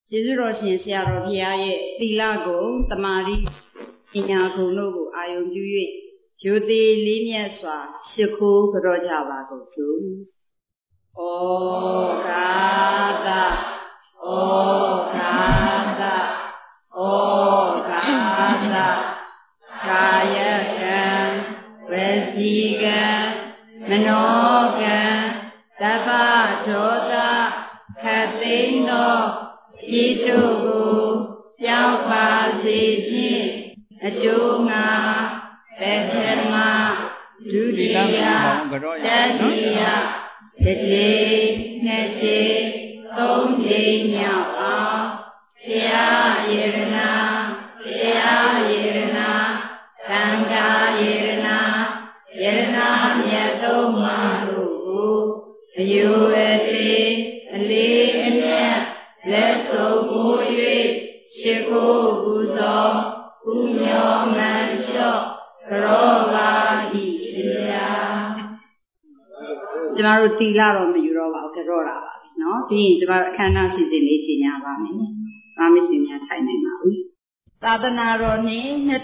ကျေးဇူးတော်ရှင်ဆရာတော်ဘုရားရဲ့သီလကိုတမာတိပညာဂုဏ်တို့ကိုအာရုံပြု၍ရိုသေလေးမြတ်စွာရှိခိုးကြောကြပါကုန်စို့ဩဃာတဩဃာတဩဃာတကာယကံဝစီကံမနောကံသဗ္ဗဒေါသခတ်သိမ်းသောဤတို့ကိုကြောက်ပါစေဖြင့်အကျိုးငါပထမဒုတိယတတိယတစ်ကြိမ်နှစ်ကြိမ်သုံးကြိမ်မြောက်အောင်တရားယရနာတရားယရနာသံဃာယရနာယရနာမြတ်သုံးပါးတို့ကိုအယုအသေးအလေးအမြတ်လက်ဆုံးမိုး၍ရှိခိုးပူဇော်ဥညောမန်လျှော့ကြောပါ၏ရှင်ဗျာကျမတို့သီလတော့မယူတော့ပါဘူးကြောတာပါပြီနော်ပြီးရင်ကျမတို့အခမ်းအနားစီစဉ်လေးကြီးညာပါမယ်။ဘာမရှိများထိုင်နိုင်ပါဘူး။သာသနာတော်နှစ်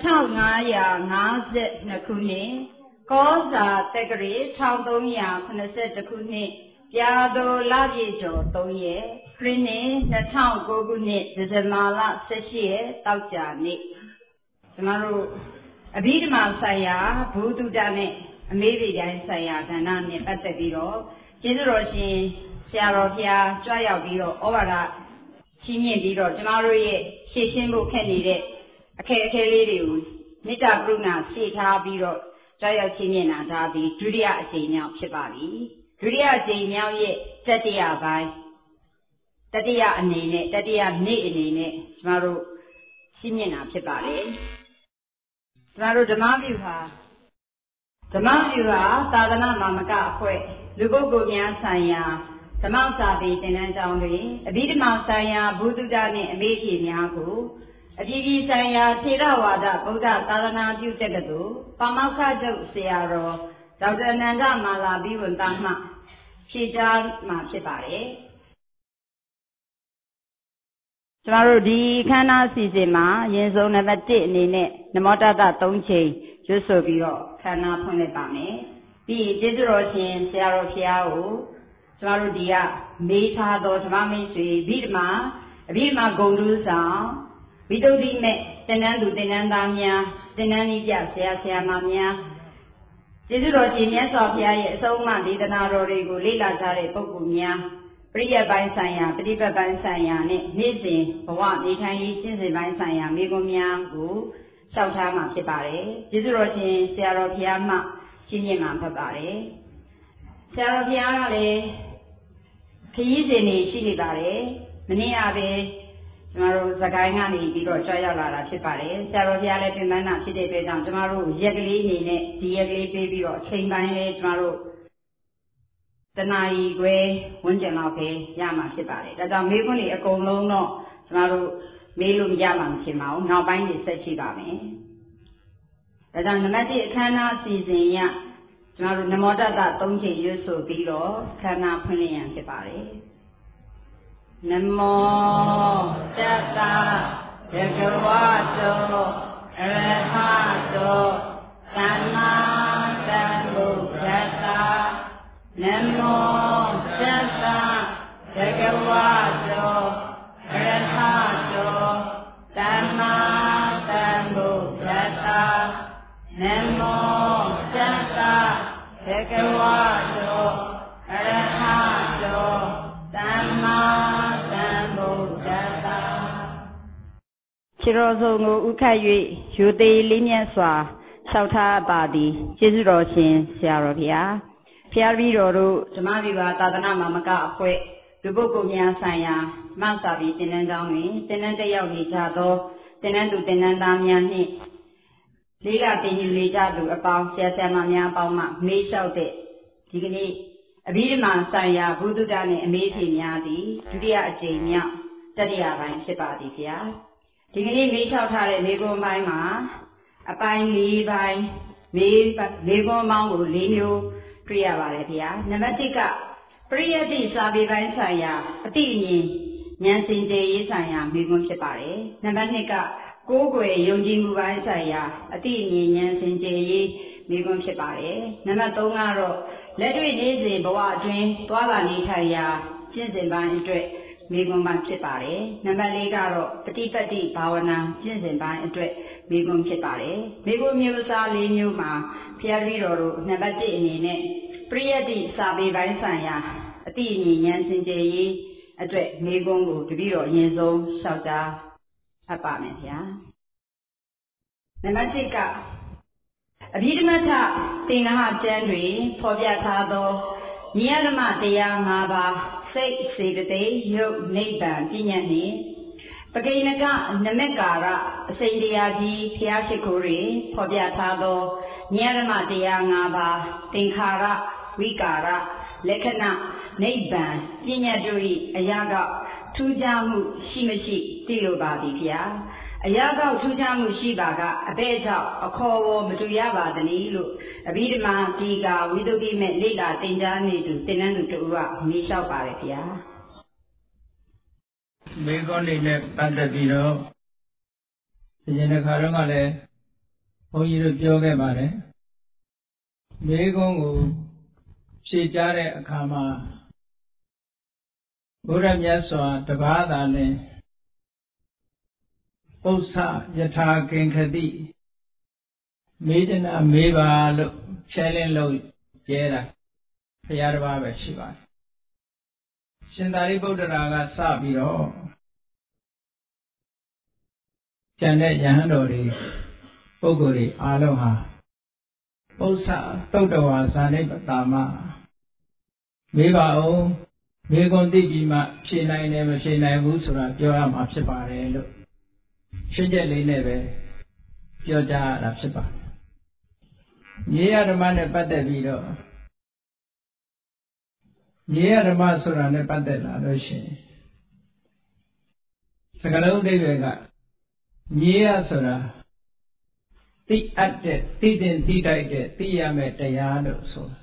2552ခုနှစ်ကောဇာတက္ကရာ1382ခုနှစ်ပြာတော်လပြည့်ကျော်3ရက်ခရစ်နှစ်2009ခုနှစ်ဒီဇင်ဘာလ18ရက်တောက်ကြနေ့ကျမတို့အဘိဓမ္မာဆိုင်ရာဘုဒ္ဓတာနဲ့အမေးပေတိုင်းဆိုင်ရာကဏ္ဍနဲ့ပတ်သက်ပြီးတော့ကျေးဇူးတော်ရှင်ဆရာတော်ဘုရားကြွရောက်ပြီးတော့ဩဝါဒချီးမြှင့်ပြီးတော့ကျမတို့ရဲ့ရှေ့ရှင်းဖို့ခက်နေတဲ့အခက်အခဲလေးတွေကိုမေတ္တာကရုဏာရှေ့ထားပြီးတော့ကြွရောက်ချီးမြှင့်တာဒါဒီဒုတိယအကြိမ်မြောက်ဖြစ်ပါပြီဒုတိယအကြိမ်မြောက်ရဲ့တတိယပိုင်းတတိယအနေနဲ့တတိယနေ့အနေနဲ့ကျမတို့ရှင်းမြင်တာဖြစ်ပါလေကျမတို့ဓမ္မပြုဟာသာသနာ့မာမကအဖွဲ့လူပုဂ္ဂိုလ်များဆိုင်ရာဓမ္မစာပေသင်တန်းကျောင်းတွင်အဘိဓမ္မာဆိုင်ရာဘုဒ္ဓတာနှင့်အမေးဖြေများကိုအပြည်ပြည်ဆိုင်ရာထေရဝါဒဗုဒ္ဓသာသနာပြုတက္ကသိုလ်ပါမောက္ခချုပ်ဆရာတော်ဒေါက်တာအနန္ဒမာလာဘိဝံသားမှဖြေကြားမှာဖြစ်ပါတယ်ကျမတို့ဒီခန္ဓာစီစဉ်မှာရင်ဆုံးနံပါတ်1အနေနဲ့နမောတတ3ချိန်ရွတ်ဆိုပြီးတော့ခန္ဓာဖွင့်လိုက်ပါမယ်ပြီးကျေးဇူးတော်ရှင်ဆရာတော်ဘုရားကိုကျမတို့ဒီကမေးထားသောဓမ္မမိတ်ဆွေအဘိဓမ္မာဂုဏ်ထူးဆောင်ဝိတုဒ္ဓိမဲ့သင်္นานသူသင်္นานသားများသင်္นานဤပြဆရာဆရာမများကျေးဇူးတော်ရှင်မြတ်စွာဘုရားရဲ့အဆုံးအမဒေသနာတော်တွေကိုလေ့လာကြတဲ့ပုဂ္ဂိုလ်များပရိယတ်ပိုင်းဆိုင်ရာပฏิပတ်ပိုင်းဆိုင်ရာနဲ့နေ့စဉ်ဘဝနေထိုင်ရေးရှင်းစဉ်ပိုင်းဆိုင်ရာမိဂုဏ်များကိုလျှောက်ထားမှာဖြစ်ပါတယ်ကျေးဇူးတော်ရှင်ဆရာတော်ဘုရားမှရှင်းပြမှာဖြစ်ပါတယ်ဆရာတော်ဘုရားကလည်းခရီးစဉ်တွေရှိနေပါတယ်မနေ့ကပဲကျမတို့သခိုင်းကနေပြီးတော့ကြွရောက်လာတာဖြစ်ပါတယ်ဆရာတော်ဘုရားလည်းပြင်ပန်းတာဖြစ်တဲ့အတွက်ကြောင့်ကျမတို့ရက်ကလေးအနေနဲ့ဒီရက်ကလေးပေးပြီးတော့အချိန်ပိုင်းလေးကျမတို့တနာရီခွဲဝန်းကျင်လောက်ပဲရမှာဖြစ်ပါတယ်ဒါကြောင့်မေးခွန်းတွေအကုန်လုံးတော့ကျမတို့မေးလို့မရမှာမဖြစ်ပါဘူးနောက်ပိုင်းတွေဆက်ရှိပါမယ်ဒါကြောင့်နံပါတ်1အခမ်းအနားစီစဉ်ရကျမတို့နမောတတ3ချိန်ရွတ်ဆိုပြီးတော့ခန္ဓာဖွင့်လျက်ဖြစ်ပါတယ်နမောတတဘဂဝတောအရဟတောသမ္မာသမ္ဗုဒ္ဓတ္တနမောတတဘဂဝတောအရဟတောသမ္မာသမ္ဗုဒ္ဓတ္တနမောတတဘဂဝတောအရဟတောသမ္မာသမ္ဗုဒ္ဓတ္တခြေတော်ဆုံးကိုဥခတ်၍ရိုသေလေးမြတ်စွာလျှောက်ထားပါသည်ကျေးဇူးတော်ရှင်ဆရာတော်ဘုရားဘုရားပြီးတော်တို့ဓမ္မဒီပါသာသနာမာမကအဖွဲ့လူပုဂ္ဂိုလ်များဆိုင်ရာမဆာဘီသင်တန်းကျောင်းတွင်သင်တန်းတက်ရောက်နေကြသောသင်တန်းသူသင်တန်းသားများနှင့်လေးလာတင်ယူနေကြသူအပေါင်းဆရာဆရာမများအပေါင်းမှမေးလျှောက်တဲ့ဒီကနေ့အဘိဓမ္မာဆိုင်ရာဘုဒ္ဓတာနှင့်အမေးဖြေများသည်ဒုတိယအကြိမ်မြောက်တတိယပိုင်းဖြစ်ပါသည်ဗျာဒီကနေ့မေးလျှောက်ထားတဲ့မေးခွန်းပိုင်းမှာအပိုင်း၄ပိုင်းမေးခွန်းပေါင်းကို၄မျိုးတွေ့ရပါတယ်ဗျာနံပါတ်1ကပရိယတ္တိစာပေပိုင်းဆိုင်ရာအတိအမြင်ဉာဏ်စင်ကြယ်ရေးဆိုင်ရာမိကွန်းဖြစ်ပါတယ်နံပါတ်2ကကိုးကွယ်ယုံကြည်မှုပိုင်းဆိုင်ရာအတိအမြင်ဉာဏ်စင်ကြယ်ရေးမိကွန်းဖြစ်ပါတယ်နံပါတ်3ကတော့လက်တွေ့နေ့စဉ်ဘဝအတွင်းသွားလာနေထိုင်ရာကျင့်စဉ်ပိုင်းအတွက်မိကွန်းပိုင်းဖြစ်ပါတယ်နံပါတ်4ကတော့ပฏิပတ်တိဘာဝနာကျင့်စဉ်ပိုင်းအတွက်မိကွန်းဖြစ်ပါတယ်မိကွန်းမျိုးအစား၄မျိုးမှာဘုရားတပည့်တော်တို့နံပါတ်1အနေနဲ့ပရိယတ္တိစာပေပိုင်းဆိုင်ရာအတိအမြင်ဉာဏ်စင်ကြယ်ရေးအတွက်မိကွန်းကိုတပည့်တော်အရင်ဆုံးလျှောက်ကြားအပ်ပါမယ်ဗျာနံပါတ်1ကအဘိဓမ္မထသင်္ဃဟကျမ်းတွင်ဖော်ပြထားသောဉာဏ်ဓမ္မတရား၅ပါးစိတ်စေတသိက်ယုတ်နိဗ္ဗာန်ပညာနှင့်ပဂိဏကနမက္ကာရအစိမ့်တရားကြီးဘုရားရှိခိုးတွင်ဖော်ပြထားသောဉာဏ်ဓမ္မတရား၅ပါးသင်္ခါရဝိကာရလက္ခဏာနိဗ္ဗာန်ပညာတို့၏အရာကောက်ထူးခြားမှုရှိမရှိသိလိုပါသည်ဗျာအရာကောက်ထူးခြားမှုရှိပါကအဘဲကြောင့်အခေါ်ဝေါ်မတူရပါသနည်းလို့အဘိဓမ္မာဒီကာဝိသုဒ္ဓိမဲ့လေ့လာသင်ကြားနေသူသင်တန်းသူတို့ကမေးလျှောက်ပါတယ်ဗျာမေးခွန်းလေးနဲ့ပတ်သက်ပြီးတော့ဒီနေ့တစ်ခါတော့ကလည်းဘုန်းကြီးတို့ပြောခဲ့ပါတယ်မေးခွန်းကိုဖြေကြားတဲ့အခါမှာဘုရားမြတ်စွာတပါးသာလင်ဥစ္စာယထာကိဉ္ခတိမေးတဲ့မေးပါလို့ဖြဲလင်းလို့ကျဲတာဘုရားတစ်ပါးပဲရှိပါတယ်ရှင်သာရိပုတ္တရာကစပြီးတော့ကျန်တဲ့ယဟန်တော်တွေပုဂ္ဂိုလ်တွေအားလုံးဟာဥစ္စာသုတ္တဝါဇာနိပတာမမေးပါဦးမေးခွန်းသိပြီးမှဖြေနိုင်တယ်မဖြေနိုင်ဘူးဆိုတာပြောရမှာဖြစ်ပါတယ်လို့ရှင်းချက်လေးနဲ့ပဲပြောကြရတာဖြစ်ပါတယ်။ရေယဓမ္မနဲ့ပတ်သက်ပြီးတော့ရေယဓမ္မဆိုတာနဲ့ပတ်သက်လာလို့ရှိရင်စကားလုံးအဓိပ္ပာယ်ကရေယဆိုတာသိအပ်တဲ့သိတဲ့သိတိုက်တဲ့သိရမယ့်တရားလို့ဆိုတာ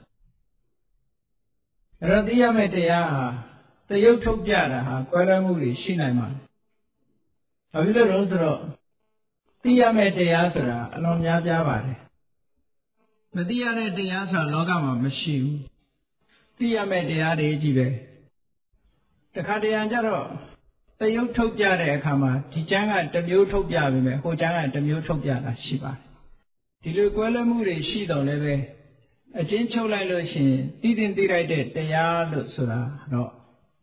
အဲ့တော့သိရမယ့်တရားဟာတရုပ်ထုတ်ပြတာဟာကွဲလွဲမှုတွေရှိနိုင်ပါတယ်။ဘာဖြစ်လို့လဲဆိုတော့သိရမယ့်တရားဆိုတာအလွန်များပြားပါတယ်။မသိရတဲ့တရားဆိုတာလောကမှာမရှိဘူး။သိရမယ့်တရားတွေကြီးပဲ။တခါတရံကျတော့တရုပ်ထုတ်ပြတဲ့အခါမှာဒီကျမ်းကတစ်မျိုးထုတ်ပြပြီမယ်ဟိုကျမ်းကတစ်မျိုးထုတ်ပြတာရှိပါတယ်။ဒီလိုကွဲလွဲမှုတွေရှိတော့လည်းပဲအချင်းချုပ်လိုက်လို့ရှိရင်သိသိသိလိုက်တဲ့တရားလို့ဆိုတာတော့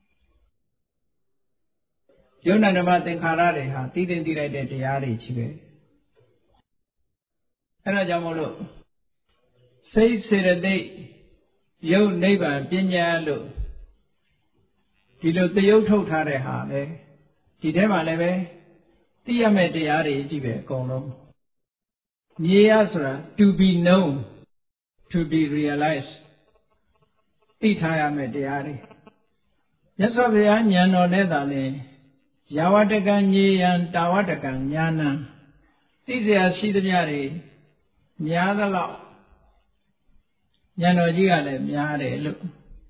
ယုံနာဓမ္မသင်္ခါရတွေဟာသိသိသိလိုက်တဲ့တရားတွေကြီးပဲအဲ့ဒါကြောင့်မို့လို့စိတ်စေတသိက်ယုတ်နိဗ္ဗာန်ပညာလို့ဒီလိုတယုတ်ထုတ်ထားတဲ့ဟာလေဒီထဲမှာလည်းပဲသိရမယ့်တရားတွေကြီးပဲအကုန်လုံးမြေရဆိုတာ to be known to be realized သိထားရမယ့်တရားတွေမြတ်စွာဘုရားဉာဏ်တော်နဲ့သာလေယာဝတကံညေယံတာဝတကံဉာဏံသိเสียရှိသမျှတွေများသလောက်ဉာဏ်တော်ကြီးကလည်းများတယ်လို့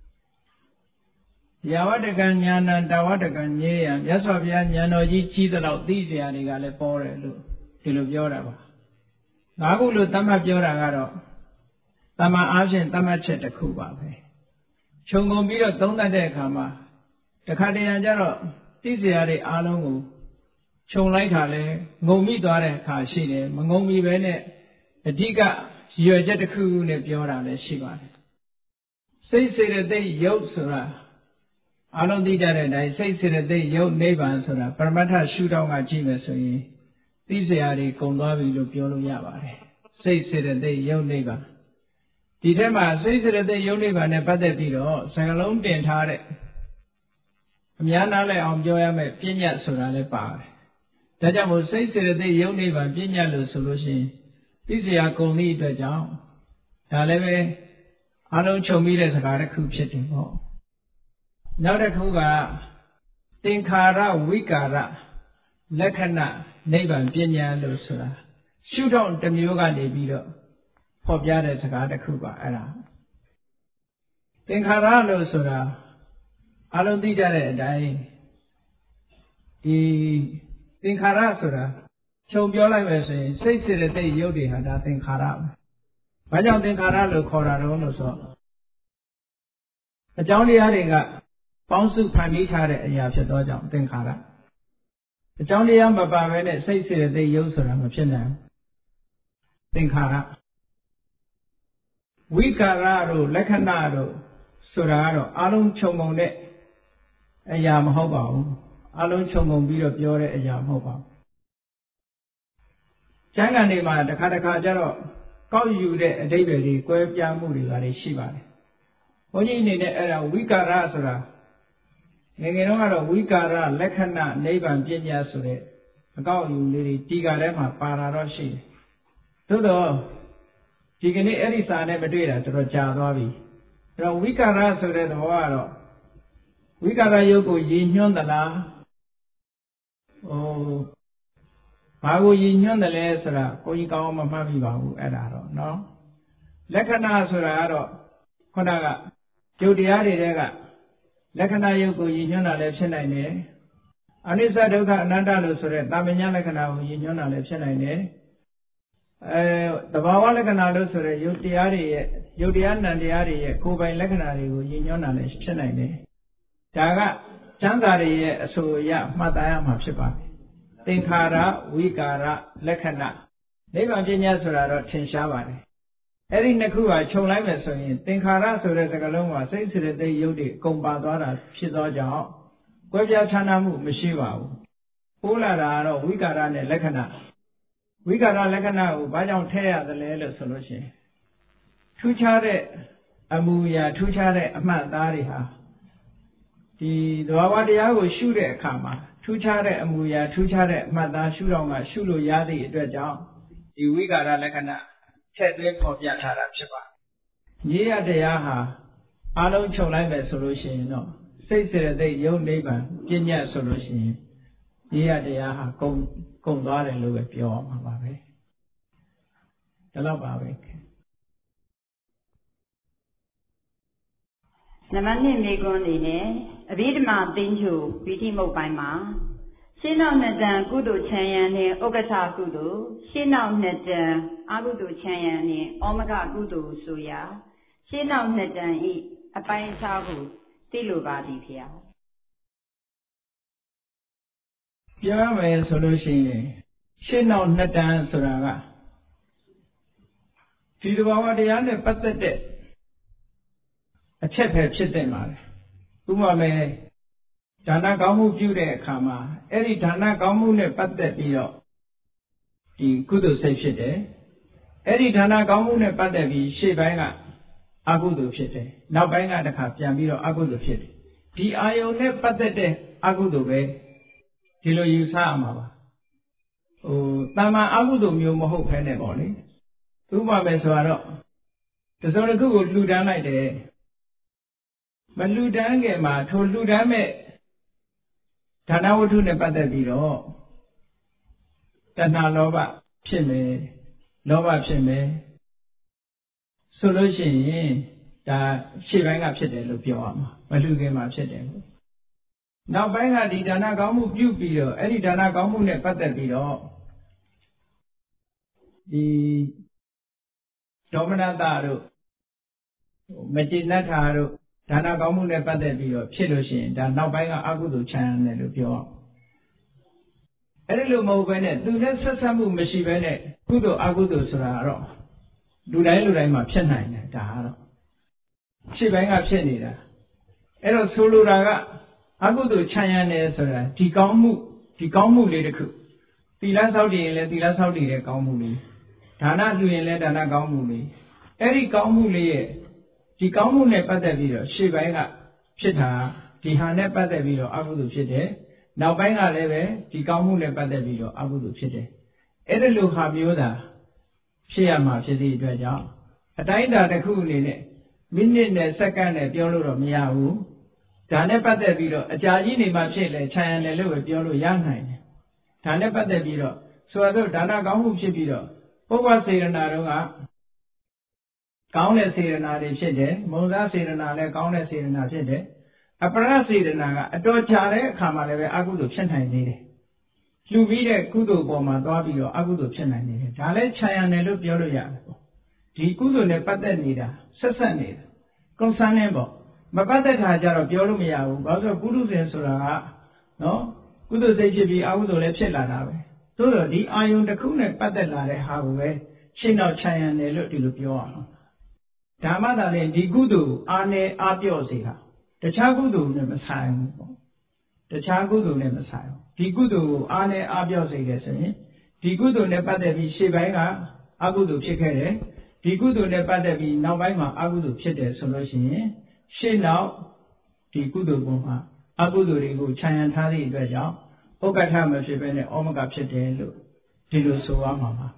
ယာဝတကံဉာဏံတာဝတကံညေယံမြတ်စွာဘုရားဉာဏ်တော်ကြီးကြီးသလောက်သိเสียတွေကလည်းပေါ်တယ်လို့ဒီလိုပြောတာပါငါးခုလို့သတ်မှတ်ပြောတာကတော့တမန်အားဖြင့်သတ်မှတ်ချက်တစ်ခုပါပဲခြုံငုံပြီးတော့သုံးသပ်တဲ့အခါမှာတခါတရံကျတော့သိเสียတွေအားလုံးကိုခြုံလိုက်တာလဲငုံမိသွားတဲ့အခါရှိတယ်မငုံမိပဲနဲ့အဓိကရွယ်ချက်တစ်ခုခုနဲ့ပြောတာလည်းရှိပါတယ်စိတ်စေတသိက်ယုတ်ဆိုတာအားလုံးသိကြတဲ့အတိုင်းစိတ်စေတသိက်ယုတ်နိဗ္ဗာန်ဆိုတာပရမတ္ထရှုထောင့်ကကြည့်မယ်ဆိုရင်သိเสียတွေကုန်သွားပြီလို့ပြောလို့ရပါတယ်စိတ်စေတသိက်ယုတ်နိဗ္ဗာန်ဒီထဲမှာစိတ်စေတသိက်ယုတ်နိဗ္ဗာန်နဲ့ပတ်သက်ပြီးတော့စကားလုံးတင်ထားတဲ့အများနာလည်းအောင်ပြောရမယ်ပညာဆိုတာလည်းပါတယ်ဒါကြောင့်မို့စိတ်စေတသိက်ယုတ်နိဗ္ဗာန်ပညာလို့ဆိုလို့ရှိရင်သိเสียကုန်သည့်အတွက်ကြောင့်ဒါလည်းပဲအလုံးချုပ်မိတဲ့စကားတစ်ခုဖြစ်တယ်ပေါ့နောက်တစ်ခုကသင်္ခါရဝိကာရလက္ခဏာနိဗ္ဗာန်ပညာလို့ဆိုတာရှုထောင့်တစ်မျိုးကနေပြီးတော့ဖော်ပြတဲ့စကားတစ်ခုပါအဲ့ဒါသင်္ခါရလို့ဆိုတာအလုံးသိကြတဲ့အတိုင်းဒီသင်္ခါရဆိုတာခြုံပြောလိုက်မယ်ဆိုရင်စိတ်စေတသိက်ရုပ်တွေဟာဒါသင်္ခါရပဲ။ဘာကြောင့်သင်္ခါရလို့ခေါ်တာတော့လို့ဆိုအကြောင်းတရားတွေကပေါင်းစုဖန်တီးထားတဲ့အရာဖြစ်သောကြောင့်သင်္ခါရအကြောင်းတရားမပါဘဲနဲ့စိတ်စေတသိက်ရုပ်ဆိုတာမဖြစ်နိုင်ဘူးသင်္ခါရဝိကာရတို့လက္ခဏာတို့ဆိုတာကတော့အလုံးခြုံငုံတဲ့အရာမဟုတ်ပါဘူးအလုံးခြုံငုံပြီးတော့ပြောတဲ့အရာမဟုတ်ပါဘူးကျမ်းဂန်တွေမှာတစ်ခါကျတော့ကောက်ယူတဲ့အဓိပ္ပာယ်တွေကွဲပြားမှုတွေပါရှိပါတယ်ဘုန်းကြီးအနေနဲ့အဲ့ဒါဝိကာရဆိုတာငယ်ငယ်တော့ကတော့ဝိကာရလက္ခဏာနိဗ္ဗာန်ပညာဆိုတဲ့အကောက်အယူလေးတွေဒီကထဲမှာပါတာတော့ရှိတယ်သို့တော့ဒီကနေ့အဲ့ဒီစာနဲ့မတွေ့တာတော်တော်ကြာသွားပြီအဲ့တော့ဝိကာရဆိုတဲ့သဘောကတော့ဝိကာရယုတ်ကိုရည်ညွှန်းသလားဘာကိုရည်ညွှန်းတယ်လဲဆိုတာကိုကြီးကောင်းမမှတ်မိပါဘူးအဲ့ဒါတော့เนาะလက္ခဏာဆိုတာကတော့ခုနကယုတ်တရားတွေကလက္ခဏာယုတ်ကိုရည်ညွှန်းတာလည်းဖြစ်နိုင်တယ်အနိစ္စဒုက္ခအနတ္တလို့ဆိုတဲ့တာမညာလက္ခဏာကိုရည်ညွှန်းတာလည်းဖြစ်နိုင်တယ်သဘာဝလက္ခဏာလို့ဆိုတဲ့ယုတ်တရားတွေရဲ့ယုတ်တရားနံတရားတွေရဲ့ကိုယ်ပိုင်လက္ခဏာတွေကိုရည်ညွှန်းတာလည်းဖြစ်နိုင်တယ်ဒါကကျမ်းစာတွေရဲ့အဆိုအရမှတ်သားရမှာဖြစ်ပါတယ်သင်္ခါရဝိကာရလက္ခဏာနိဗ္ဗာန်ပညာဆိုတာတော့ထင်ရှားပါတယ်အဲ့ဒီနှစ်ခုဟာခြုံလိုက်မယ်ဆိုရင်သင်္ခါရဆိုတဲ့စကားလုံးမှာစိတ်စေတသိက်ရုပ်တွေအကုန်ပါသွားတာဖြစ်သောကြောင့်ကွဲပြားခြားနားမှုမရှိပါဘူးပိုးလာတာကတော့ဝိကာရနဲ့လက္ခဏာဝိကာရလက္ခဏာကိုဘာကြောင့်ထည့်ရသလဲလို့ဆိုလို့ရှိရင်ထူးခြားတဲ့အမူအရာထူးခြားတဲ့အမှတ်အသားတွေဟာဒီသဘာဝတရားကိုရှုတဲ့အခါမှာထူးခြားတဲ့အမူအရာထူးခြားတဲ့အမှတ်အသားရှုတော့မှရှုလို့ရသည့်အတွက်ကြောင့်ဒီဝိကာရလက္ခဏာထည့်သွင်းပေါ်ပြထားတာဖြစ်ပါတယ်။ညီရတရားဟာအလုံးခြုံလိုက်မယ်ဆိုလို့ရှိရင်တော့စိတ်စေတသိက်ယုတ်နိဗ္ဗာန်ပညာဆိုလို့ရှိရင်ညီရတရားဟာကုန်သွားတယ်လို့ပဲပြောရမှာပါပဲ။ဒါတော့ပါပဲ။နံပါတ်2မိကွန်းအနေနဲ့အဘိဓမ္မာသိဉ္ဇူဝိဓိမုတ်ပိုင်းမှာရှင်းနောက်နှစ်တန်ကုသိုလ်ချမ်းရံနှင့်ဥက္ကဋ္ဌကုသိုလ်ရှင်းနောက်နှစ်တန်အကုသိုလ်ချမ်းရံနှင့်ဩမကကုသိုလ်ဆိုရာရှင်းနောက်နှစ်တန်ဤအပိုင်းအခြားကိုသိလိုပါသည်ဖေ။ပြောရမယ်ဆိုလို့ရှိရင်ရှင်းနောက်နှစ်တန်ဆိုတာကဒီသဘာဝတရားနဲ့ပတ်သက်တဲ့အချက်ပဲဖြစ်တဲ့မှာလေဥပမာမယ်ဒါနကောင်းမှုပြုတဲ့အခါမှာအဲ့ဒီဒါနကောင်းမှုနဲ့ပတ်သက်ပြီးတော့ဒီကုသိုလ်စိတ်ဖြစ်တယ်အဲ့ဒီဒါနကောင်းမှုနဲ့ပတ်သက်ပြီးရှေ့ပိုင်းကအကုသိုလ်ဖြစ်တယ်နောက်ပိုင်းကတခါပြန်ပြီးတော့အကုသိုလ်ဖြစ်တယ်ဒီအာယုန်နဲ့ပတ်သက်တဲ့အကုသိုလ်ပဲဒီလိုယူဆရမှာပါတာမန်အကုသိုလ်မျိုးမဟုတ်ဘဲနဲ့ပေါ့လေဥပမာမယ်ဆိုတော့တစုံတစ်ခုကိုလှူဒန်းလိုက်တယ်မလှူဒန်းခင်မှာထိုလှူဒန်းမဲ့ဒါနဝတ္ထုနဲ့ပတ်သက်ပြီးတော့တဏှာလောဘဖြစ်မယ်လောဘဖြစ်မယ်ဆိုလို့ရှိရင်ဒါရှေ့ပိုင်းကဖြစ်တယ်လို့ပြောရမှာမလှူခင်မှာဖြစ်တယ်လို့နောက်ပိုင်းကဒီဒါနကောင်းမှုပြုပြီးတော့အဲ့ဒီဒါနကောင်းမှုနဲ့ပတ်သက်ပြီးတော့ဒီဒေါမနတတို့မကျေနပ်တာတို့ဒါနကောင်းမှုနဲ့ပတ်သက်ပြီးတော့ဖြစ်လို့ရှိရင်ဒါနောက်ပိုင်းကအကုသိုလ်ချမ်းတယ်လို့ပြောအောင်အဲ့ဒီလိုမဟုတ်ဘဲနဲ့သူနဲ့ဆက်ဆက်မှုမရှိဘဲနဲ့ကုသိုလ်အကုသိုလ်ဆိုတာတော့လူတိုင်းမှာဖြစ်နိုင်တယ်ဒါကတော့ရှေ့ပိုင်းကဖြစ်နေတာအဲ့တော့ဆိုလိုတာကအကုသိုလ်ချမ်းတယ်ဆိုတာဒီကောင်းမှုလေးတစ်ခုသီလဆောက်တည်ရင်လည်းသီလဆောက်တည်တဲ့ကောင်းမှုလေးဒါနလှူရင်လည်းဒါနကောင်းမှုလေးအဲ့ဒီကောင်းမှုလေးရဲ့ဒီကောင်းမှုနဲ့ပတ်သက်ပြီးတော့ရှေ့ပိုင်းကဖြစ်တာဒီဟာနဲ့ပတ်သက်ပြီးတော့အကုသိုလ်ဖြစ်တယ်နောက်ပိုင်းကလည်းပဲဒီကောင်းမှုနဲ့ပတ်သက်ပြီးတော့အကုသိုလ်ဖြစ်တယ်အဲ့ဒီလိုဟာမျိုးသာဖြစ်ရမှာဖြစ်သည့်အတွက်ကြောင့်အတိုင်းအတာတစ်ခုအနေနဲ့မိနစ်နဲ့စက္ကန့်နဲ့ပြောလို့တော့မရဘူးဒါနဲ့ပတ်သက်ပြီးတော့အကြာကြီးနေမှဖြစ်လေခြံရံတယ်လို့ပဲပြောလို့ရနိုင်တယ်ဒါနဲ့ပတ်သက်ပြီးတော့ဆိုတော့ဒါနကောင်းမှုဖြစ်ပြီးတော့ပုဗ္ဗစေရနာတို့ကကောင်းတဲ့စေရနာတွေဖြစ်တယ်မုံစားစေရနာလည်းကောင်းတဲ့စေရနာဖြစ်တယ်အပရစေတနာကအတော်ကြာတဲ့အခါမှာလည်းပဲအကုသိုလ်ဖြစ်နိုင်သေးတယ်လှူပြီးတဲ့ကုသိုလ်ပေါ်မှာသွားပြီးတော့အကုသိုလ်ဖြစ်နိုင်နေတယ်ဒါလည်းခြံရံတယ်လို့ပြောလို့ရတယ်ပေါ့ဒီကုသိုလ်နဲ့ပတ်သက်နေတာဆက်ဆက်နေတာကွန်ဆန်းနေပေါ့မပတ်သက်တာကြတော့ပြောလို့မရဘူးဘာလို့ဆိုပုထုဇဉ်ဆိုတာကနော်ကုသိုလ်စိတ်ဖြစ်ပြီးအကုသိုလ်လည်းဖြစ်လာတာပဲသို့တော့ဒီအာယုန်တစ်ခုနဲ့ပတ်သက်လာတဲ့ဟာကိုပဲရှင်းတော့ခြံရံတယ်လို့ဒီလိုပြောအောင်ဓမ္မသာလည်းဒီကုသိုလ်အာနဲ့အာပြော့စေတာတခြားကုသိုလ်နဲ့မဆိုင်ဘူးပေါ့တခြားကုသိုလ်နဲ့မဆိုင်ဘူးဒီကုသိုလ်ကိုအာနဲ့အာပြော့စေတယ်ဆိုရင်ဒီကုသိုလ်နဲ့ပတ်သက်ပြီးရှေ့ပိုင်းကအကုသိုလ်ဖြစ်ခဲ့တယ်ဒီကုသိုလ်နဲ့ပတ်သက်ပြီးနောက်ပိုင်းမှာအကုသိုလ်ဖြစ်တယ်ဆိုလို့ရှိရင်ရှေ့နောက်ဒီကုသိုလ်ပေါ်မှာအကုသိုလ်တွေကိုခြံရံထားသည့်အတွက်ကြောင့်ဥက္ကဋ္ဌမဖြစ်ဘဲနဲ့ဩမကဖြစ်တယ်လို့ဒီလိုဆိုရမှာပါ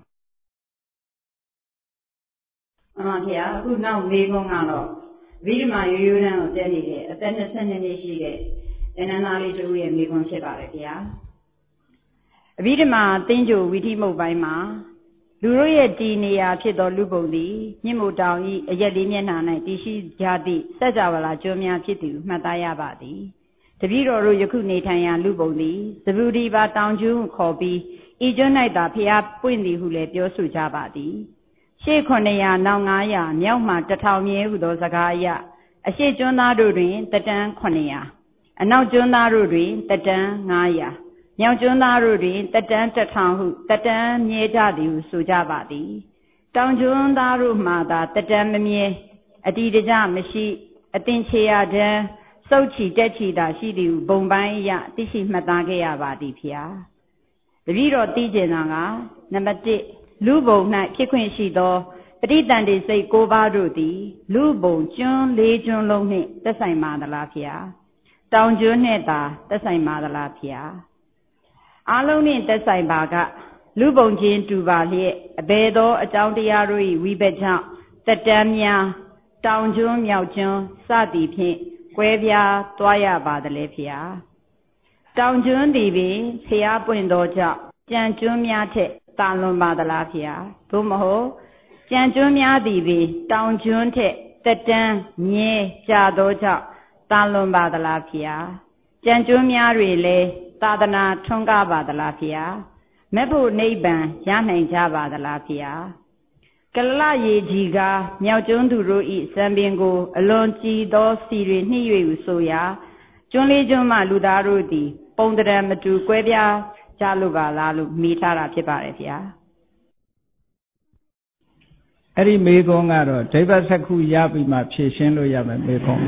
မှန်ပါဗျာအခုနောက်၄ခုကတော့ဗိဓမာရိုးရိုးတန်းကိုတက်နေတဲ့အသက်22နှစ်ရှိတဲ့တဏ္ဍာလေးတူရဲ့မိခွန်းဖြစ်ပါတယ်ဗျာအဗိဓမာသင်္ကြိုဝီထိမုတ်ပိုင်းမှာလူတို့ရဲ့တည်နေရာဖြစ်သောလူပုံသည်မြင့်မို့တောင်ဤအရက်လေးမျက်နှာ၌တည်ရှိကြသည့်စัจ java လာကျွန်းများဖြစ်သည်မှတ်သားရပါသည်တပည့်တော်တို့ယခုနေထိုင်ရာလူပုံသည်သဗ္ဗူဒီပါတောင်ကျွန်းခေါ်ပြီးဤကျွန်း၌သာဖျားပွင့်သည်ဟုလည်းပြောဆိုကြပါသည်ရှေ့900နောက်900မြောက်မှ1000မြဲဟုသောစကားအရအရှေ့ကျွန်းသားတို့တွင်တတန်း900အနောက်ကျွန်းသားတို့တွင်တတန်း900မြောက်ကျွန်းသားတို့တွင်တတန်း1000ဟုတတန်းမြဲကြသည်ဟုဆိုကြပါသည်တောင်ကျွန်းသားတို့မှသာတတန်းမမြဲအတီတကြမရှိအသင်ချေရတန်းစုတ်ချီတက်ချီသာရှိသည်ဟုဘုံပိုင်းအရသိရှိမှတ်သားခဲ့ရပါသည်ဖျားတပည့်တော်သိကျင်တာကနံပါတ်1လူဘုံ၌ဖြစ်ခွင့်ရှိသောပဋိသန္ဓေစိတ်9ပါးတို့သည်လူဘုံကျွန်း4ကျွန်းလုံးနှင့်သက်ဆိုင်ပါသလားဖျားတောင်ကျွန်းနှင့်သာသက်ဆိုင်ပါသလားဖျားအားလုံးနှင့်သက်ဆိုင်ပါကလူဘုံချင်းတူပါလျက်အဘယ်သောအကြောင်းတရားတို့၏ဝိဘက်ကြောင့်တက်တန်းများတောင်ကျွန်းမြောက်ကျွန်းစသည်ဖြင့်ကွဲပြားသွားရပါသလဲဖျားတောင်ကျွန်းသည်ပင်ဖျားပွင့်သောကြောင့်ကြံကျွန်းများထက်တာလွန်ပါသလားဖျားသို့မဟုတ်ကြံကျွန်းများသည်ပင်တောင်ကျွန်းထက်တက်တန်းမြဲကြသောကြောင့်တာလွန်ပါသလားဖျားကြံကျွန်းများတွေလည်းသာသနာထွန်းကားပါသလားဖျားမဲ့ဖို့နိဗ္ဗာန်ရနိုင်ကြပါသလားဖျားကလလရေကြီးကမြောက်ကျွန်းသူတို့ဤစံပင်ကိုအလွန်ကြည်သောစီတွေနှိ၍ဟုဆိုရာကျွန်းလေးကျွန်းမှလူသားတို့သည်ပုံတရံမတူကွဲပြားကြလို့ပါလားလို့မေးထားတာဖြစ်ပါတယ်ဗျာအဲ့ဒီမေးခွန်းကတော့ဒိဗ္ဗစက္ခုရပြီးမှဖြေရှင်းလို့ရမယ်မေးခွန်း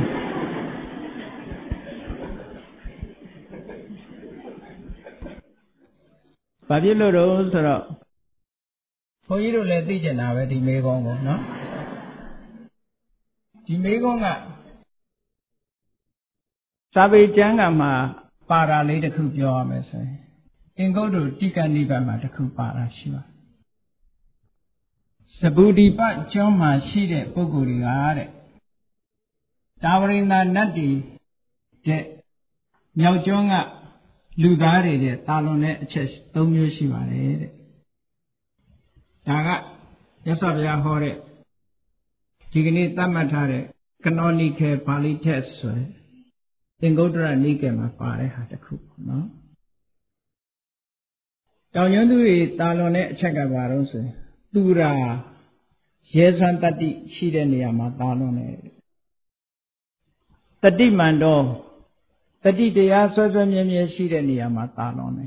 ဘာဖြစ်လို့တော့ဆိုတော့ဘုန်းကြီးတို့လည်းသိကျင်တာပဲဒီမေးခွန်းကိုနော်ဒီမေးခွန်းကစာပေကျမ်းကမှာပါတာလေးတစ်ခုပြောရမယ်ဆိုရင်အင်္ဂုတ္တတိကနိဗ္ဗာန်မှာတစ်ခုပါတာရှိပါသဗ္ဗူဒီပကျွန်းမှာရှိတဲ့ပုဂ္ဂိုလ်တွေကတဲ့တာဝရိန္ဒနတ်တွေတဲ့မြောက်ကျွန်းကလူသားတွေတဲ့တာလွန်တဲ့အချက်၃မျိုးရှိပါတယ်တဲ့ဒါကမြတ်စွာဘုရားဟောတဲ့ဒီကနေ့သတ်မှတ်ထားတဲ့ canonical Pali text ဆိုတဲ့သင်္ကုတ္တရနိကေမှာပါတဲ့ဟာတစ်ခုပေါ့နော်တောင်ကျွန်းသူတွေတာလွန်တဲ့အချက်ကဘာလို့ဆိုရင်သူရာရဲစွမ်းတတ္တိရှိတဲ့နေရာမှာတာလွန်တယ်တတိမန္တောတတိတရားဆွဲဆွဲမြဲမြဲရှိတဲ့နေရာမှာတာလွန်တယ်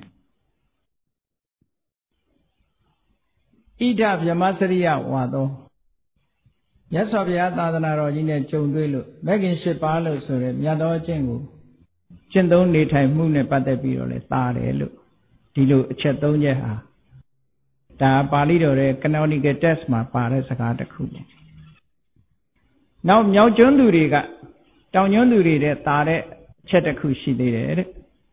ဣဒဗြဟ္မစရိယဝါသောမြတ်စွာဘုရားသာသနာတော်ကြီးနဲ့ကြုံတွေ့လို့မဂ္ဂင်၈ပါးလို့ဆိုတဲ့မြတ်သောအကျင့်ကိုကျင့်သုံးနေထိုင်မှုနဲ့ပတ်သက်ပြီးတော့လဲတာတယ်လို့ဒီလိုအချက်၃ချက်ဟာဒါပါဠိတော်ရဲ့ canonical text မှာပါတဲ့စကားတစ်ခုပေါ့နောက်မြောက်ကျွန်းသူတွေကတောင်ကျွန်းသူတွေတဲ့တာတဲ့အချက်တစ်ခုရှိသေးတယ်တဲ့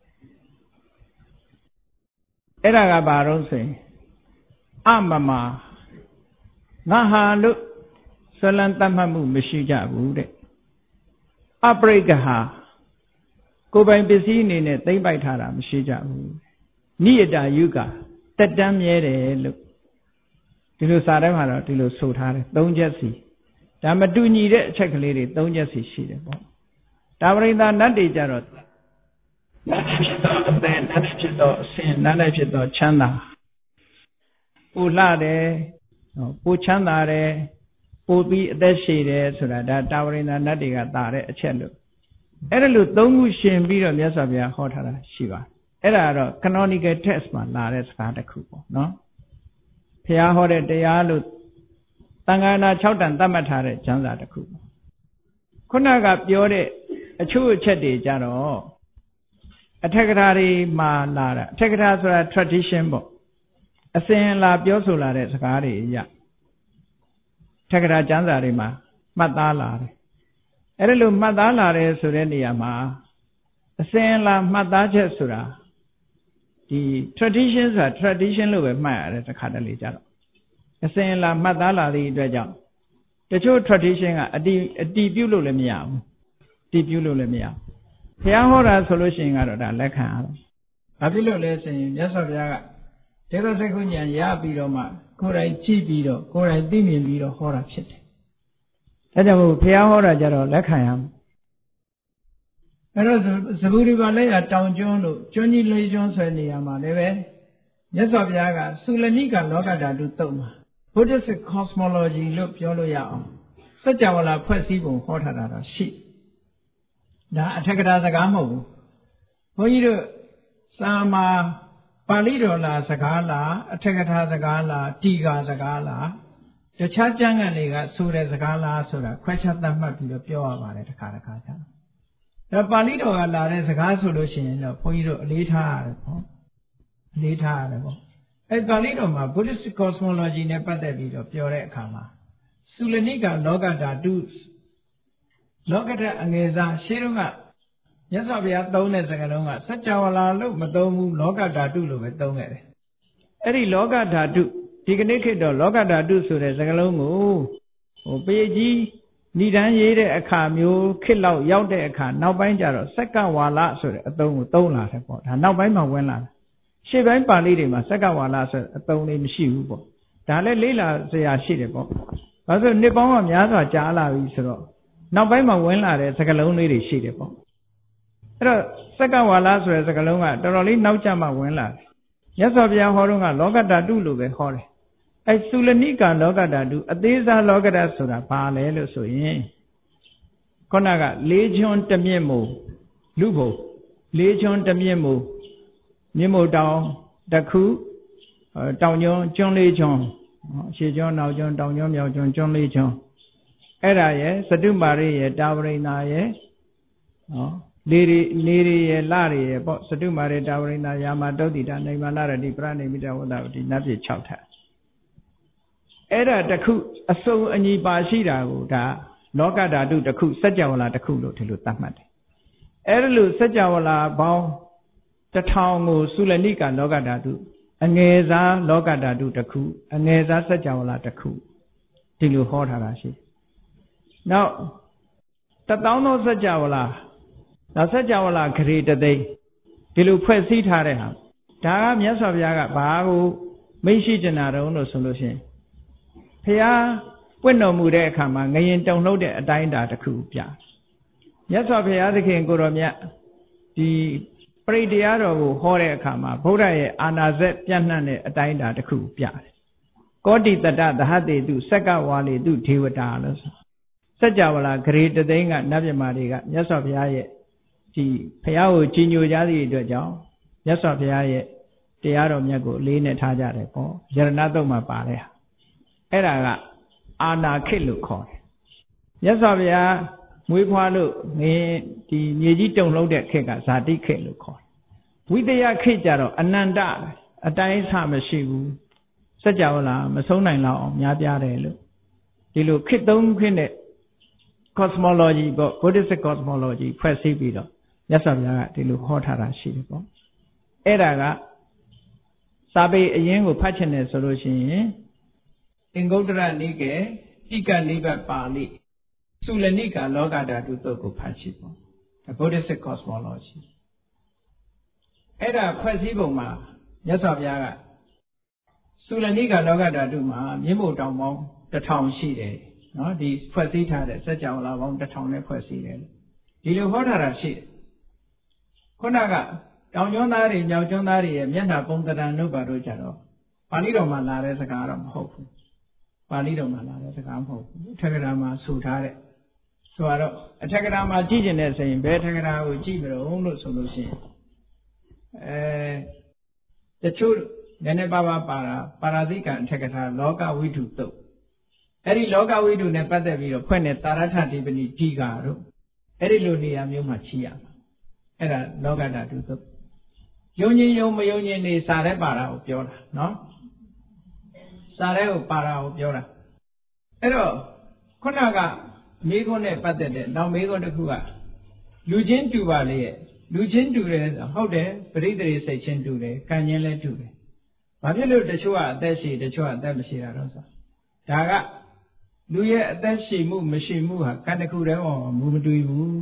အဲ့ဒါကဘာလို့ဆိုရင်အမမငါဟာလို့ဆွလန်းတတ်မှတ်မှုမရှိကြဘူးတဲ့အပရိက္ခဟာကိုယ်ပိုင်ပစ္စည်းအနေနဲ့သိမ့်ပိုက်ထားတာမရှိကြဘူးနိယတာယုကတက်တမ်းမြဲတယ်လို့ဒီလိုစာထဲမှာတော့ဒီလိုဆိုထားတယ်၃ချက်စီဒါမတူညီတဲ့အချက်ကလေးတွေ၃ချက်စီရှိတယ်ပေါ့တာဝရိန္ဒနတ်တွေကြတော့နတ်ဖြစ်တော့အသက်နတ်ဖြစ်တော့အစဉ်နတ်ဖြစ်တော့ချမ်းသာပိုလှတယ်ပိုချမ်းသာတယ်ပိုပြီးအသက်ရှည်တယ်ဆိုတာဒါတာဝရိန္ဒနတ်တွေကသာတဲ့အချက်လို့အဲ့ဒါလို့သုံးခုရှင်ပြီးတော့မြတ်စွာဘုရားဟောထားတာရှိပါအဲ့ဒါကတော့ canonical text မှာလာတဲ့စကားတစ်ခုပေါ့နော်ဘုရားဟောတဲ့တရားလို့သံဃာနာ6တန်သတ်မှတ်ထားတဲ့ကျမ်းစာတစ်ခုခုနကပြောတဲ့အချို့အချက်တွေကြတော့အထက်ကထာတွေမှာလာတာအထက်ကထာဆိုတာ tradition ပေါ့အစဉ်လာပြောဆိုလာတဲ့စကားတွေအရာအထက်ကထာကျမ်းစာတွေမှာမှတ်သားလာတယ်အဲ့ဒါလို့မှတ်သားလာတယ်ဆိုတဲ့နေရာမှာအစဉ်လာမှတ်သားချက်ဆိုတာဒီ tradition ဆိုတာ tradition လို့ပဲမှတ်ရတယ်တစ်ခါတလေကြတော့အစဉ်လာမှတ်သားလာသည့်အတွက်ကြောင့်တချို့ tradition ကအတီးပြုတ်လို့လည်းမရဘူးတီးပြုတ်လို့လည်းမရဘူးဘုရားဟောတာဆိုလို့ရှိရင်ကတော့ဒါလက်ခံရတယ်ဘာဖြစ်လို့လဲဆိုရင်မြတ်စွာဘုရားကဒေသစကုဉာဏ်ရပြီးတော့မှကိုယ်တိုင်ကြည့်ပြီးတော့ကိုယ်တိုင်သိမြင်ပြီးတော့ဟောတာဖြစ်တယ်ဒါကြောင့်မို့ဘုရားဟောတာကြတော့လက်ခံရမယ်အဲ့တော့သဗ္ဗူရိပါလက်ရတောင်ကျွန်းလို့ကျွန်းကြီးလေးကျွန်းဆွဲနေရမှာလည်းပဲမြတ်စွာဘုရားကသုလနိကလောကဓာတုတုတ်မှာ Buddhist cosmology လို့ပြောလို့ရအောင်စัจ java လာဖွဲ့စည်းပုံဟောထားတာတော့ရှိဒါအထက်ကထာစကားမဟုတ်ဘူးဘုန်းကြီးတို့စာမာပါဠိတော်လားစကားလားအထက်ကထာစကားလားတီဃာစကားလားတခြားကျမ်းဂန်တွေကဆိုတဲ့စကားလားဆိုတာခွဲခြားသတ်မှတ်ပြီးတော့ပြောရပါတယ်တစ်ခါကြဒါပါဠိတော်ကလာတဲ့စကားဆိုလို့ရှိရင်တော့ဘုန်းကြီးတို့အလေးထားရတယ်ပေါ့အလေးထားရတယ်ပေါ့အဲပါဠိတော်မှာ Buddhist cosmology နဲ့ပတ်သက်ပြီးတော့ပြောတဲ့အခါမှာသုလနိကလောကဓာတုလောကဓာတ်အငယ်စားရှင်းတော့ကမြတ်စွာဘုရားသုံးတဲ့စကားလုံးကစัจ java လာလို့မသုံးဘူးလောကဓာတုလို့ပဲသုံးခဲ့တယ်အဲ့ဒီလောကဓာတုဒီကနေ့ခေတ်တော့လောကဓာတုဆိုတဲ့စကားလုံးကိုပေကြီးဏိဒန်းရေးတဲ့အခါမျိုးခေတ်လောက်ရောက်တဲ့အခါနောက်ပိုင်းကျတော့စက္ကဝါလဆိုတဲ့အသုံးကိုသုံးလာတယ်ပေါ့ဒါနောက်ပိုင်းမှာဝင်လာတယ်ရှေ့ပိုင်းပါဠိတွေမှာစက္ကဝါလဆိုတဲ့အသုံးလေးမရှိဘူးပေါ့ဒါလည်းလေးလာစရာရှိတယ်ပေါ့ဘာလို့နှစ်ပေါင်းကများစွာကြာလာပြီဆိုတော့နောက်ပိုင်းမှာဝင်လာတဲ့စကားလုံးလေးတွေရှိတယ်ပေါ့အဲ့တော့စက္ကဝါလဆိုတဲ့စကားလုံးကတော်တော်လေးနောက်ကျမှဝင်လာတယ်မြတ်စွာဘုရားဟောတော့ကလောကဓာတုလို့ပဲဟောတယ်အဲသုလနိကလောကဓာတုအသေးစားလောကဓာတ်ဆိုတာဘာလဲလို့ဆိုရင်ခုနကလေးချွန်းတမြင့်မို့လူဘုံလေးချွန်းတမြင့်မို့မြင့်မို့တောင်တစ်ခုတောင်ကျွန်းလေးချွန်းရှေ့ကျွန်းနောက်ကျွန်းတောင်ကျွန်းမြောက်ကျွန်းကျွန်းလေးချွန်းအဲ့ဒါရဲ့စတုမာရိရဲ့တာဝရိန္ဒာရဲ့လေရီရဲ့လရီရဲ့ပေါ့စတုမာရိတာဝရိန္ဒာယာမတုတ်တိတာနေမနာရတိပရဏိမိတဝတ္တဝတိနတ်ပြည်6ထပ်အဲ့ဒါတစ်ခုအစုံအညီပါရှိတာကိုဒါလောကဓာတုတစ်ခုစัจ java လာတစ်ခုလို့ဒီလိုသတ်မှတ်တယ်အဲ့ဒါလို့စัจ java လာပေါင်း1000ကိုသုလနိကလောကဓာတုအငယ်စားလောကဓာတုတစ်ခုအငယ်စားစัจ java လာတစ်ခုဒီလိုဟောထားတာရှိနောက်1000သောစัจ java လာဒါစัจ java လာဂရေတသိန်းဒီလိုဖွဲ့စည်းထားတဲ့ဟာဒါကမြတ်စွာဘုရားကဘာကိုမိတ်ရှိကျင်တာတုံးလို့ဆိုလို့ရှိရင်ဘုရားပွင့်တော်မူတဲ့အခါမှာငရင်တုံလှုပ်တဲ့အတိုင်းအတာတစ်ခုပြမြတ်စွာဘုရားသခင်ကိုတော်မြတ်ဒီပရိတရားတော်ကိုဟောတဲ့အခါမှာဗုဒ္ဓရဲ့အာနာဇက်ပြန့်နှံ့တဲ့အတိုင်းအတာတစ်ခုပြတယ်ကောတိတတ္တသဟတေတုစက္ကဝါလေတုဒေဝတာလို့ဆိုစัจ java လာဂရေတသိန်းကနတ်မြမာတွေကမြတ်စွာဘုရားရဲ့ဒီဘုရားကိုကြီးညိုကြသည့်အတွက်ကြောင့်မြတ်စွာဘုရားရဲ့တရားတော်မြတ်ကိုအလေးနဲ့ထားကြတယ်ပေါ့ယရဏတုတ်မှာပါတဲ့အဲ့ဒါကအာနာခေတ်လို့ခေါ်တယ်မြတ်စွာဘုရားမွေးဖွားလို့ဒီမြေကြီးတုန်လှုပ်တဲ့ခေတ်ကဇာတိခေတ်လို့ခေါ်တယ်ဝိတယခေတ်ကြတော့အနန္တအတိုင်းအဆမရှိဘူးစัจ java လာမဆုံးနိုင်လောက်အောင်များပြားတယ်လို့ဒီလိုခေတ်သုံးခေတ်နဲ့ cosmology ပေါ့ Buddhist cosmology ဖွဲ့စည်းပြီးတော့မြတ်စွာဘုရားကဒီလိုဟောထားတာရှိတယ်ပေါ့အဲ့ဒါကစာပေအရင်ကိုဖတ်ချင်တယ်ဆိုလို့ရှိရင်သင်္ဂုတ္တရနိကေတိကနိဗ္ဗပါဠိသုလနိကလောကဓာတုတုတ်ကိုဖတ်ကြည့်ပေါ့ Buddhist cosmology အဲ့ဒါဖွဲ့စည်းပုံမှာမြတ်စွာဘုရားကသုလနိကလောကဓာတုမှာမြင့်မို့တောင်ပေါင်း1000ရှိတယ်နော်ဒီဖွဲ့စည်းထားတဲ့စัจ java လာပေါင်း1000နဲ့ဖွဲ့စည်းတယ်ဒီလိုဟောထားတာရှိတယ်ခုနကတောင်ကျွန်းသားတွေမြောက်ကျွန်းသားတွေရဲ့မျက်နှာပုံသဏ္ဍာန်တို့ဘာတို့ကြတော့ပါဠိတော်မှာလာတဲ့စကားတော့မဟုတ်ဘူးပါဠိတော်မှာလာတဲ့စကားမဟုတ်ဘူးအထက်ကရာမှာဆိုထားတဲ့ဆိုတော့အထက်ကရာမှာကြည့်ကျင်တဲ့ဆိုရင်ဘယ်အထက်ကရာကိုကြည့်မလို့ဆိုလို့ရှိရင်တချို့နည်းနည်းပါးပါးပါတာပါရာဇိကံအထက်ကရာလောကဝိတုတုတ်အဲ့ဒီလောကဝိတုနဲ့ပတ်သက်ပြီးတော့ဖွင့်တဲ့တာရထတိပဏိဒီကာတို့အဲ့ဒီလိုနေရာမျိုးမှာချီရမှာအဲ့ဒါလောကဓာတုသုတ်ယုံကြည်ယုံမယုံကြည်နေစာရဲပါတာကိုပြောတာနော်စာရဲကိုပါတာကိုပြောတာအဲ့တော့ခုနကမိခွန်းနဲ့ပတ်သက်တဲ့နောက်မိခွန်းတစ်ခုကလူချင်းတူပါလေရဲ့လူချင်းတူတယ်ဟုတ်တယ်ပရိသေစိတ်ချင်းတူတယ်ကံချင်းလည်းတူတယ်ဘာဖြစ်လို့တချို့ကအသက်ရှိတချို့ကအသက်မရှိတာတော့ဆိုဒါကလူရဲ့အသက်ရှိမှုမရှိမှုဟာကံတစ်ခုတည်းပေါ်မူမတူဘူး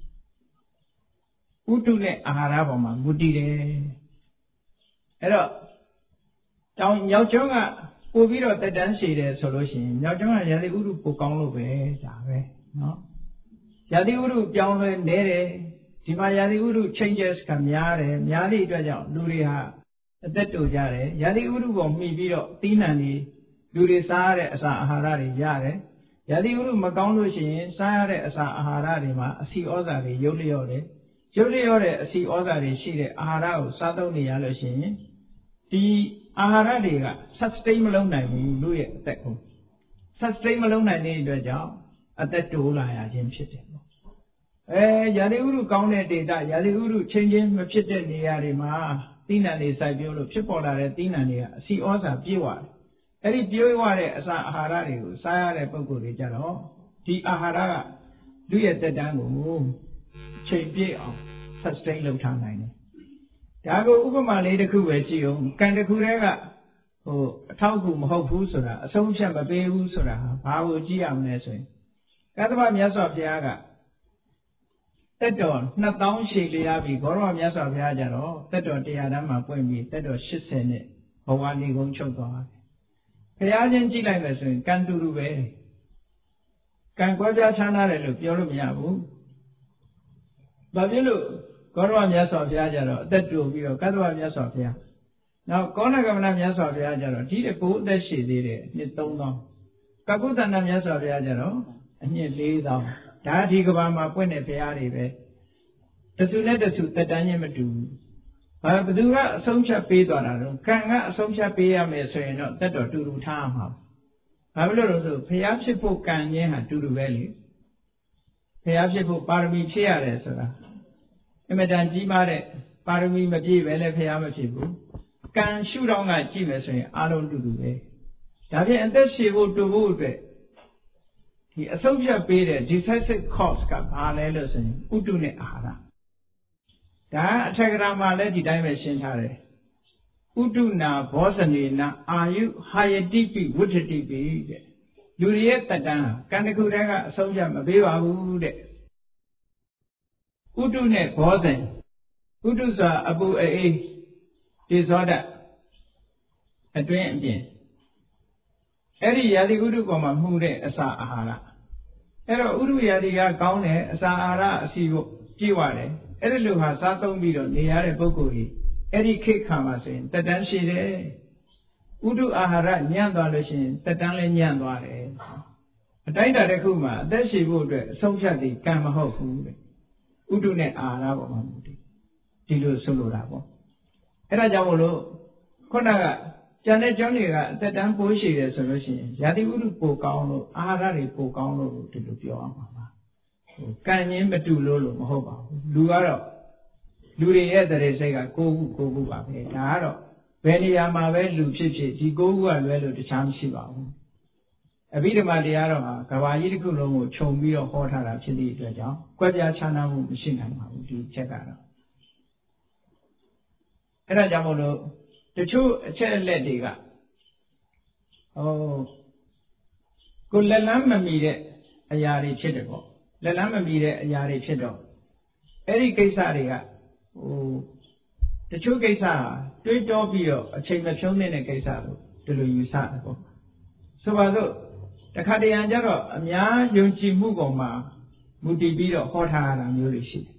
ဥတုနဲ့အာဟာရပေါ်မှာမူတည်တယ်အဲ့တော့တောင်မြောက်ကျွန်းကပို့ပြီးတော့တက်တန်းရှိတယ်ဆိုလို့ရှိရင်မြောက်ကျွန်းကရာသီဥတုပိုကောင်းလို့ပဲဒါပဲနော်ရာသီဥတုပြောင်းလဲနေတယ်ဒီမှာရာသီဥတု changes ကများတယ်များသည့်အတွက်ကြောင့်လူတွေဟာအသက်တိုကြတယ်ရာသီဥတုပေါ်မှီပြီးတော့သီးနှံတွေလူတွေစားရတဲ့အစာအာဟာရတွေရတယ်ရာသီဥတုမကောင်းလို့ရှိရင်စားရတဲ့အစာအာဟာရတွေမှာအဆီဩဇာတွေရုပ်လျော့တယ်ရုပ်လျော့တဲ့အဆီဩဇာတွေရှိတဲ့အာဟာရကိုစားသုံးနေရလို့ရှိရင်ဒီအာဟာရတွေက sustain မလုပ်နိုင်ဘူးလူရဲ့အသက်ကို sustain မလုပ်နိုင်တဲ့အတွက်ကြောင့်အသက်တိုးလာရခြင်းဖြစ်တယ်ပေါ့ရာသီဥတုကောင်းတဲ့ဒေသရာသီဥတုချင်းချင်းမဖြစ်တဲ့နေရာတွေမှာသီးနှံတွေစိုက်ပျိုးလို့ဖြစ်ပေါ်လာတဲ့သီးနှံတွေကအဆီဩဇာပြည့်ဝတယ်အဲ့ဒီပြည့်ဝတဲ့အစာအာဟာရတွေကိုစားရတဲ့ပုဂ္ဂိုလ်တွေကြတော့ဒီအာဟာရကလူရဲ့သက်တမ်းကိုချိန်ပြည့်အောင် sustain လုပ်ထားနိုင်တယ်ဒါကိုဥပမာလေးတစ်ခုပဲကြည့်အောင်ကံတစ်ခုတည်းကအထောက်အကူမဟုတ်ဘူးဆိုတာအဆုံးဖြတ်မပေးဘူးဆိုတာဘာကိုကြည့်ရမလဲဆိုရင်ကသဗ္ဗမြတ်စွာဘုရားကတက်တော်2000ရှည်လျားပြီးဂေါရဝမြတ်စွာဘုရားကြတော့တက်တော်100တန်းမှာပွင့်ပြီးတက်တော်80နဲ့ဘဝနေကုန်ချုပ်သွားတယ်ဘုရားချင်းကြည့်လိုက်မယ်ဆိုရင်ကံတူတူပဲကံကွဲပြားခြားနားတယ်လို့ပြောလို့မရဘူးဘာဖြစ်လို့ဂေါရဝမြတ်စွာဘုရားကြတော့အသက်တူပြီးတော့ကသဗ္ဗမြတ်စွာဘုရားနောက်ကောဏကမဏမြတ်စွာဘုရားကြတော့ဒီတကူအသက်ရှိသေးတယ်နှစ်3000ကကုသန္တမြတ်စွာဘုရားကြတော့အနှစ်4000ဒါဒီကဘာမှာပွင့်တဲ့ဘုရားတွေပဲတဆူနဲ့တဆူတက်တန်းချင်းမတူဘူးဘယ်သူကအဆုံးဖြတ်ပေးသွားတာတော့ကံကအဆုံးဖြတ်ပေးရမယ်ဆိုရင်တော့တက်တော်တူတူထားမှာဘာဖြစ်လို့လဲဆိုဘုရားဖြစ်ဖို့ကံချင်းဟာတူတူပဲလေဘုရားဖြစ်ဖို့ပါရမီဖြည့်ရတယ်ဆိုတာအမတန်ကြီးမားတဲ့ပါရမီမပြည့်ပဲလည်းဘုရားမဖြစ်ဘူးကံရှုထောင့်ကကြည့်မယ်ဆိုရင်အလုံးတူတူပဲဒါဖြင့်အသက်ရှည်ဖို့တူဖို့အတွက်ဒီအဆုံးဖြတ်ပေးတဲ့ decisive cause ကဘာလဲလို့ဆိုရင်ဥတုနဲ့အာဟာရဒါအထက်ကရာမှာလည်းဒီတိုင်းပဲရှင်းထားတယ်ဥတုနာဘောဇနေနာအာယုဟာယတိပိဝဋ္ဌတိပိတဲ့လူတွေရဲ့တက်တန်းကံတစ်ခုတည်းကအဆုံးဖြတ်မပေးပါဘူးတဲ့ဥတုနဲ့ဘောဇင်ဥတုဆိုတာအပူအေးဒီဇောဒအတွင်းအပြင်အဲ့ဒီရာသီဥတုပေါ်မှာမှုတဲ့အစာအာဟာရအဲ့တော့ဥတုရာသီကကောင်းတယ်အစာအာဟာရအစီကိုပြည့်ဝတယ်အဲ့ဒီလိုဟာစားသုံးပြီးတော့နေရတဲ့ပုဂ္ဂိုလ်ကြီးအဲ့ဒီခေတ်ခါမှာဆိုရင်တက်တန်းရှိတယ်ဥတုအာဟာရညံ့သွားလို့ရှိရင်တက်တန်းလည်းညံ့သွားတယ်အတိုင်းတာတစ်ခုမှာအသက်ရှိဖို့အတွက်အဆုံးဖြတ်ပြီးကံမဟုတ်ဘူးတဲ့ဥတုနဲ့အာဟာရပေါ်မှာမူတည်ဒီလိုဆိုလိုတာပေါ့အဲ့ဒါကြောင့်မို့လို့ခုနကကျန်တဲ့ကျောင်းတွေကအသက်တန်းပိုးရှိတယ်ဆိုလို့ရှိရင်ရာသီဥတုပိုကောင်းလို့အာဟာရတွေပိုကောင်းလို့ဒီလိုပြောအောင်ပါကံချင်းမတူလို့မဟုတ်ပါဘူးလူကတော့လူတွေရဲ့တရေစိတ်က9ခုပါပဲဒါကတော့ဘယ်နေရာမှာပဲလူဖြစ်ဖြစ်ဒီ9ခုကလွဲလို့တခြားမရှိပါဘူးအဘိဓမ္မာတရားတော်ဟာကဘာကြီးတစ်ခုလုံးကိုခြုံပြီးတော့ဟောထားတာဖြစ်သည့်အတွက်ကြောင့်ကွဲပြားခြားနားမှုမရှိနိုင်ပါဘူးဒီချက်ကတော့အဲ့ဒါကြောင့်မို့လို့တချို့အချက်အလက်တွေကကိုလက်လန်းမမီတဲ့အရာတွေဖြစ်တယ်ပေါ့လက်လန်းမမီတဲ့အရာတွေဖြစ်တော့အဲ့ဒီကိစ္စတွေကတချို့ကိစ္စဟာတွေးတောပြီးတော့အချိန်မဖြုံးတဲ့ကိစ္စလို့ဒီလိုယူဆတယ်ပေါ့ဆိုပါစို့တခါတရံကျတော့အများယုံကြည်မှုပေါ်မှာမူတည်ပြီးတော့ဟောထားရတာမျိုးတွေရှိတယ်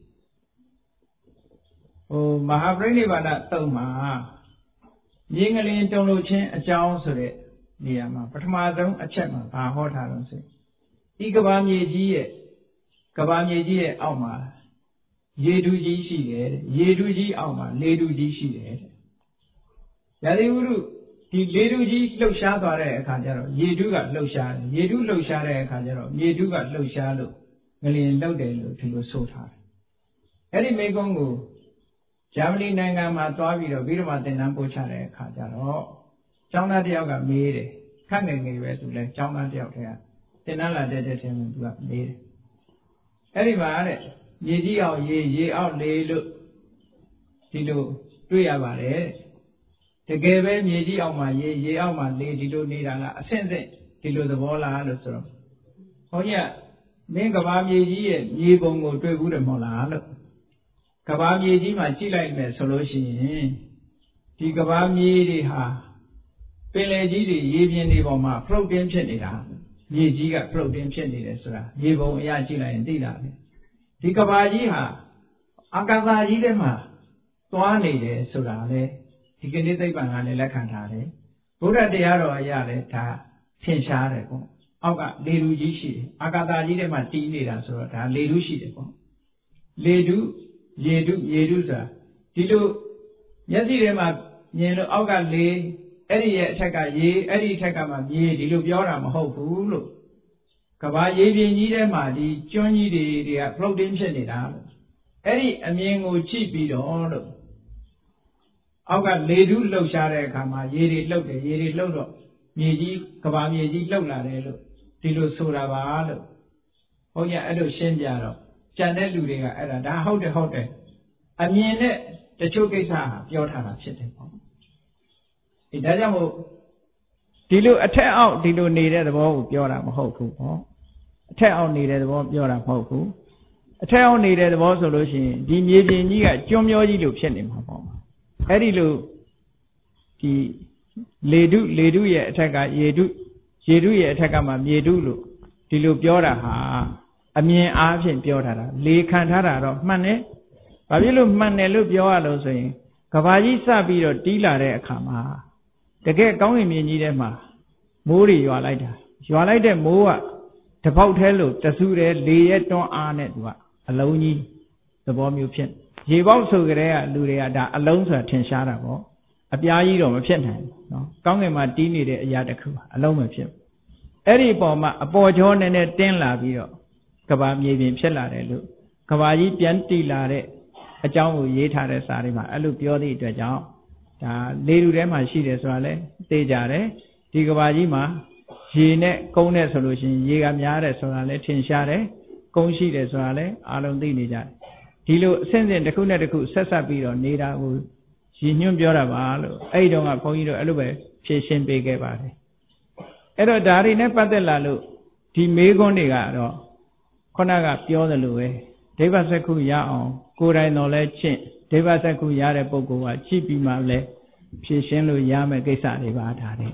မဟာပရိနိဗ္ဗာန်တုံးမှာမြင်ကလေးတုံလို့ချင်းအကြောင်းဆိုတဲ့နေရာမှာပထမဆုံးအချက်မှာဘာဟောထားလို့ဆိုဒီကဘာမြေကြီးရဲ့အောက်မှာရေထုကြီးရှိတယ်ရေထုကြီးအောက်မှာလေထုကြီးရှိတယ်ရာသီဥတုဒီလေထုကြီးလှုပ်ရှားသွားတဲ့အခါကျတော့ရေထုကလှုပ်ရှားတယ်ရေထုလှုပ်ရှားတဲ့အခါကျတော့မြေထုကလှုပ်ရှားလို့ငလျင်လှုပ်တယ်လို့ဒီလိုဆိုထားတယ်အဲ့ဒီမိကုံးကိုဂျာမနီနိုင်ငံမှာသွားပြီးတော့ဗိဓမာသင်တန်းပို့ချတဲ့အခါကျတော့ကျောင်းသားတယောက်ကမေးတယ်ခက်ငယ်ငယ်ပဲသူလဲကျောင်းသားတယောက်တည်းကသင်တန်းလာတဲ့ချင်းသူကမေးတယ်အဲ့ဒီမှာတဲ့မြေကြီးအောင်ရေအောက်လေလို့ဒီလိုတွေ့ရပါတယ်တကယ်ပဲမြေကြီးအောက်မှာရေအောက်မှာလေဒီလိုနေတာလားအဆင့်ဆင့်ဒီလိုသဘောလားလို့ဆိုတော့ဘုန်းကြီးကမင်းကဘာမြေကြီးရဲ့မြေပုံကိုတွေ့ဘူးတယ်မဟုတ်လားလို့ကဘာမြေကြီးမှာကြည့်လိုက်မယ်ဆိုလို့ရှိရင်ဒီကဘာမြေတွေဟာပင်လယ်ကြီးတွေရေပြင်တွေပေါ်မှာ floating ဖြစ်နေတာမြေကြီးက floating ဖြစ်နေတယ်ဆိုတာမြေပုံအရကြည့်လိုက်ရင်သိတာပဲဒီကဘာကြီးဟာအာကာသကြီးထဲမှာသွားနေတယ်ဆိုတာလေဒီကနေ့သိပ္ပံကလည်းလက်ခံထားတယ်ဘုရားတရားတော်အရလည်းဒါထင်ရှားတယ်ပေါ့အောက်ကလေထုကြီးရှိတယ်အာကာသကြီးထဲမှာတီးနေတာဆိုတော့ဒါလေထုရှိတယ်ပေါ့လေထုရေထုဆိုတာဒီလိုမျက်စိထဲမှာမြင်လို့အောက်ကလေအဲ့ဒီရဲ့အထက်ကရေအဲ့ဒီအထက်ကမှမြေဒီလိုပြောတာမဟုတ်ဘူးလို့ကဘာရေပြင်ကြီးထဲမှာဒီကျွန်းကြီးတွေက floating ဖြစ်နေတာလို့အဲ့ဒီအမြင်ကိုကြည့်ပြီးတော့လို့အောက်ကလေထုလှုပ်ရှားတဲ့အခါမှာရေတွေလှုပ်တယ်ရေတွေလှုပ်တော့မြေကြီးကဘာမြေကြီးလှုပ်လာတယ်လို့ဒီလိုဆိုတာပါလို့ဘုန်းကြီးအဲ့လိုရှင်းပြတော့ကြံတဲ့လူတွေကအဲ့ဒါဟုတ်တယ်အမြင်နဲ့တချို့ကိစ္စဟာပြောထားတာဖြစ်တယ်ပေါ့ဒီဒါကြောင့်မို့ဒီလိုအထက်အောက်ဒီလိုနေတဲ့သဘောကိုပြောတာမဟုတ်ဘူးပေါ့အထက်အောက်နေတဲ့သဘောပြောတာမဟုတ်ဘူးအထက်အောက်နေတဲ့သဘောဆိုလို့ရှိရင်ဒီမြေပြင်ကြီးကကျွန်းမျောကြီးလိုဖြစ်နေမှာပေါ့အဲ့ဒီလိုဒီလေထုရဲ့အထက်ကရေထုရဲ့အထက်ကမှမြေထုလို့ဒီလိုပြောတာဟာအမြင်အားဖြင့်ပြောထားတာလေခံထားတာတော့မှန်တယ်ဘာဖြစ်လို့မှန်တယ်လို့ပြောရလို့ဆိုရင်ကဘာကြီးစပြီးတော့တီးလာတဲ့အခါမှာတကယ်ကောင်းကင်မြေကြီးထဲမှာမိုးတွေရွာလိုက်တဲ့မိုးကတပေါက်ထဲလို့တဆူတယ်လေရဲ့တွန်းအားနဲ့သူကအလုံးကြီးသဘောမျိုးဖြစ်ရေပေါက်ဆိုကြတဲ့ကလူတွေကဒါအလုံးဆိုတာထင်ရှားတာပေါ့အပြားကြီးတော့မဖြစ်နိုင်ဘူးနော်ကောင်းကင်မှာတီးနေတဲ့အရာတစ်ခုအလုံးမဖြစ်အဲ့ဒီပေါ်မှာအပေါ်ကျောနည်းနည်းတင်းလာပြီးတော့ကဘာမြေပြင်ဖြစ်လာတယ်လို့ကဘာကြီးပြန်တီလာတဲ့အကြောင်းကိုရေးထားတဲ့စာတွေမှာအဲ့လိုပြောသည့်အတွက်ကြောင့်ဒါလေထုထဲမှာရှိတယ်ဆိုတာလဲသိကြတယ်ဒီကဘာကြီးမှာရေနဲ့ကုန်းနဲ့ဆိုလို့ရှိရင်ရေကများတယ်ဆိုတာလဲထင်ရှားတယ်ကုန်းရှိတယ်ဆိုတာလဲအားလုံးသိနေကြတယ်ဒီလိုအဆင့်ဆင့်တစ်ခုနဲ့တစ်ခုဆက်ဆက်ပြီးတော့နေတာကိုရည်ညွှန်းပြောတာပါလို့အဲ့ဒီတော့ကဘုန်းကြီးတို့အဲ့လိုပဲဖြည့်ရှင်းပေးခဲ့ပါတယ်အဲ့တော့ဒါတွေနဲ့ပတ်သက်လာလို့ဒီမေးခွန်းတွေကတော့ခုနကပြောသလိုပဲဒိဗ္ဗစက္ခုရအောင်ကိုယ်တိုင်တော်လဲချင့်ဒိဗ္ဗစက္ခုရတဲ့ပုဂ္ဂိုလ်ကကြည့်ပြီးမှလဲဖြည့်ရှင်းလို့ရမယ့်ကိစ္စတွေပါဒါတွေက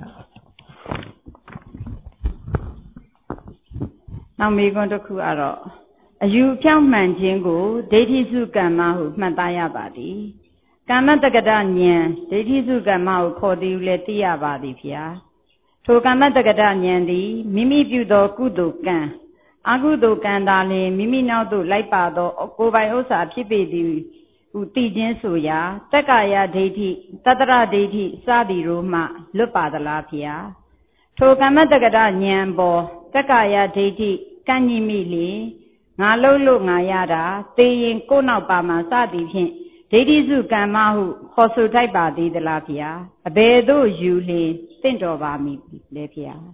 နောက်မေးခွန်းတစ်ခုကတော့အယူဖြောင့်မှန်ခြင်းကိုဒိဋ္ဌိစုကမ္မဟုမှတ်သားရပါသည်ကာမတက္ကဒဉာဏ်ဒိဋ္ဌိစုကမ္မဟုခေါ်သည်ဟုလည်းသိရပါသည်ဗျာထိုကာမတက္ကဒဉာဏ်သည်မိမိပြုသောကုသိုလ်ကံအကုသိုလ်ကံသာလျှင်မိမိနောက်သို့လိုက်ပါသောကိုယ်ပိုင်ဥစ္စာဖြစ်ပေသည်ဟုသိခြင်းဆိုရာတက္ကာယဒိဋ္ဌိတတ္တရဒိဋ္ဌိစသည်တို့မှလွတ်ပါသလားဗျာထိုကာမတက္ကဒဉာဏ်ပေါ်တက္ကာယဒိဋ္ဌိကန့်ညိမိလျင်ငါလှုပ်လို့ငါရတာသေရင်ကိုယ်နောက်ပါမှာစသည်ဖြင့်ဒိဋ္ဌိစုကမ္မဟုခေါ်ဆိုထိုက်ပါသေးသလားဗျာအဘယ်သို့ယူလျင်တင့်တော်ပါမည်လဲဗျာ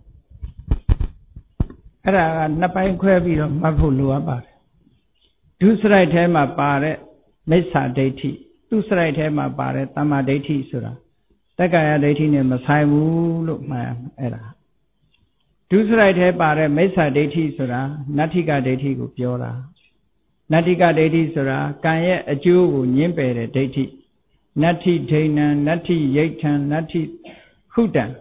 အဲ့ဒါကနှစ်ပိုင်းခွဲပြီးတော့မှတ်ဖို့လိုအပ်ပါတယ်ဒုစရိုက်ထဲမှာပါတဲ့မိစ္ဆာဒိဋ္ဌိသူစရိုက်ထဲမှာပါတဲ့သမ္မာဒိဋ္ဌိဆိုတာတက္ကာယဒိဋ္ဌိနဲ့မဆိုင်ဘူးလို့မှတ်အဲ့ဒါဒုစရိုက်ထဲပါတဲ့မိစ္ဆာဒိဋ္ဌိဆိုတာနတ္ထိကဒိဋ္ဌိကိုပြောတာနတ္ထိကဒိဋ္ဌိဆိုတာကံရဲ့အကျိုးကိုညှင်းပယ်တဲ့ဒိဋ္ဌိနတ္ထိဒိဋ္ဌံနတ္ထိယိဋ္ဌံနတ္ထိခုတံ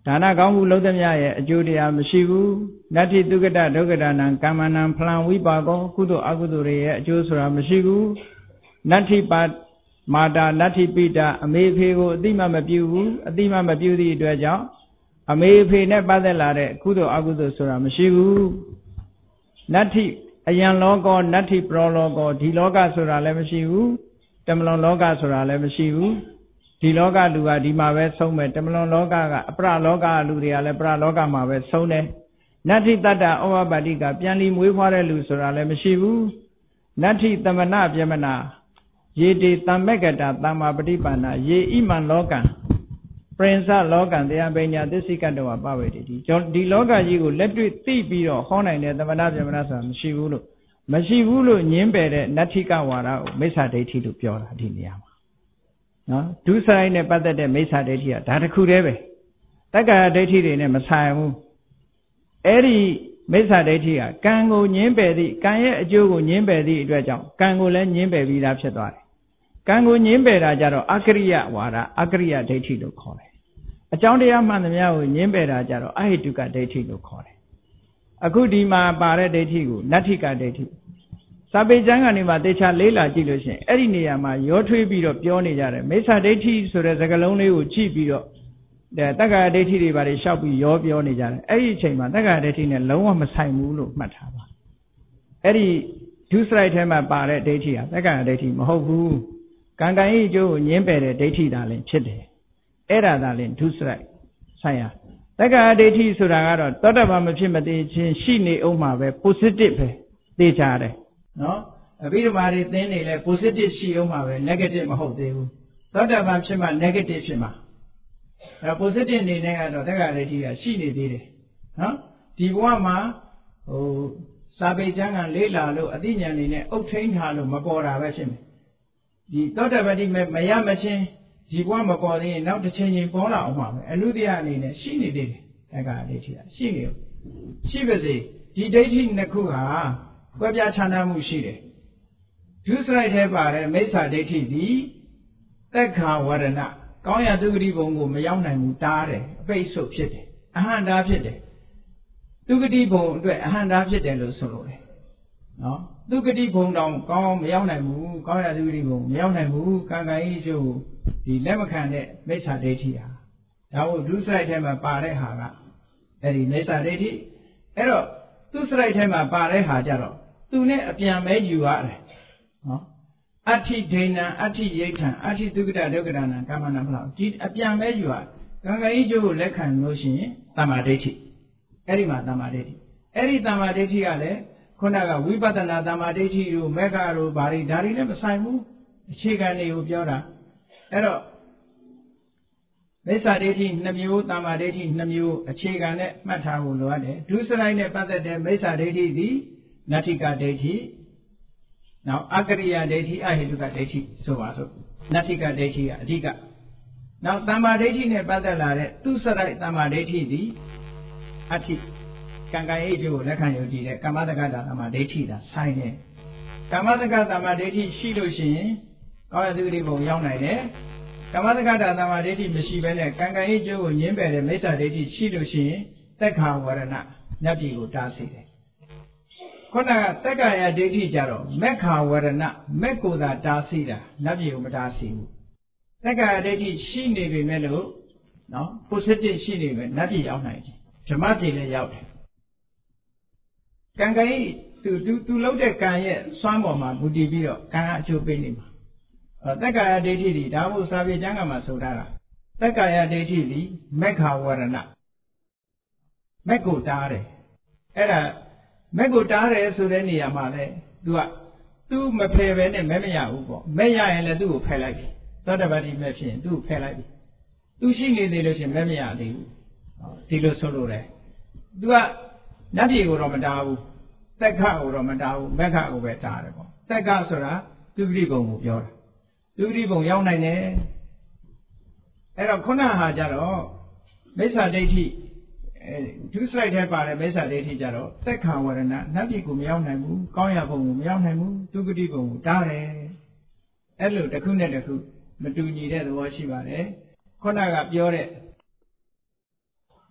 ဒါနကောင်းမှုလုပ်သမျှရဲ့အကျိုးတရားမရှိဘူးနတ္ထိတုကတဒုက္ကတာနံကာမနံဖလံဝိပါကောကုသိုလ်အကုသိုလ်တွေရဲ့အကျိုးဆိုတာမရှိဘူးနတ္ထိပါမာတာနတ္ထိပိတာအမေဖေကိုအတိမမပြုဘူးအတိမမပြုသည့်အတွက်ကြောင့်အမေဖေနဲ့ပတ်သက်လာတဲ့ကုသိုလ်အကုသိုလ်ဆိုတာမရှိဘူးနတ္ထိအယံလောကောနတ္ထိပရောလောကောဒီလောကဆိုတာလည်းမရှိဘူးတမလွန်လောကဆိုတာလည်းမရှိဘူးဒီလောကလူကဒီမှာပဲဆုံးမယ်တမလွန်လောကကအပရလောကလူတွေကလည်းပရလောကမှာပဲဆုံးတယ်နတ္ထိတတ္တဩဝပါတိကပြန်လီမွေးဖွားတဲ့လူဆိုတာလည်းမရှိဘူးနတ္ထိသမဏပြမနာယေတိတမ္မကတာသမ္မာပฏิပန္နာယေဣမံလောကံပရိစ္ဆလောကံတရားပညာသစ္စိကတဝပဝေတိဒီလောကကြီးကိုလက်တွေ့သိပြီးတော့ဟောနိုင်တဲ့သမဏပြမနာဆိုတာမရှိဘူးလို့ညင်းပယ်တဲ့နတ္ထိကဝါဒကိုမိစ္ဆာဒိဋ္ဌိလို့ပြောတာဒီနေရာမှာနော်ဒုစရိုက်နဲ့ပတ်သက်တဲ့မိစ္ဆာဒိဋ္ဌိကဒါတစ်ခုတည်းပဲတက္ကရာဒိဋ္ဌိတွေနဲ့မဆိုင်ဘူးအဲ့ဒီမိစ္ဆာဒိဋ္ဌိကကံကိုညင်းပယ်သည့်ကံရဲ့အကျိုးကိုညင်းပယ်သည့်အတွက်ကြောင့်ကံကိုလည်းညင်းပယ်ပြီးသားဖြစ်သွားတယ်ကံကိုညင်းပယ်တာကြတော့အကရိယဝါဒအကရိယဒိဋ္ဌိလို့ခေါ်တယ်အကြောင်းတရားမှန်သမျှကိုညင်းပယ်တာကြတော့အဟိတုကဒိဋ္ဌိလို့ခေါ်တယ်အခုဒီမှာပါတဲ့ဒိဋ္ဌိကိုနတ္ထိကဒိဋ္ဌိစာပေကျမ်းကနေမှတေချာလေးလာကြည့်လို့ရှိရင်အဲ့ဒီနေရာမှာရောထွေးပြီးတော့ပြောနေကြတယ်မိစ္ဆာဒိဋ္ဌိဆိုတဲ့စကားလုံးလေးကိုကြည့်ပြီးတော့တက္ကရာဒိဋ္ဌိတွေဘာတွေလျှောက်ပြီးရောပြောနေကြတယ်အဲ့ဒီအချိန်မှာတက္ကရာဒိဋ္ဌိနဲ့လုံးဝမဆိုင်ဘူးလို့မှတ်ထားပါအဲ့ဒီဒုစရိုက်ထဲမှာပါတဲ့ဒိဋ္ဌိဟာတက္ကရာဒိဋ္ဌိမဟုတ်ဘူးကံကံဤအကျိုးကိုညင်းပယ်တဲ့ဒိဋ္ဌိသာလင်ဖြစ်တယ်အဲ့ဒါသာလင်ဒုစရိုက်ဆိုင်ရာတက္ကရာဒိဋ္ဌိဆိုတာကတော့သောတပန်မဖြစ်မသေးချင်းရှိနေအောင်မှာပဲ positive ပဲသိကြတယ်နော်အဘိဓမ္မာတွေသင်နေလဲ positive ရှိအောင်မှာပဲ negative မဟုတ်သေးဘူးသောတပန်ဖြစ်မှ negative ဖြစ်မှာအဲ positive အနေနဲ့ကတော့တက္ကရာဒိဋ္ဌိကရှိနေသေးတယ်နော်ဒီဘဝမှာစာပေကျမ်းကလေးလာလို့အသိဉာဏ်နေနဲ့အုပ်ထိန်းထားလို့မပေါ်တာပဲဖြစ်မယ်ဒီသောတပတိမရမချင်းဒီဘဝမပေါ်သေးရင်နောက်တစ်ချိန်ချိန်ပေါ်လာအောင်မှာပဲအနုတ္တယအနေနဲ့ရှိနေသေးတယ်တက္ကရာဒိဋ္ဌိကရှိနေတယ်ရှိပါစေဒီဒိဋ္ဌိနှစ်ခုဟာကွဲပြားခြားနားမှုရှိတယ်ဒုစရိုက်ထဲပါတဲ့မိစ္ဆာဒိဋ္ဌိသည်သက်ခါဝရဏကောင်းရာသုဂတိဘုံကိုမရောက်နိုင်ဘူးတားတယ်အပိတ်ဆို့ဖြစ်တယ်အဟံတာဖြစ်တယ်သုဂတိဘုံအတွက်အဟံတာဖြစ်တယ်လို့ဆိုလို့တယ်နော်သုဂတိဘုံတောင်ကောင်းမရောက်နိုင်ဘူးကောင်းရာသုဂတိဘုံမရောက်နိုင်ဘူးကံကံဤကျိုးဒီလက်မခံတဲ့မိစ္ဆာဒိဋ္ဌိဟာဒါကိုဒုစရိုက်ထဲမှာပါတဲ့ဟာကအဲ့ဒီမိစ္ဆာဒိဋ္ဌိအဲ့တော့သူစရိုက်ထဲမှာပါတဲ့ဟာကြတော့သူနဲ့အပြန်မဲယူရတယ်နော်အဋ္ဌိဒိဏံအဋ္ဌိယိဋ္ဌံအဋ္ဌိသုက္ကတဒုက္ကတာနံကာမနံဖလောဒီအပြန်မဲယူရကံကံဤကျိုးကိုလက်ခံလို့ရှိရင်တမ္မာဒိဋ္ဌိအဲ့ဒီမှာတမ္မာဒိဋ္ဌိအဲ့ဒီတမ္မာဒိဋ္ဌိကလည်းခုနကဝိပဿနာတမ္မာဒိဋ္ဌိတို့မေဃတို့ဘာတွေဒါတွေလည်းမဆိုင်ဘူးအခြေခံတွေကိုပြောတာအဲ့တော့မိစ္ဆာဒိဋ္ဌိ2မျိုးတမ္မာဒိဋ္ဌိ2မျိုးအခြေခံနဲ့မှတ်ထားဖို့လိုအပ်တယ်ဒုစရိုက်နဲ့ပတ်သက်တဲ့မိစ္ဆာဒိဋ္ဌိသည်နတ္ထိကဒိဋ္ဌိနောက်အကရိယာဒိဋ္ဌိအဟိတုကဒိဋ္ဌိဆိုပါစို့နတ္ထိကဒိဋ္ဌိကအဓိကနောက်တမ္မာဒိဋ္ဌိနဲ့ပတ်သက်လာတဲ့သူစရိုက်တမ္မာဒိဋ္ဌိသည်အဋ္ဌိကံကံရဲ့အကျိုးကိုလက်ခံယုံကြည်တဲ့ကာမတက္ကတာတမ္မာဒိဋ္ဌိသာဆိုင်တယ်ကာမတက္ကတာတမ္မာဒိဋ္ဌိရှိလို့ရှိရင်ကောင်းရာသုဂတိဘုံရောက်နိုင်တယ်ကာမတက္ကတာတမ္မာဒိဋ္ဌိမရှိဘဲနဲ့ကံကံရဲ့အကျိုးကိုညှင်းပယ်တဲ့မိစ္ဆာဒိဋ္ဌိရှိလို့ရှိရင်သက်ခါဝရဏနတ်ပြည်ကိုတားဆီးတယ်ခုနကတက္ကရာဒိဋ္ဌိကြတော့မက္ခာဝရဏမက်ကိုသာတားဆီးတာနတ်ပြည်ကိုမတားဆီးဘူးတက္ကရာဒိဋ္ဌိရှိနေပေမဲ့လို့နော် positive ရှိနေပဲနတ်ပြည်ရောက်နိုင်တယ်ဓမ္မပြည်လည်းရောက်တယ်ကံကံဤသူလုပ်တဲ့ကံရဲ့စွမ်းပေါ်မှာမူတည်ပြီးတော့ကံကအကျိုးပေးနေမှာတက္ကရာဒိဋ္ဌိဒီဒါမို့စာပေကျမ်းကမှာဆိုထားတာတက္ကရာဒိဋ္ဌိဒီမက္ခာဝရဏမက်ကိုတားတယ်အဲ့ဒါမက်ကိုတားတယ်ဆိုတဲ့နေရာမှာလဲသူမဖယ်ပဲနဲ့မဲမရဘူးပေါ့မဲရရင်လည်းသူ့ကိုဖယ်လိုက်ပြီသောတပတိမဲဖြစ်ရင်သူ့ကိုဖယ်လိုက်ပြီသူရှိနေသေးလို့ရှိရင်မဲမရသေးဘူးဒီလိုဆိုလို့တယ်သူကနတ်ပြည်ကိုတော့မတားဘူးသက်ခကိုတော့မတားဘူးမက္ခကိုပဲတားတယ်ပေါ့သက်ခဆိုတာသုဂတိဘုံကိုပြောတာသုဂတိဘုံရောက်နိုင်တယ်အဲ့တော့ခုနဟာကြတော့မိစ္ဆာဒိဋ္ဌိဒုစရိုက်ထဲပါတဲ့မိစ္ဆာဒိဋ္ဌိကြတော့သက်ခဝရဏနတ်ပြည်ကိုမရောက်နိုင်ဘူးကောင်းရာဘုံကိုမရောက်နိုင်ဘူးသုဂတိဘုံကိုတားတယ်အဲ့လိုတစ်ခုနဲ့တစ်ခုမတူညီတဲ့သဘောရှိပါတယ်ခုနကပြောတဲ့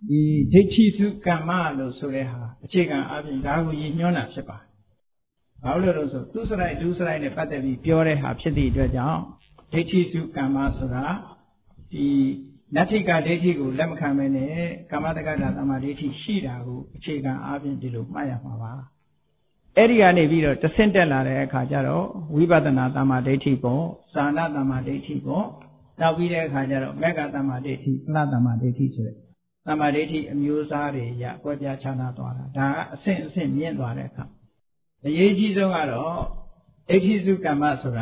ဒီဒိဋ္ဌိစုကမ္မလို့ဆိုတဲ့ဟာအခြေခံအပြင်ဒါကိုရည်ညွှန်းတာဖြစ်ပါတယ်။ဘာလို့လဲဆိုသူစရိုက်ဒုစရိုက်နဲ့ပတ်သက်ပြီးပြောတဲ့ဟာဖြစ်သည့်အတွက်ကြောင့်ဒိဋ္ဌိစုကမ္မဆိုတာဒီနတ္ထိကဒိဋ္ဌိကိုလက်မခံမဲနဲ့ကာမတက္ကတာသမာဓိဋ္ဌိရှိတာကိုအခြေခံအပြင်ဒီလိုမှတ်ရမှာပါ။အဲ့ဒီကနေပြီးတော့တဆင့်တက်လာတဲ့အခါကျတော့ဝိပဿနာသမာဓိဋ္ဌိပေါ့သာဏသမာဓိဋ္ဌိပေါ့နောက်ပြီးတဲ့အခါကျတော့မေဃသမာဓိဋ္ဌိဖလားသမာဓိဋ္ဌိဆိုတဲ့သမာဓိဋ္ဌိအမျိုးအစားတွေရကွဲပြားခြားနားသွားတာဒါကအဆင့်အဆင့်မြင့်သွားတဲ့အခါအရေးကြီးဆုံးကတော့ဒိဋ္ဌိစုကမ္မဆိုတာ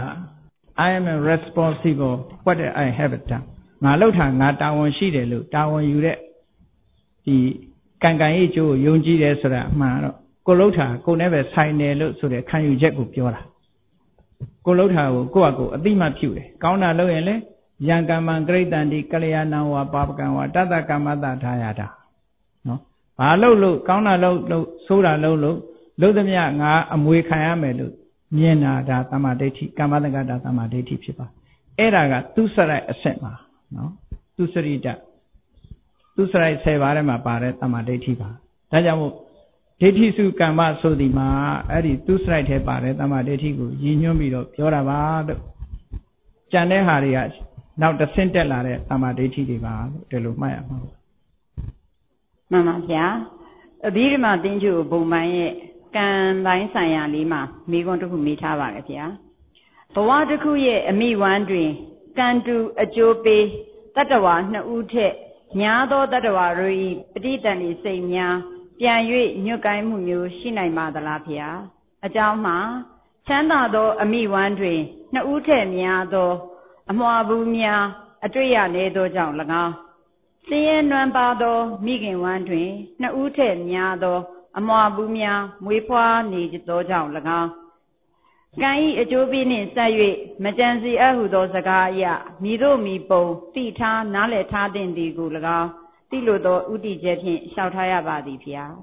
I am responsible what I have done ငါလုပ်တာငါတာဝန်ရှိတယ်လို့တာဝန်ယူတဲ့ဒီကံကံရဲ့အကျိုးကိုယုံကြည်တယ်ဆိုတာအမှန်တော့ကိုလှုပ်တာကိုနဲ့ပဲဆိုင်တယ်လို့ဆိုတဲ့ခံယူချက်ကိုပြောတာကိုလှုပ်တာကိုကိုယ့်အကိုအတိမပြုတယ်ကောင်းတာလုပ်ရင်လေယံကမ္မံကရိတံတိကလျာဏံဝါပါပကံဝါတတကမ္မတထာယတာနော်ဘာလို့ကောင်းတာလို့ဆိုးတာလို့သမျှငါအမွေခံရမယ်လို့မြင်တာဒါသမာဓိဋ္ဌိကမ္မတက္ကတာသမာဓိဋ္ဌိဖြစ်ပါအဲ့ဒါကသူစရိုက်အစစ်ပါနော်သူစရိတသူစရိုက်10ပါးထဲမှာပါတဲ့သမာဓိဋ္ဌိပါဒါကြောင့်မို့ဒိဋ္ဌိစုကမ္မဆိုဒီမှာအဲ့ဒီသူစရိုက်ထဲပါတဲ့သမာဓိဋ္ဌိကိုရည်ညွှန်းပြီးတော့ပြောတာပါလို့ကြံတဲ့ဟာတွေကနောက်တစ်ဆင့်တက်လာတဲ့သမာဓိဋ္ဌိတွေပါလို့ဒီလိုမှတ်ရမှာမှန်ပါဗျာအဘိဓမ္မာသင်္ကြန်ဘုံပိုင်းရဲ့ကံပိုင်းဆိုင်ရာလေးမှာမိကွန်းတစ်ခုမေးထားပါလေဗျာဘဝတစ်ခုရဲ့အမိဝမ်းတွင်ကံတူအကျိုးပေးတတ္တဝါနှစ်ဦးထက်ညာသောတတ္တဝါတို့၏ပဋိသန္ဓေစိတ်များပြန်၍ညွတ်ကိုင်းမှုမျိုးရှိနိုင်ပါသလားဗျာအကြောင်းမှာချမ်းသာသောအမိဝမ်းတွင်နှစ်ဦးထက်များသောအမွှာဘူးများအတွေ့ရနေသောကြောင့်၎င်းဆင်းရဲနွမ်းပါသောမိခင်ဝမ်းတွင်နှစ်ဦးထက်များသောအမွှာဘူးများမွေးဖွားနေသောကြောင့်၎င်းကံဤအကျိုးပေးနှင့်ဆက်၍မကြံစီအပ်ဟုသောစကားအရမိတို့မိပုံတိထားနားလည်ထားသင့်သည်ကို၎င်းသိလိုသောဥတီချက်ဖြင့်လျှောက်ထားရပါသည်ဗျာ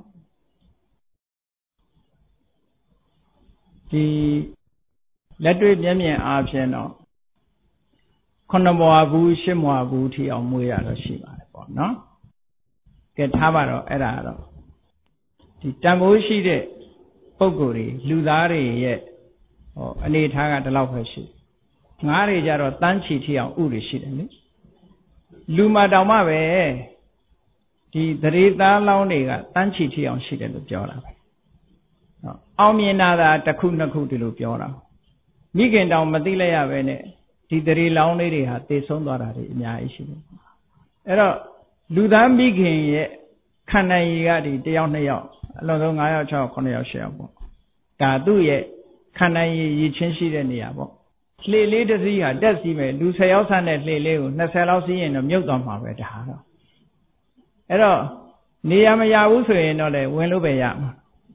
ဒီလက်တွေ့မျက်မြင်အားဖြင့်တော့9မွာဘူး10မွာဘူးထိအောင်မွေးရတော့ရှိပါတယ်ပေါ့နော်ကဲထားပါတော့အဲ့ဒါတော့ဒီတန်ဖိုးရှိတဲ့ပုံကိုယ်တွေလူသားတွေရဲ့အနေထားကဒီလောက်ပဲရှိငါးတွေကြတော့တန်းချီထိအောင်ဥတွေရှိတယ်လေလူမတောင်မှပဲဒီသရေသားလောင်းတွေကတန်းချီထိအောင်ရှိတယ်လို့ပြောတာပဲအောင်မြင်တာတစ်ခုနှစ်ခုဒီလိုပြောတာမိခင်တောင်မသိလိုက်ရပဲနဲ့ဒီသရေလောင်းလေးတွေဟာတည်ဆုံးသွားတာတွေအများကြီးရှိတယ်အဲ့တော့လူသားမိခင်ရဲ့ခန္ဓာရည်ကဒီ1ယောက်2ယောက်အလုံးစုံ9ယောက်6ယောက်9ယောက်10ယောက်ပေါ့ဒါသူ့ရဲ့ခန္ဓာရည်ချင်းရှိတဲ့နေရာပေါ့လှေလေးတစ်စီးဟာတက်စီးမယ်လူ10ယောက်ဆန့်တဲ့လှေလေးကို20လောက်စီးရင်တော့မြုပ်သွားမှာပဲဒါတော့အဲ့တော့နေရာမရဘူးဆိုရင်တော့လေဝင်လို့ပဲရမှာ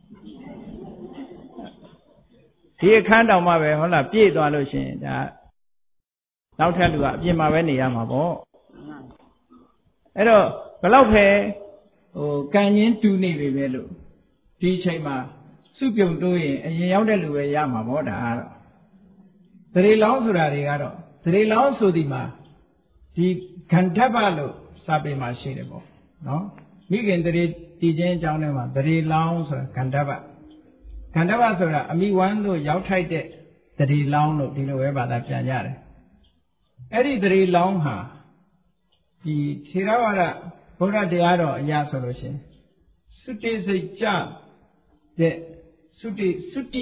ဒီအခန်းတောင်မှပဲဟုတ်လားပြည့်သွားလို့ရှိရင်ဒါနောက်ထပ်လူကအပြင်မှာပဲနေရမှာပေါ့အဲ့တော့ဘယ်လောက်ပဲကံချင်းတူနေပြီပဲလို့ဒီအချိန်မှာစုပြုံတိုးရင်အရင်ရောက်တဲ့လူပဲရမှာပေါ့ဒါကတော့သရေလောင်းဆိုတာတွေကတော့သရေလောင်းဆိုဒီမှာဒီဂန္ဓပ္ပလို့စာပေမှာရှိတယ်ပေါ့နော်မိခင်သရေတည်ခြင်းအကြောင်းထဲမှာသရေလောင်းဆိုတာဂန္ဓပ္ပဆိုတာအမိဝမ်းတို့ရောက်ထိုက်တဲ့သရေလောင်းလို့ဒီလိုပဲဘာသာပြန်ကြတယ်အဲ့ဒီသရေလောင်းဟာဒီထေရဝါဒဘုရားတရားတော်အရာဆိုလို့ရှိရင်သုတိစိတ်ကြတဲ့သုတိစိတ်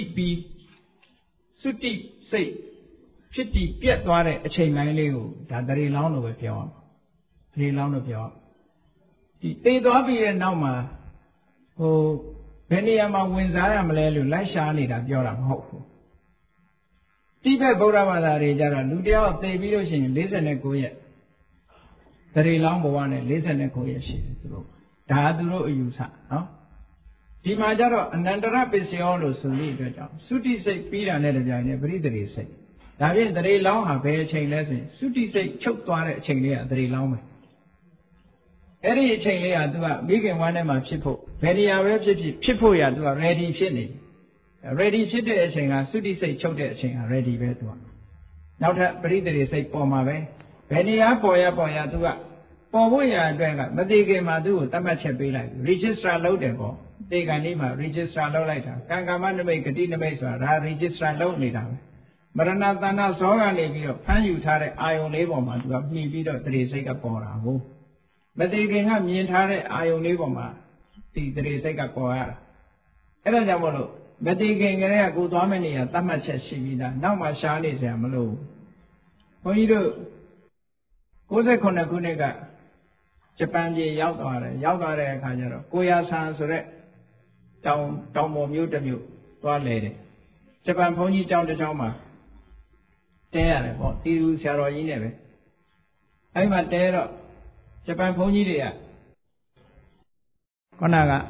ဖြစ်တည်ပြတ်သွားတဲ့အချိန်တိုင်းလေးကိုဒါသရေလောင်းလို့ပဲပြောအောင်သရေလောင်းလို့ပြောဒီသိသွားပြီးတဲ့နောက်မှာဘယ်နေရာမှာဝင်စားရမလဲလို့လိုက်ရှာနေတာပြောတာမဟုတ်ဘူးတိဘက်ဗုဒ္ဓဘာသာတွေကြတော့လူတယောက်သိပြီးလို့ရှိရင်49ရက်သရေလောင်းဘဝနဲ့49ရက်ရှိတယ်သူတို့ဒါသူတို့အယူဆနော်ဒီမှာကျတော့အနန္တရပစ္စယောလို့ဆိုပြီးအတွက်ကြောင့်သုတိစိတ်ပြီးတာနဲ့တပြိုင်နက်ပရိသေစိတ်ဒါဖြင့်သရေလောင်းဟာဘယ်အချိန်လဲဆိုရင်သုတိစိတ်ချုပ်သွားတဲ့အချိန်လေးကသရေလောင်းပဲအဲ့ဒီအချိန်လေးကသူကမိခင်ဝမ်းထဲမှာဖြစ်ဖို့ဘယ်နေရာပဲဖြစ်ဖို့ရသူက ready ဖြစ်နေ ready ဖြစ်တဲ့အချိန်ကသုတိစိတ်ချုပ်တဲ့အချိန်က ready ပဲသူကနောက်ထပ်ပရိသေစိတ်ပေါ်မှာပဲဘယ်နေရာပေါ်ရသူကပေါ်ဖို့ရအတွက်ကမတိကေမှာသူ့ကိုတတ်မှတ်ချက်ပေးလိုက် register လုပ်တယ်ပေါ့တေကန်ဒီမှာ register လုပ်လိုက်တာကံကာမနမိတ်ဂတိနမိတ်ဆိုတာဒါ register လုပ်နေတာပဲမရဏတဏ္ဍဇောကနေပြီးတော့ဖမ်းယူထားတဲ့အာယုံလေးပေါ်မှာသူကမှီပြီးတော့တရေစိတ်ကပေါ်တာကိုမတိခင်ကမြင်ထားတဲ့အာယုံလေးပေါ်မှာဒီတရေစိတ်ကပေါ်ရတာအဲ့ဒါကြောင့်မို့လို့မတိခင်ကလေးကကိုသွားမယ့်နေရာတတ်မှတ်ချက်ရှိပြီးသားနောက်မှရှားနေစရာမလိုဘုန်းကြီးတို့69ခုနှစ်ကဂျပန်ပြည်ရောက်သွားတဲ့အခါကျတော့ကိုယာဆန်ဆိုတဲ့တောင်ပေါ်မြို့တစ်မြို့သွားလဲတယ်ဂျပန်ဘုန်းကြီးကျောင်းတစ်ကျောင်းမှာတဲရတယ်ပေါ့တီလူဆရာတော်ကြီးနဲ့ပဲအဲ့မှာတဲတော့ဂျပန်ဘုန်းကြီးတွေကခုနက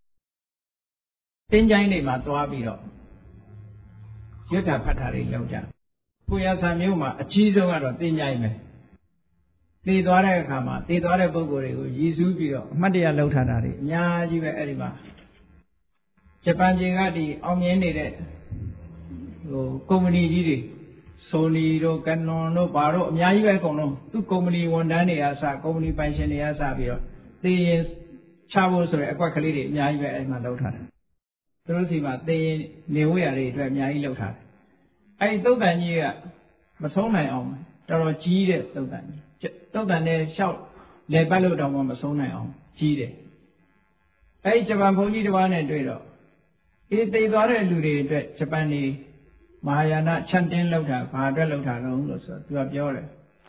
တင်းချိုင်းတွေမှာသွားပြီးတော့ရွတ်တာဖတ်တာတွေလုပ်ကြကိုယာဆန်မြို့မှာအကြီးဆုံးကတော့တင်းချိုင်းပဲသေသွားတဲ့အခါမှာသေသွားတဲ့ပုဂ္ဂိုလ်တွေကိုရည်စူးပြီးတော့အမှတ်တရလှုပ်ထားတာတွေအများကြီးပဲအဲ့ဒီမှာဂျပန်ပြည်ကဒီအောင်မြင်နေတဲ့ကုမ္ပဏီကြီးတွေဆိုနီတို့ကနွန်တို့ဘာတို့အများကြီးပဲအကုန်လုံးသူကုမ္ပဏီဝန်ထမ်းတွေကစကုမ္ပဏီပိုင်ရှင်တွေကစပြီးတော့သေရင်ချဖို့ဆိုတဲ့အကွက်ကလေးတွေအများကြီးပဲအဲ့မှာလှုပ်ထားတယ်သူတို့စီမှာသေရင်နေဝရတွေအတွက်အများကြီးလှုပ်ထားတယ်အဲ့ဒီသုတ်တန်ကြီးကမဆုံးနိုင်အောင်တော်တော်ကြီးတဲ့သုတ်တန်ကြီးသုတ်တန်နဲ့လျှောက်လေပတ်လို့တောင်မှမဆုံးနိုင်အောင်ကြီးတယ်အဲ့ဒီဂျပန်ဘုန်းကြီးတစ်ပါးနဲ့တွေ့တော့ဒီသိသွားတဲ့လူတွေအတွက်ဂျပန်နေမဟာယာနချန်တင်းလောက်တာဘာအတွက်လောက်တာလုံးလို့ဆိုတော့သူကပြောတယ်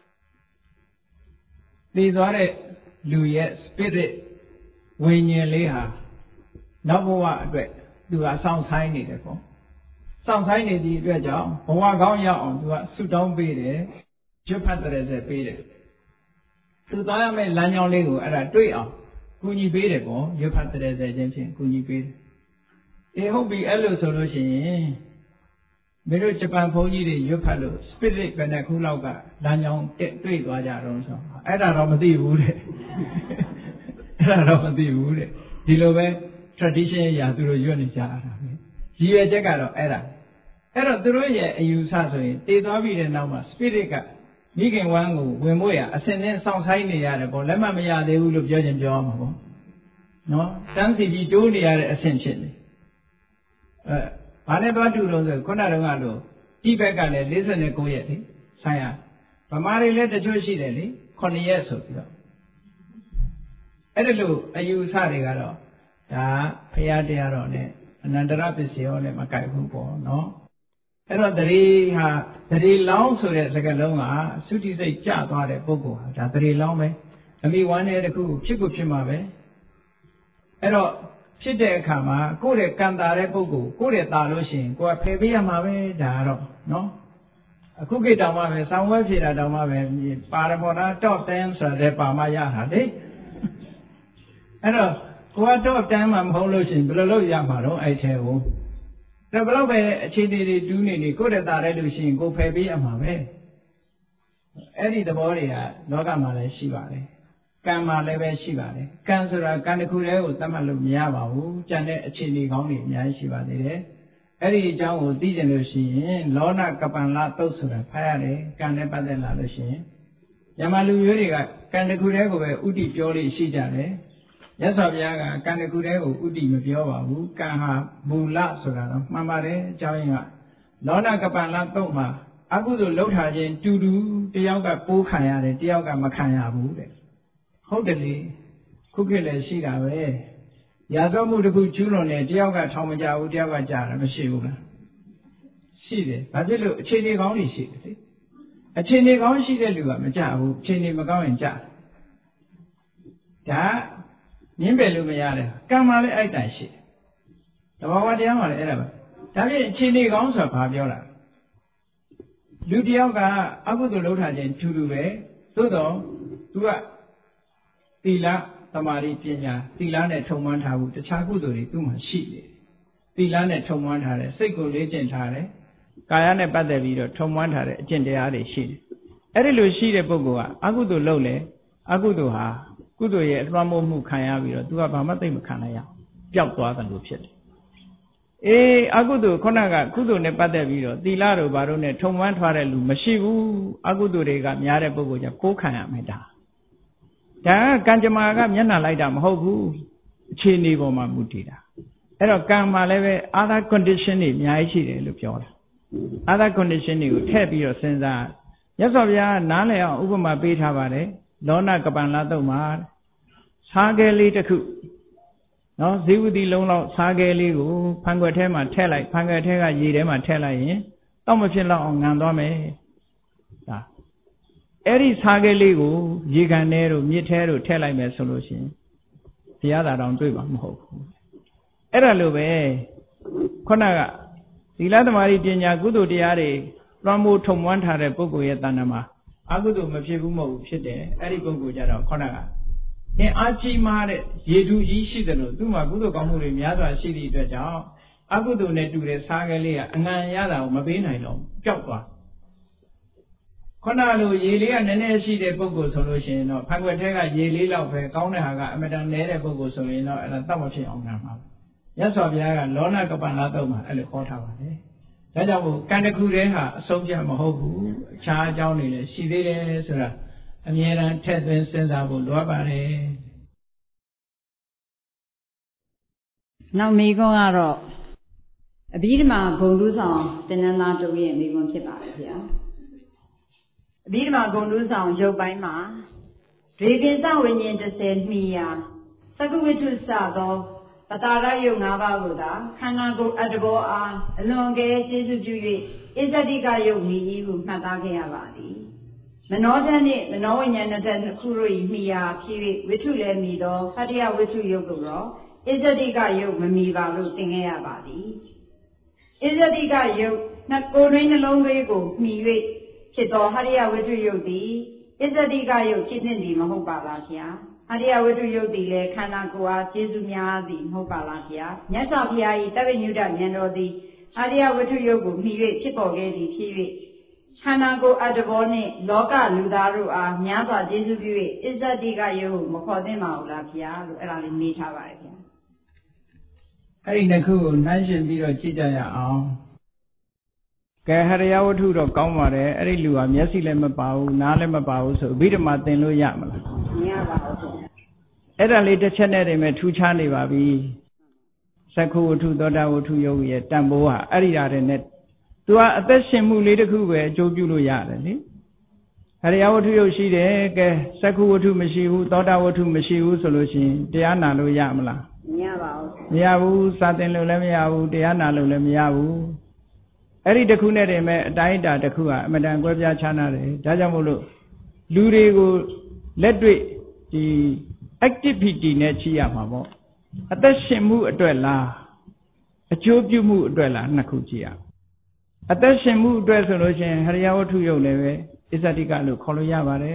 သိသွားတဲ့လူရဲ့ spirit ဝိညာဉ်လေးဟာနောက်ဘဝအတွက်သူကစောင့်ဆိုင်နေတယ်ပေါ့စောင့်ဆိုင်နေသည့်အတွက်ကြောင့်ဘဝကောင်းရောက်အောင်သူကဆုတောင်းပေးတယ်ကျွတ်ဖတ်တဲ့ဆက်ပေးတယ်သူသားရမယ့်လမ်းကြောင်းလေးကိုအဲ့ဒါတွေ့အောင်ကူညီပေးတယ်ပေါ့ရွတ်ဖတ်တဲ့ဆက်ခြင်းဖြင့်ကူညီပေးတယ်အေးဟုတ်ပြီအဲ့လိုဆိုလို့ရှိရင်မင်းတို့ဂျပန်ဘုန်းကြီးတွေရွတ်ဖတ်လို့ spirit ဘယ်နှခုလောက်ကလမ်းကြောင်းတွေ့သွားကြတော့ဆိုအဲ့ဒါတော့မသိဘူးတဲ့အဲ့ဒါတော့မသိဘူးတဲ့ဒီလိုပဲ tradition အရာသူတို့ရွတ်နေကြတာပဲရည်ရွယ်ချက်ကတော့အဲ့ဒါအဲ့တော့သူတို့ရဲ့အယူဆဆိုရင်တည်သွားပြီတဲ့နောက်မှာ spirit ကမိခင်ဝမ်းကိုဝင်ဖို့ရအစင်နဲ့စောင့်ဆိုင်နေရတယ်ပေါ့လက်မမရသေးဘူးလို့ပြောချင်ပြောမှာပေါ့နော်တန်းစီပြီးတိုးနေရတဲ့အဆင့်ဖြစ်နေဘာနဲ့သွားတူလို့ဆိုခုနတုန်းကလို့ဒီဘက်ကလည်း49ရက်လေဆိုင်ရဗမာတွေလည်းတချို့ရှိတယ်လေ9ရက်ဆိုပြီးတော့အဲ့ဒါလို့အယူအဆတွေကတော့ဒါဖရာတရားတော်နဲ့အနန္တရပစ္စည်းရောလည်းမကိုက်ဘူးပေါ့နော်အဲ့တော့တရေလောင်းဆိုတဲ့စကားလုံးကသုတိစိတ်ကျသွားတဲ့ပုဂ္ဂိုလ်ဟာဒါတရေလောင်းပဲအမိဝမ်းတဲ့တခုဖြစ်ကိုဖြစ်မှာပဲအဲ့တော့ဖြစ်တဲ့အခါမှာကိုယ့်ရဲ့ကံတာတဲ့ပုဂ္ဂိုလ်ကိုယ့်ရဲ့တာလို့ရှိရင်ကိုယ်ကဖယ်ပေးရမှာပဲဒါကတော့နော်အခုခေတ်တောင်မှပဲဆောင်းဝဲဖြေတာတောင်မှပဲပါရမောတာ top 10ဆိုတဲ့ပါမရတာလေအဲ့တော့ကိုယ်က top 10မှမဟုတ်လို့ရှိရင်ဘယ်လိုလုပ်ရမှာတော့အဲ့ထဲကိုဒါဘလို့ပဲအခြေအနေတွေတူးနေကိုယ့်ရဲ့တာတဲ့လို့ရှိရင်ကိုယ်ဖယ်ပေးရမှာပဲအဲ့ဒီသဘောတွေကလောကမှာလည်းရှိပါတယ်ကံမှာလည်းပဲရှိပါတယ်ကံဆိုတာကံတစ်ခုတည်းကိုသတ်မှတ်လို့မရပါဘူးကြံတဲ့အခြေအနေကောင်းတွေအများကြီးရှိပါသေးတယ်အဲ့ဒီအကြောင်းကိုသိကျင်လို့ရှိရင်လောနကပံလသုတ်ဆိုတာဖတ်ရတယ်ကံနဲ့ပတ်သက်လာလို့ရှိရင်ယမလူမျိုးတွေကကံတစ်ခုတည်းကိုပဲဥတီပြောလို့ရှိကြတယ်မြတ်စွာဘုရားကကံတစ်ခုတည်းကိုဥတီမပြောပါဘူးကံဟာမူလဆိုတာတော့မှန်ပါတယ်အကြောင်းရင်းကလောနကပံလသုတ်မှာအကုသိုလ်လှုပ်ထားခြင်းတူတူတယောက်ကပိုးခံရတယ်တယောက်ကမခံရဘူးတဲ့ဟုတ်တယ်လေခုခေတ်လည်းရှိတာပဲရာဇဝမှုတစ်ခုကျူးလွန်နေတယောက်ကထောင်မကြဘူးတယောက်ကကြာတယ်မရှိဘူးလားရှိတယ်ဘာဖြစ်လို့အခြေအနေကောင်းတွေရှိတယ်လေအခြေအနေကောင်းရှိတဲ့လူကမကြဘူးအခြေအနေမကောင်းရင်ကြာဒါငင်းပယ်လို့မရတယ်ကံမှလည်းအဲ့တိုင်ရှိတယ်တဘာဝတရားမှလည်းအဲ့ဒါပဲဒါဖြင့်အခြေအနေကောင်းဆိုတာဘာပြောတာလူတယောက်ကအကုသိုလ်လုပ်ထားခြင်းထူးထူးပဲသို့တော့သူကသီလသမာဓိပညာသီလနဲ့ထုံမှန်းထားဘူးတခြားကုသိုလ်တွေသူ့မှာရှိတယ်သီလနဲ့ထုံမှန်းထားတယ်စိတ်ကိုလေ့ကျင့်ထားတယ်ကာယနဲ့ပတ်သက်ပြီးတော့ထုံမှန်းထားတဲ့အကျင့်တရားတွေရှိတယ်အဲ့ဒီလိုရှိတဲ့ပုဂ္ဂိုလ်ကအကုသိုလ်လုပ်လေအကုသိုလ်ဟာကုသိုလ်ရဲ့အလွှမ်းမိုးမှုခံရပြီးတော့သူကဘာမှသိမခံနိုင်ရပျောက်သွားတယ်လို့ဖြစ်တယ်အေးအကုသိုလ်ခုနကကုသိုလ်နဲ့ပတ်သက်ပြီးတော့သီလတို့ဘာတို့နဲ့ထုံမှန်းထားတဲ့လူမရှိဘူးအကုသိုလ်တွေကများတဲ့ပုဂ္ဂိုလ်ကကိုးခံရမယ်ဒါဒါကကံကြမ္မာကမျက်နှာလိုက်တာမဟုတ်ဘူးအခြေအနေပေါ်မှာမူတည်တာအဲ့တော့ကံမှာလည်းပဲ other condition တွေအများကြီးရှိတယ်လို့ပြောတာ other condition တွေကိုထည့်ပြီးတော့စဉ်းစားမြတ်စွာဘုရားနားလည်အောင်ဥပမာပေးထားပါတယ်လောနကပန်လာတုတ်မှာစားခဲလေးတစ်ခုနော်ဇီဝတိလုံးလောက်စားခဲလေးကိုဖန်ခွက်ထဲမှာထည့်လိုက်ဖန်ခွက်ထဲကရေထဲမှာထည့်လိုက်ရင်တော့မဖြစ်တော့အောင်ငံသွားမယ်ဒါအဲ့ဒီစားခဲလေးကိုရေကန်ထဲတို့မြစ်ထဲတို့ထည့်လိုက်မယ်ဆိုလို့ရှိရင်တရားသာတောင်တွေ့မှာမဟုတ်ဘူးအဲ့ဒါလိုပဲခုနကသီလသမารိပညာကုသိုလ်တရားတွေလွှမ်းမိုးထုံမွမ်းထားတဲ့ပုဂ္ဂိုလ်ရဲ့တဏ္ဍာမှာအကုသိုလ်မဖြစ်ဘူးမဟုတ်ဘူးဖြစ်တယ်အဲ့ဒီပုဂ္ဂိုလ်ကြတော့ခုနကအင်းအာကြီးမားတဲ့ရေတူကြီးရှိတယ်လို့သူ့မှာကုသိုလ်ကောင်းမှုတွေများစွာရှိသည့်အတွက်ကြောင့်အကုသိုလ်နဲ့တူတဲ့စားကလေးကအငံရတာကိုမပေးနိုင်တော့ပျောက်သွားခုနလိုရေလေးကနည်းနည်းရှိတဲ့ပုဂ္ဂိုလ်ဆိုလို့ရှိရင်တော့ဖန်ခွက်ထဲကရေလေးလောက်ပဲကောင်းတဲ့ဟာကအမတန်နည်းတဲ့ပုဂ္ဂိုလ်ဆိုရင်တော့အဲ့ဒါတောက်မဖြစ်အောင်ငံပါမြတ်စွာဘုရားကလောနကပ္ပန္နတုတ်မှာအဲ့လိုခေါ်ထားပါတယ်ဒါကြောင့်မို့ကံတစ်ခုတည်းဟာအဆုံးပြမဟုတ်ဘူးအခြားအကြောင်းတွေလည်းရှိသေးတယ်ဆိုတာအမြဲတမ်းထည့်သွင်းစဉ်းစားဖို့လိုပါတယ်နောက်မိကုံးကတော့အဘိဓမ္မာဂုဏ်ထူးဆောင်တင်နန်းသားတို့ရဲ့မိကုံးဖြစ်ပါတယ်ဗျာအဘိဓမ္မာဂုဏ်ထူးဆောင်ရုပ်ပိုင်းမှာဒေကိစ္စဝိညာဉ်30မိယာသက္ကဝိတုစသောပတာရယုတ်၅ပါးကိုသာခန္ဓာကိုယ်အတ္တဘောအားအလွန်ကဲကျေစုပြု၍အစ္ဆတိကယုတ်မိ၏ဟုမှတ်သားခဲ့ရပါသည်မနောဓာတ်နှင့်မနောဝိညာဏဓာတ်နှစ်ခုတို့၏မိယာဖြစ်၍ဝိထုလည်းမိသောဟတ္တယဝိထုယုတ်ကိုတော့အစ္ဆတိကယုတ်မမိပါလို့သင်ခဲ့ရပါသည်အစ္ဆတိကယုတ်နှစ်ကိုယ်တွင်နှလုံးသွေးကိုမိ၍ဖြစ်သောဟတ္တယဝိထုယုတ်သည်အစ္ဆတိကယုတ်ဖြစ်သင့်သည်မဟုတ်ပါလားဗျာဟတ္တယဝိတုယုတ်သည်လည်းခန္ဓာကိုယ်အားကျေစုများသည်မဟုတ်ပါလားဗျာမြတ်စွာဘုရား၏တပ္ပညုတဉာဏ်တော်သည်ဟတ္တယဝိတုယုတ်ကိုမှီ၍ဖြစ်ပေါ်ခဲ့သည်ဖြစ်၍ခန္ဓာကိုယ်အတ္တဘောနှင့်လောကလူသားတို့အားများစွာကျေစုပြု၍အစ္ဆတိကယုတ်ကိုမခေါ်သင့်ပါဘူးလားဗျာလို့အဲ့ဒါလေးမေးထားပါတယ်ဗျာအဲ့ဒီနှစ်ခုကိုနှိုင်းယှဉ်ပြီးတော့ကြည့်ကြရအောင်ကဲဟရိယဝတ္ထုတော့ကောင်းပါတယ်အဲ့ဒီလူဟာမျက်စိလည်းမပါဘူးနားလည်းမပါဘူးဆိုအဘိဓမ္မာသင်လို့ရမလားမရပါဘူးအဲ့ဒါလေးတစ်ချက်နဲ့တည်းပဲထူးခြားနေပါပြီသက္ခုဝတ္ထုသောတာဝတ္ထုယုတ်ရဲ့တန်ဖိုးဟာအဲ့ဒီဓာတ်တွေနဲ့သူကအသက်ရှင်မှုလေးတစ်ခုပဲအကျိုးပြုလို့ရတယ်လေဟရိယဝတ္ထုယုတ်ရှိတယ်ကဲသက္ခုဝတ္ထုမရှိဘူးသောတာဝတ္ထုမရှိဘူးဆိုလို့ရှိရင်တရားနာလို့ရမလားမရပါဘူးမရဘူးစာသင်လို့လည်းမရဘူးတရားနာလို့လည်းမရဘူးအဲ့ဒီတစ်ခုနဲ့တည်းမဲ့အတိုင်းအတာတစ်ခုဟာအမတန်ကွဲပြားခြားနာတယ်ဒါကြောင့်မို့လို့လူတွေကိုလက်တွေ့ဒီ activity နဲ့ကြည့်ရမှာပေါ့အသက်ရှင်မှုအတွက်လားအကျိုးပြုမှုအတွက်လားနှစ်ခုကြည့်ရအသက်ရှင်မှုအတွက်ဆိုလို့ရှိရင်ဟရိယဝတ္ထုယုတ်လည်းပဲအစ္ဆတိကလို့ခေါ်လို့ရပါတယ်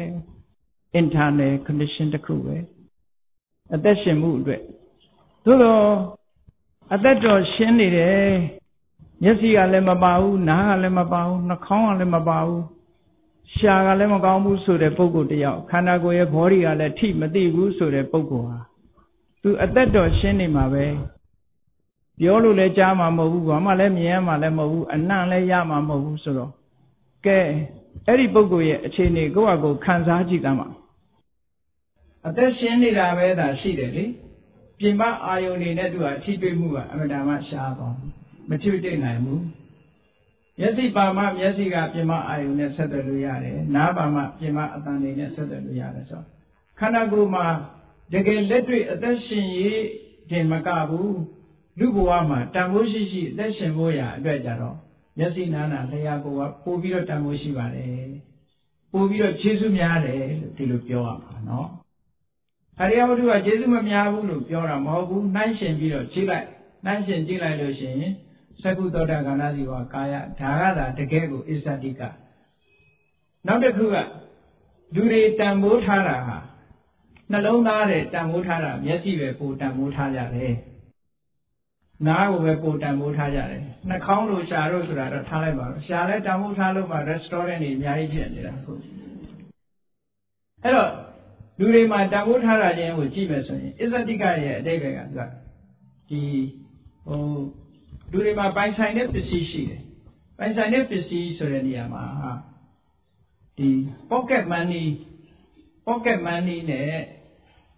internal condition တစ်ခုပဲအသက်ရှင်မှုအတွက်သို့တော့အသက်တော်ရှင်းနေတယ်မျက်စိကလည်းမပါဘူးနားကလည်းမပါဘူးနှာခေါင်းကလည်းမပါဘူးရှားကလည်းမကောင်းဘူးဆိုတဲ့ပုဂ္ဂိုလ်တယောက်ခန္ဓာကိုယ်ရဲ့ body ကလည်းထိမသိဘူးဆိုတဲ့ပုဂ္ဂိုလ်ဟာသူအသက်တော်ရှင်းနေမှာပဲပြောလို့လည်းကြားမှာမဟုတ်ဘူးဘာမှလည်းမြင်ရမှာလည်းမဟုတ်ဘူးအနံ့လည်းရမှာမဟုတ်ဘူးဆိုတော့ကဲအဲ့ဒီပုဂ္ဂိုလ်ရဲ့အခြေအနေကိုယ့်အကိုခံစားကြည့်သမ်းပါအသက်ရှင်းနေတာပဲသာရှိတယ်လေပြင်ပအာယုန်တွေနဲ့သူကအထိတွေ့မှုကအမှန်တမ်းရှားသွားမချွတ်တိတ်နိုင်ဘူးမျက်စိပါမှမျက်စိကပြင်မအာယုန်နဲ့ဆက်သွယ်လို့ရတယ်နားပါမှပြင်မအတန်တွေနဲ့ဆက်သွယ်လို့ရတယ်ဆိုတော့ခန္ဓာကိုယ်မှာတကယ်လက်တွေ့အသက်ရှင်ရေးတင်မကဘူးလူဘဝမှာတန်ဖိုးရှိရှိအသက်ရှင်ဖို့ရအတွက်ကြတော့မျက်စိနာနာလျှာကိုယ်ကပို့ပြီးတော့တန်ဖိုးရှိပါတယ်ပို့ပြီးတော့ခြေဆုများတယ်လို့ဒီလိုပြောရမှာနော်ဟရိယဝတ္ထုကခြေဆုမများဘူးလို့ပြောတာမဟုတ်ဘူးနှိုင်းရှင်ပြီးတော့ကြည့်လိုက်နှိုင်းရှင်ကြည့်လိုက်လို့ရှိရင်သက္ကုသောတာကဏ္ဍစီဝါကာယဒါကသာတကယ်ကိုအစ္ဆတိကနောက်တစ်ခုကလူတွေတန်ဖိုးထားတာဟာနှလုံးသားတဲ့တန်ဖိုးထားတာမျက်စိပဲပိုတန်ဖိုးထားကြတယ်နားကိုပဲပိုတန်ဖိုးထားကြတယ်နှာခေါင်းလိုရှာလို့ဆိုတာတော့ထားလိုက်ပါတော့ရှာလဲတန်ဖိုးထားလို့မှ restaurant တွေအများကြီးဖြစ်နေတာခုအဲ့တော့လူတွေမှာတန်ဖိုးထားတာချင်းကိုကြည့်မယ်ဆိုရင်အစ္ဆတိကရဲ့အတိတ်ပဲကဒီလူတွေမှာပိုင်ဆိုင်တဲ့ပစ္စည်းရှိတယ်ပိုင်ဆိုင်တဲ့ပစ္စည်းဆိုတဲ့နေရာမှာဒီ pocket money နဲ့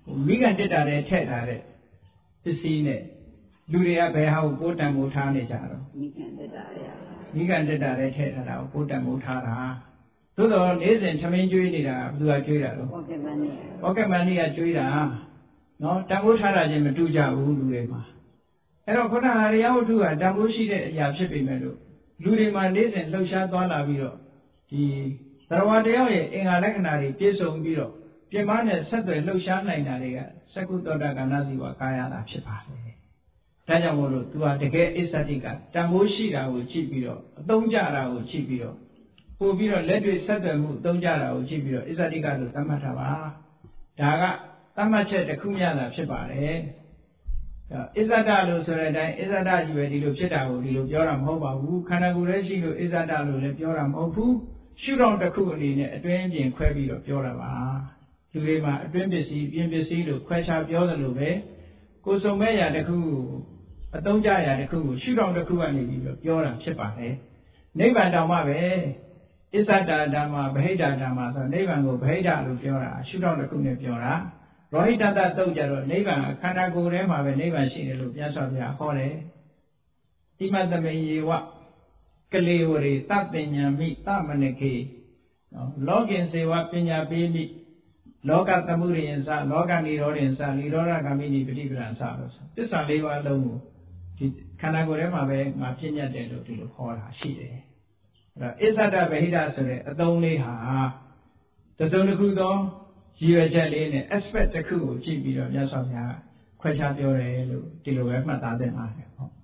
မိကန်တက်တာတဲ့ထက်ထားတဲ့ပစ္စည်းနဲ့လူတွေကဘယ်ဟာကိုပိုးတန်မိုးထားနေကြတော့မိကန်တက်တာတဲ့ထက်ထားတာကိုပိုးတန်မိုးထားတာသို့တော့နေ့စဉ်ထမင်းကျွေးနေတာဘယ်သူကကျွေးတာတော့ဘောကမန်နီကကျွေးတာနော်တန်ဖိုးထားတာချင်းမတူကြဘူးလူတွေမှာအဲ့တော့ခုနဟာရိယဝတ္ထုကတန်ဖိုးရှိတဲ့အရာဖြစ်ပေမဲ့လို့လူတွေမှာနေ့စဉ်လှုပ်ရှားသွားလာပြီးတော့ဒီသရဝတယောက်ရဲ့အင်္ဂါလက္ခဏာတွေပြည့်စုံပြီးတော့ပြင်ပနဲ့ဆက်သွယ်လှုပ်ရှားနိုင်တာတွေကစကုသောတကဏ္ဍစီဝါကာယတာဖြစ်ပါတယ်ဒါကြောင့်မို့လို့သူကတကယ်အစ္ဆတိကတန်ဖိုးရှိတာကိုကြည့်ပြီးတော့အသုံးကျတာကိုကြည့်ပြီးတော့ပို့ပြီးတော့လက်တွေ့ဆက်သွယ်မှုအသုံးကျတာကိုကြည့်ပြီးတော့အစ္ဆတိကလို့သတ်မှတ်တာပါဒါကသတ်မှတ်ချက်တစ်ခုမျှသာဖြစ်ပါတယ်အစ္ဆဒလို့ဆိုတဲ့အတိုင်းအစ္ဆဒကြီးပဲဒီလိုဖြစ်တာကိုဒီလိုပြောတာမဟုတ်ပါဘူးခန္ဓာကိုယ်လည်းရှိလို့အစ္ဆဒလို့လည်းပြောတာမဟုတ်ဘူးရှုထောင့်တစ်ခုအနေနဲ့အတွင်းပြင်ခွဲပြီးတော့ပြောတာပါလူတွေမှာအတွင်းပစ္စည်းပြင်ပစ္စည်းလို့ခွဲခြားပြောသလိုပဲကိုယ်စုံမဲ့ရာတစ်ခုအသုံးကျရာတစ်ခုကိုရှုထောင့်တစ်ခုကနေပြီးတော့ပြောတာဖြစ်ပါတယ်နိဗ္ဗာန်တောင်မှပဲအစ္ဆဒဓမ္မဗဟိတဓမ္မဆိုနိဗ္ဗာန်ကိုဗဟိတလို့ပြောတာရှုထောင့်တစ်ခုနဲ့ပြောတာရောဟိတတတုတ်ကြတော့နိဗ္ဗာန်ခန္ဓာကိုယ်ထဲမှာပဲနိဗ္ဗာန်ရှိတယ်လို့မြတ်စွာဘုရားဟောတယ်တိမတမေယေဝကလေဝရေသပညာမိသမနကေလောကင်စေဝပညာပေးမိလောကသမှုရိယံစလောကနိရောဓင်စနိရောဓဂามိနိပฏิပဒံစလို့သစ္စာ၄ပါးလုံးကိုဒီခန္ဓာကိုယ်ထဲမှာပဲငါပြည့်ညတ်တယ်လို့ဒီလိုဟောတာရှိတယ်အဲ့တော့အစ္ဆဒဗဟိတဆိုတဲ့အသုံးလေးဟာတစ်စုံတစ်ခုသောရည်ရွယ်ချက်လေးနဲ့ aspect တစ်ခုကိုကြည့်ပြီးတော့မြတ်စွာဘုရားခွဲခြားပြောတယ်လို့ဒီလိုပဲမှတ်သားသင့်ပါတယ်ဟုတ်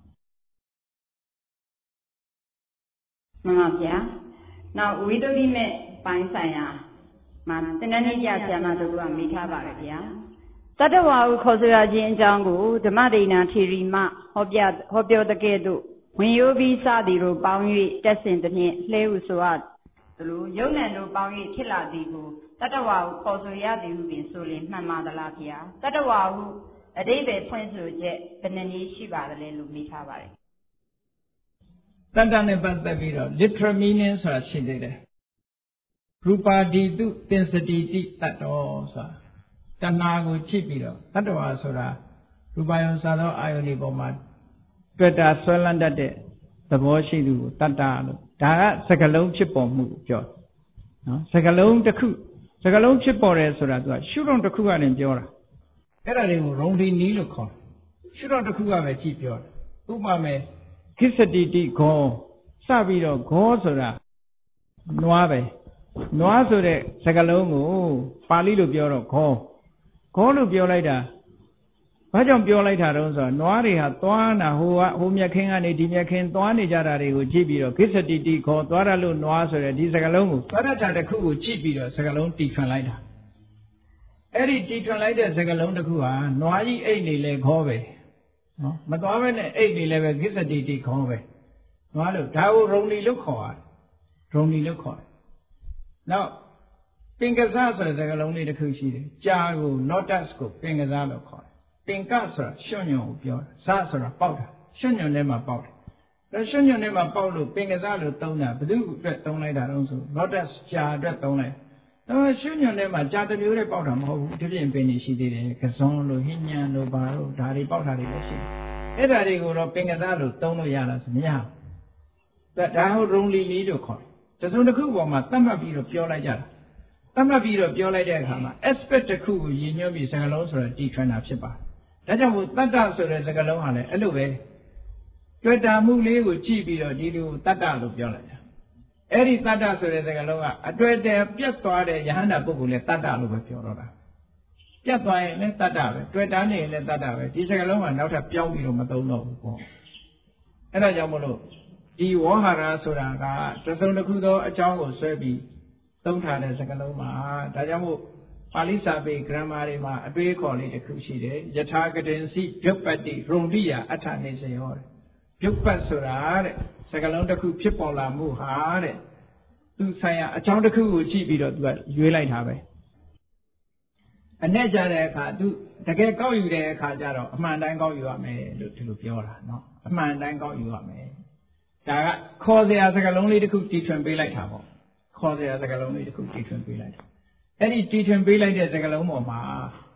မှန်ပါဗျာနောက်ဝိသုဒ္ဓိမဲ့ပိုင်းဆိုင်ရာမှာတဏှိကြဆရာမတို့ကမိထားပါတယ်ဗျာတတ္တဝါဟုခေါ်ဆိုရခြင်းအကြောင်းကိုဓမ္မဒိဏထေရီမဟောပြောတဲ့ကဲ့သို့ဝင်ရိုးပြီးစသည်တို့ပေါင်း၍တက်ဆင်သည်ဖြင့်လှဲဟုဆိုအပ်သလိုယုံနံတို့ပေါင်း၍ဖြစ်လာသည်ကိုတတ္တဝါဟုခေါ်ဆိုရသည်ဟုပင်ဆိုရင်မှန်ပါသလားဗျာတတ္တဝါဟုအဓိပ္ပာယ်ဖွင့်ဆိုချက်ဘယ်နှနည်းရှိပါသလဲလို့မိထားပါတယ်တတ္တနဲ့ပတ်သက်ပြီးတော့ literal meaning ဆိုတာရှိသေးတယ်ရူပါတိတုသင်္စတိတိတတ္တောဆိုတာတဏှာကိုကြည့်ပြီးတော့တတ္တဝါဆိုတာရူပယုံစားသောအာယုန်ဒီပေါ်မှာတွေ့တာဆွဲလန်းတတ်တဲ့သဘောရှိသူကိုတတ္တလို့ဒါကစကလုံးဖြစ်ပေါ်မှုကိုပြောနော်စကလုံးတစ်ခုစကလုံးဖြစ်ပေါ်တယ်ဆိုတာသူကရှုထောင့်တစ်ခုကနေပြောတာအဲ့ဒါတွေကိုရုံဒီနီးလို့ခေါ်တယ်ရှုထောင့်တစ်ခုကပဲကြည့်ပြောတယ်ဥပမာခိစ္စတိတိဂောစပြီးတော့ဂောဆိုတာနွားပဲနွားဆိုတဲ့စကားလုံးကိုပါဠိလိုပြောတော့ဂောလို့ပြောလိုက်တာဘာကြောင့်ပြောလိုက်တာတုံးဆိုတော့နွားတွေဟာသွားနာဟိုမြက်ခင်းကနေဒီမြက်ခင်းသွားနေကြတာတွေကိုကြည့်ပြီးတော့ခိစ္စတိတိဂောသွားရလို့နွားဆိုတဲ့ဒီစကားလုံးကိုသရထတစ်ခုကိုကြည့်ပြီးတော့စကားလုံးတီထွင်လိုက်တာအဲ့ဒီတီထွင်လိုက်တဲ့စကားလုံးတစ်ခုဟာနွားကြီးအိတ်နေလဲဂောပဲနော်မသွားဘဲနဲ့အိတ်နေလဲပဲခိစ္စတိတိဂောပဲနွားလို့ဒါကိုရုံလီလို့ခေါ်ရတယ်ရုံလီလို့ခေါ်တယ်နောက်ပင်ကစားဆိုတဲ့စကားလုံးလေးတစ်ခုရှိတယ်ကြာကို lotus ကိုပင်ကစားလို့ခေါ်တယ်ပင်ကဆိုတာရွှွညွန်ကိုပြောတာဇဆိုတာပေါက်တာရွှွညွန်ထဲမှာပေါက်တယ်ဒါရွှွညွန်ထဲမှာပေါက်လို့ပင်ကစားလို့သုံးတာဘယ်သူအတွက်သုံးလိုက်တာတော့ဆို lotus ကြာအတွက်သုံးလိုက်ဒါပေမဲ့ရွှွညွန်ထဲမှာကြာတစ်မျိုးနဲ့ပေါက်တာမဟုတ်ဘူးဒီပြင်ပင်နေရှိသေးတယ်ကစွန်းလို့ဟင်းညံလို့ဘာလို့ဒါတွေပေါက်တာတွေလည်းရှိတယ်အဲ့ဒါတွေကိုတော့ပင်ကစားလို့သုံးလို့ရလားဆိုမရဘူးဒါဟိုရုံလီလေးလို့ခေါ်တယ်တစုံတစ်ခုပေါ်မှာသတ်မှတ်ပြီးတော့ပြောလိုက်ကြတာသတ်မှတ်ပြီးတော့ပြောလိုက်တဲ့အခါမှာ aspect တစ်ခုကိုရည်ညွှန်းပြီးစကားလုံးဆိုတော့တီထွင်တာဖြစ်ပါတယ်ဒါကြောင့်မို့တတ္တဆိုတဲ့စကားလုံးဟာလည်းအဲ့လိုပဲတွေ့တာမှုလေးကိုကြည့်ပြီးတော့ဒီလိုတတ္တလို့ပြောလိုက်တာအဲ့ဒီတတ္တဆိုတဲ့စကားလုံးကအတွေ့အကြုံပြတ်သွားတဲ့ယဟန္တာပုဂ္ဂိုလ်လည်းတတ္တလို့ပဲပြောတော့တာပြတ်သွားရင်လည်းတတ္တပဲတွေ့တာနေရင်လည်းတတ္တပဲဒီစကားလုံးကနောက်ထပ်ပြောင်းပြီးတော့မသုံးတော့ဘူးပေါ့အဲ့ဒါကြောင့်မို့လို့ဒီဝေါဟာရဆိုတာကတစုံတစ်ခုသောအကြောင်းကိုဆွဲပြီးသုံးထားတဲ့စကားလုံးမှာဒါကြောင့်မို့ပါဠိစာပေ grammar တွေမှာအတွေးခေါ်လေးတစ်ခုရှိတယ်ယထာကတင်စီပြုတ်ပတ်တိရုံတိယအဋ္ဌနေစေဟောတယ်ပြုတ်ပတ်ဆိုတာတဲ့စကားလုံးတစ်ခုဖြစ်ပေါ်လာမှုဟာတဲ့သူဆိုင်ရာအကြောင်းတစ်ခုကိုကြည့်ပြီးတော့သူကရွေးလိုက်တာပဲအနဲ့ကြတဲ့အခါသူတကယ်ကောက်ယူတဲ့အခါကျတော့အမှန်တိုင်းကောက်ယူရမယ်လို့ဒီလိုပြောတာเนาะအမှန်တိုင်းကောက်ယူရမယ်ဒါကခေါ်စရာစကားလုံးလေးတစ်ခုတီထွင်ပေးလိုက်တာပေါ့ခေါ်စရာစကားလုံးလေးတစ်ခုတီထွင်ပေးလိုက်တာအဲ့ဒီတီထွင်ပေးလိုက်တဲ့စကားလုံးပေါ်မှာ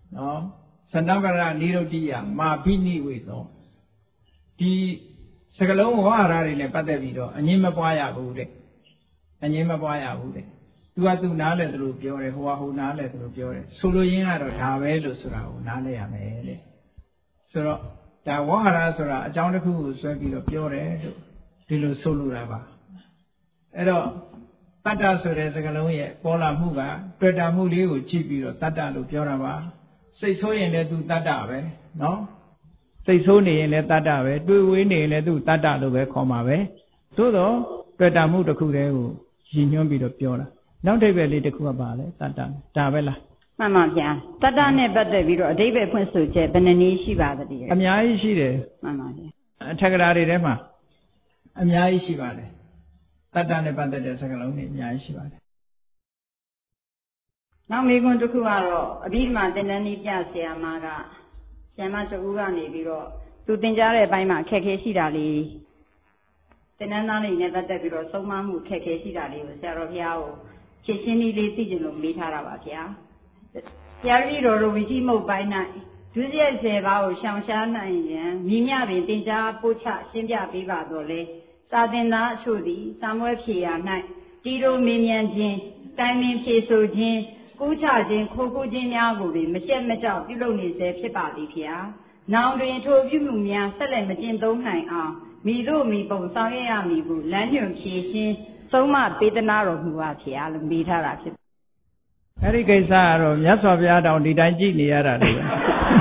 နော်စနဗရနိရုဒ္ဓိယမာပိနိဝေသောဒီစကလုံးဝါရတွေနဲ့ပတ်သက်ပြီးတော့အငြင်းမပွားရဘူးတဲ့အငြင်းမပွားရဘူးတဲ့သူကသူနားလဲသူလို့ပြောတယ်ဟိုကဟိုနားလဲသူလို့ပြောတယ်ဆိုလိုရင်းကတော့ဒါပဲလို့ဆိုတာကိုနားလဲရမယ်တဲ့ဆိုတော့ဒါဝါရဆိုတာအကြောင်းတစ်ခုကိုဆွဲပြီးတော့ပြောတယ်လို့ဒီလိုဆိုလိုတာပါအဲ့တော့တတ္တဆိုတဲ့စကားလုံးရဲ့ပေါ်လာမှုကတွေ့တာမှုလေးကိုကြည့်ပြီးတော့တတ္တလို့ပြောတာပါစိတ်ဆိုးရင်လည်းသူတတ္တပဲနော်စိတ်ဆိုးနေရင်လည်းတတ္တပဲတွေးဝေးနေရင်လည်းသူတတ္တလို့ပဲခေါ်မှာပဲသို့တော့တွေ့တာမှုတစ်ခုတည်းကိုရည်ညွှန်းပြီးတော့ပြောတာနောက်အဓိပ္ပာယ်လေးတစ်ခုကပါလေတတ္တဒါပဲလားမှန်ပါဗျာတတ္တနဲ့ပတ်သက်ပြီးတော့အဓိပ္ပာယ်ဖွင့်ဆိုချက်ဘယ်နှနည်းရှိပါသလဲအများကြီးရှိတယ်မှန်ပါဗျာအထက်ကရာတွေထဲမှာအများကြီးရှိပါတယ်တတ္တနဲ့ပတ်သက်တဲ့စကားလုံးတွေအများကြီးရှိပါတယ်နောက်မေးခွန်းတစ်ခုကတော့အဘိဓမ္မာသင်တန်းနည်းပြဆရာမကဆရာမတူဦးကနေပြီးတော့သူသင်ကြားတဲ့အပိုင်းမှာအခက်အခဲရှိတာလေးသင်တန်းသားတွေနဲ့ပတ်သက်ပြီးတော့ဆုံးမမှုအခက်အခဲရှိတာလေးကိုဆရာတော်ဘုရားကိုဖြည့်ရှင်းနည်းလေးသိကျင်လို့မေးထားတာပါဗျာဆရာကြီးတော်တို့ဝိကြီးမုတ်ပိုင်း၌ဒုစရိုက်10ပါးကိုရှောင်ရှားနိုင်ရန်မိမြပင်သင်ကြားပို့ချရှင်းပြပေးပါတော့လေစာသင်သားအချို့သည်စာမွဲဖြေရာ၌တီတို့မေးမြန်းခြင်းတိုင်ပင်ဖြေဆိုခြင်းကူးချခြင်းခိုးကူးခြင်းများကိုပင်မရှက်မကြောက်ပြုလုပ်နေစေဖြစ်ပါသည်ဖေ။နောင်တွင်ထိုပြုမှုများဆက်လက်မကျင့်သုံးနိုင်အောင်မိတို့မိပုံဆောင်ရွက်ရမည်ကိုလမ်းညွှန်ဖြေရှင်းသုံးမပေးသနာတော်မူပါဖေလို့မေးထားတာဖြစ်။အဲ့ဒီကိစ္စကတော့မြတ်စွာဘုရားတောင်ဒီတိုင်းကြည့်နေရတာလေ။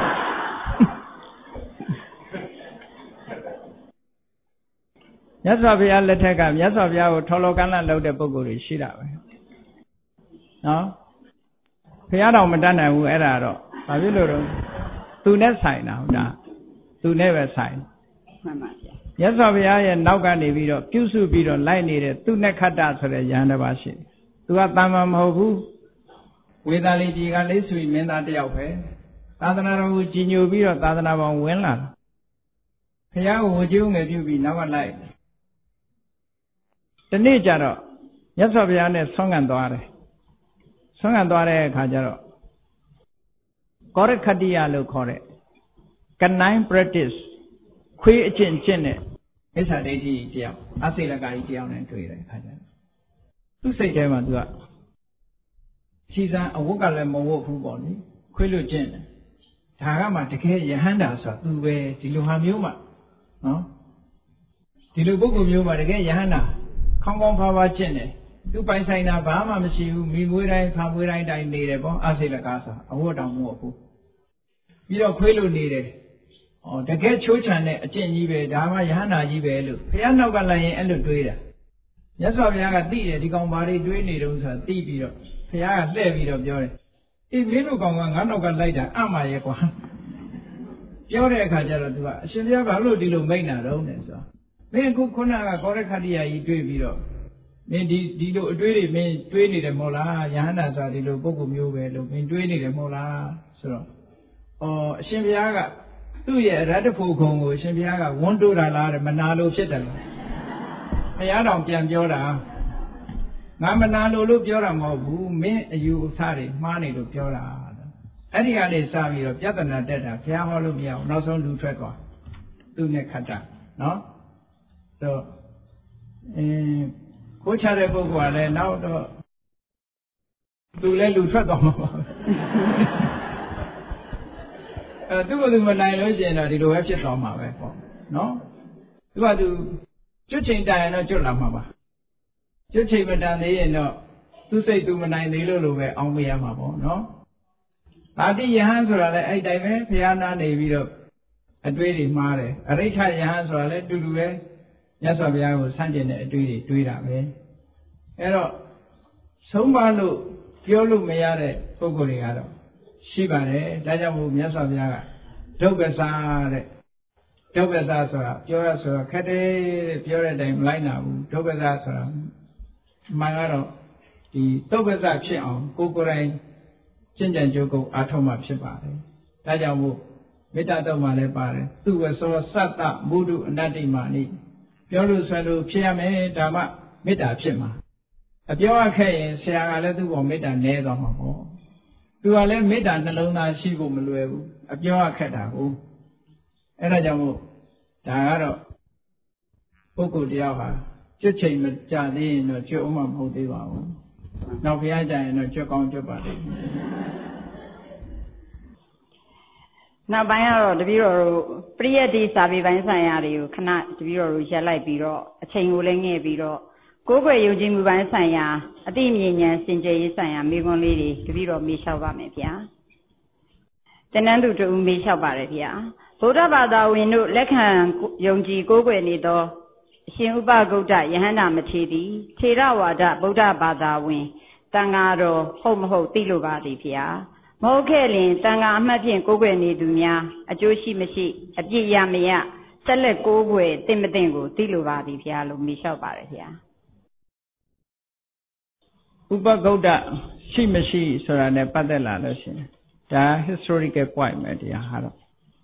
မြတ်စွာဘုရားလက်ထက်ကမြတ်စွာဘုရားကိုထော်လောကန့်လန့်လုပ်တဲ့ပုဂ္ဂိုလ်တွေရှိတာပဲ။နော်။ဘုရားတော်မတတ်နိုင်ဘူးအဲ့ဒါတော့ဘာဖြစ်လို့တော့သူနဲ့ဆိုင်တာဟုတ်လားသူနဲ့ပဲဆိုင်မှန်ပါဗျာမြတ်စွာဘုရားရဲ့နောက်ကနေပြီးတော့ပြုစုပြီးတော့လိုက်နေတဲ့သူနဲ့ခတ္တဆိုတဲ့ယန္တပါရှိတယ်သူကတာမန်မဟုတ်ဘူးဝေသာလီကြီးကလေးဆွေမင်းသားတယောက်ပဲသာသနာတော်ကိုကြီးညိုပြီးတော့သာသနာပေါင်းဝင်လာတာဘုရားကိုဝကြိုးငယ်ပြုပြီးနောက်ကလိုက်ဒီနေ့ကျတော့မြတ်စွာဘုရားနဲ့ဆွမ်းခံသွားတယ်ဆွမ်းခံသွားတဲ့အခါကျတော့ကောရခတ္တိယလို့ခေါ်တဲ့ canine practice ခွေးအကျင့်ကျင့်တဲ့မိစ္ဆာဒိဋ္ဌိတယောက်အစိလကာကြီးတယောက်နဲ့တွေ့တဲ့အခါကျတော့သူ့စိတ်ထဲမှာသူကစီစံအဝတ်ကလည်းမဝတ်ဘူးပေါ့နိခွေးလို့ကျင့်တယ်ဒါကမှတကယ်ယဟန္တာဆိုတာသူပဲဒီလိုဟာမျိုးမှနော်ဒီလိုပုဂ္ဂိုလ်မျိုးမှတကယ်ယဟန္တာခေါင်းကောင်းဖားဖားကျင့်တယ်သူပိုင်ဆိုင်တာဘာမှမရှိဘူးမိမွေးတိုင်းဖာမွေးတိုင်းတိုင်းနေတယ်ပေါ့အစိလကားဆိုအဝတ်တောင်မဟုတ်ဘူးပြီးတော့ခွေးလို့နေတယ်တကယ်ချိုးချံတဲ့အကျင့်ကြီးပဲဒါမှယဟန္တာကြီးပဲလို့ဘုရားနောက်ကလိုက်ရင်အဲ့လိုတွေးတာမြတ်စွာဘုရားကသိတယ်ဒီကောင်ဘာတွေတွေးနေတုံးဆိုတာသိပြီးတော့ဘုရားကလှည့်ပြီးတော့ပြောတယ်အေးမင်းတို့ကောင်ကငါနောက်ကလိုက်တာအမှရဲ့ကွာပြောတဲ့အခါကျတော့သူကအရှင်ဘုရားဘာလို့ဒီလိုမိန့်တာတော့လဲဆိုတော့မင်းအခုခုနကကောရခတ္တိယကြီးတွေးပြီးတော့မင်းဒီလိုအတွေးတွေမင်းတွေးနေတယ်မဟုတ်လားယဟန္တာဆိုတာဒီလိုပုဂ္ဂိုလ်မျိုးပဲလို့မင်းတွေးနေတယ်မဟုတ်လားဆိုတော့အရှင်ဘုရားကသူ့ရဲ့ရတ္တဖို့ခုံကိုအရှင်ဘုရားကဝန်းတိုးတာလားမနာလို့ဖြစ်တယ်လားဘုရားတော်ပြန်ပြောတာငါမနာလို့ပြောတာမဟုတ်ဘူးမင်းအယူအဆတွေမှားနေလို့ပြောတာအဲ့ဒီကနေစပြီးတော့ပြဿနာတက်တာဘုရားဟောလို့မရဘူးနောက်ဆုံးလူထွက်သွားသူနဲ့ခတ်တာနော်တော့ကိုချတဲ့ပုဂ္ဂိုလ်ကလည်းနောက်တော့သူလည်းလူထွက်သွားမှာပါသူ့ဘယ်သူမနိုင်လို့ရှိရင်တော့ဒီလိုပဲဖြစ်သွားမှာပဲပေါ့နော်သူကသူကျွတ်ချိန်တိုင်ရင်တော့ကျွတ်လာမှာပါကျွတ်ချိန်မတန်သေးရင်တော့သူ့စိတ်သူမနိုင်သေးလို့လိုပဲအောင်းမရမှာပေါ့နော်ပါတိယဟန်ဆိုတာလည်းအဲ့တိုင်းပဲဘုရားနာနေပြီးတော့အတွေးတွေမှားတယ်အရိဋ္ဌယဟန်ဆိုတာလည်းတူတူပဲမြတ်စွာဘုရားကိုဆန့်ကျင်တဲ့အတွေးတွေတွေးတာပဲအဲ့တော့ဆုံးပါလို့ပြောလို့မရတဲ့ပုဂ္ဂိုလ်တွေကတော့ရှိပါတယ်ဒါကြောင့်မို့မြတ်စွာဘုရားကဒုက္ခစာတဲ့ဒုက္ခစာဆိုတာပြောရဆိုတော့ခက်တယ်ပြောတဲ့အတိုင်းမလိုက်နိုင်ဘူးဒုက္ခစာဆိုတာမှန်ကတော့ဒီဒုက္ခစာဖြစ်အောင်ကိုယ်ကိုယ်တိုင်ကျင့်ကြံကြိုးကုပ်အားထုတ်မှဖြစ်ပါတယ်ဒါကြောင့်မို့မေတ္တာတုံးမှလည်းပါတယ်သူဝဆောသတ္တမုဒုအနတ္တိမာနိပြောလို့ဆွဲလို့ဖြစ်ရမယ်ဒါမှမေတ္တာဖြစ်မှာအပြောအခဲ့ရင်ဆရာကလည်းသူ့ဘောမေတ္တာနည်းသွားမှာပေါ့သူကလည်းမေတ္တာနှလုံးသားရှိဖို့မလွယ်ဘူးအပြောရခက်တာကိုအဲ့ဒါကြောင့်မို့ဒါကတော့ပုဂ္ဂိုလ်တယောက်ဟာကျွတ်ချိန်မကြသေးရင်တော့ကျွတ်အောင်မဟုတ်သေးပါဘူးနောက်ဘုရားကြရင်တော့ကျွတ်ကောင်းကျွတ်ပါလိမ့်မယ်နောက်ပိုင်းကတော့တပည့်တော်တို့ပရိယတ်တိစာပေပိုင်းဆိုင်ရာတွေကိုခဏတပည့်တော်တို့ရက်လိုက်ပြီးတော့အချိန်ကိုလည်းငှဲ့ပြီးတော့ကိုယ်ွယ်ယုံကြည်မှုပိုင်းဆိုင်ရာအတိအမြင်ဉာဏ်စင်ကြယ်ရေးဆိုင်ရာမိဂွန်းလေးတွေတပည့်တော်မေးလျှောက်ပါမယ်ဗျာတဏ္ဍသူတူမေးလျှောက်ပါတယ်ဗျာဗုဒ္ဓဘာသာဝင်တို့လက်ခံယုံကြည်ကိုယ်ွယ်နေသောအရှင်ဥပဂုတ္တယဟန္တာမထေရသည်ထေရဝါဒဗုဒ္ဓဘာသာဝင်တန်ဃာတော်ဟုတ်မဟုတ်သိလိုပါသည်ဗျာမဟုတ်ခဲ့လင်တန်ဃာအမှတ်ဖြင့်ကိုးကွယ်နေသူများအကျိုးရှိမရှိအပြစ်ရမရဆက်လက်ကိုးကွယ်တင့်မတင့်ကိုသိလိုပါသည်ဗျာလို့မေးလျှောက်ပါတယ်ဗျာဥပဂုတ္တရှိမရှိဆိုတာနဲ့ပတ်သက်လာလို့ရှိရင်ဒါ historical point ပဲတရားဟာတော့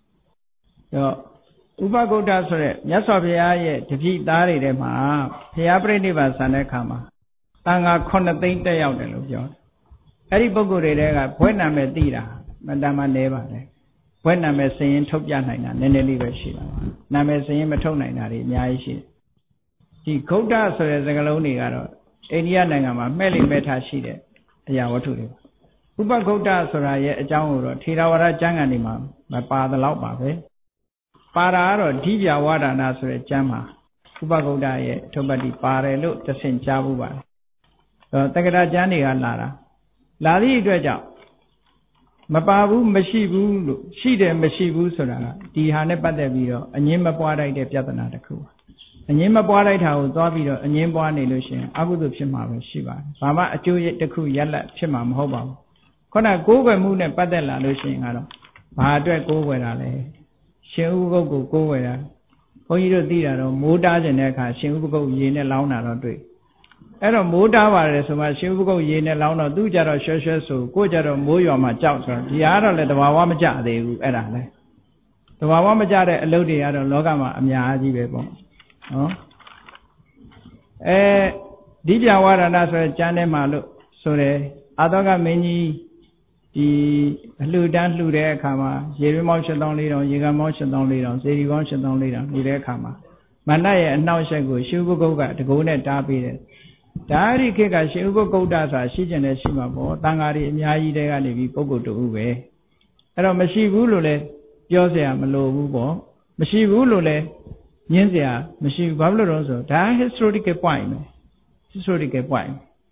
ဥပဂုတ္တဆိုတဲ့မြတ်စွာဘုရားရဲ့တပည့်သားတွေထဲမှာဘုရားပြိဋိဘံဆံတဲ့အခါမှာတန်ဃာ9သိန်းတက်ရောက်တယ်လို့ပြောတယ်အဲ့ဒီပုဂ္ဂိုလ်တွေကဘွဲ့နာမည်သိတာမတမ်းမနေပါနဲ့ဘွဲ့နာမည်စရင်ထုတ်ပြနိုင်တာနည်းနည်းလေးပဲရှိပါဘူးနာမည်စရင်မထုတ်နိုင်တာတွေအများကြီးရှိတယ်ဒီဂုတ္တဆိုတဲ့စကားလုံးတွေကတော့အိန္ဒိယနိုင်ငံမှာမှဲ့လိမဲ့ထားရှိတဲ့အရာဝတ္ထုတွေဥပဂုတ္တဆိုတာရဲ့အကြောင်းကိုတော့ထေရဝါဒကျမ်းဂန်တွေမှာမပါသလောက်ပါပဲပါတာကတော့ဓိဗျာဝါဒနာဆိုတဲ့ကျမ်းမှာဥပဂုတ္တရဲ့ထုပ္ပတ္တိပါတယ်လို့သင်ကြားဖို့ပါတယ်တက္ကရာကျမ်းတွေကလာသည့်အတွက်ကြောင့်မပါဘူးမရှိဘူးလို့ရှိတယ်မရှိဘူးဆိုတာကဒီဟာနဲ့ပတ်သက်ပြီးတော့အငင်းမပွားလိုက်တဲ့ပြဿနာတစ်ခုပါအငင်းမပွားလိုက်တာကိုသွားပြီးတော့အငင်းပွားနေလို့ရှိရင်အကုသိုလ်ဖြစ်မှာပဲရှိပါတယ်ဘာမှအကျိုးတစ်ခုရလတ်ဖြစ်မှာမဟုတ်ပါဘူးခုနကိုးကွယ်မှုနဲ့ပတ်သက်လာလို့ရှိရင်ကတော့ဘာအတွက်ကိုးကွယ်တာလဲရှင်ဥပဂုတ်ကိုကိုးကွယ်တာဘုန်းကြီးတို့သိတာတော့မိုးတားခြင်းတဲ့အခါရှင်ဥပဂုတ်ရေနဲ့လောင်းတာတော့တွေ့အဲ့တော့မိုးတားပါတယ်ဆိုမှရှင်ဥပဂုတ်ရေနဲ့လောင်းတော့သူ့ကြတော့ရွှဲရွှဲဆိုကိုယ်ကြတော့မိုးရွာမှာကြောက်ဆိုတော့ဒီဟာတော့လည်းတဘာဝမကြသေးဘူးအဲ့ဒါလဲတဘာဝမကြတဲ့အလုပ်တွေကတော့လောကမှာအများကြီးပဲပေါ့နော်ဒီပြဝါဒနာဆိုတဲ့ကျမ်းထဲမှာလို့ဆိုတယ်အာသောကမင်းကြီးဒီအလှူဒန်းလှူတဲ့အခါမှာရေရင်းပေါင်း8400ရေကန်ပေါင်း8400စေတီပေါင်း8400လှူတဲ့အခါမှာမန္တရဲ့အနှောက်အယှက်ကိုရှင်ဥပဂုတ်ကတကုံးနဲ့တားပေးတယ်ဒါရီခေတ်ကရှင်ဥပဂုတ်တာဆိုတာရှိကျင်တယ်ရှိမှာပေါ့တန်ဃာတွေအများကြီးတဲကနေပြီးပုဂ္ဂိုလ်တူပဲအဲ့တော့မရှိဘူးလို့လည်းပြောเสียမလိုဘူးပေါ့မရှိဘူးလို့လည်းညင်းเสียမရှိဘူးဘာလို့လဲဆိုတော့ဒါ historical point ပဲ historical point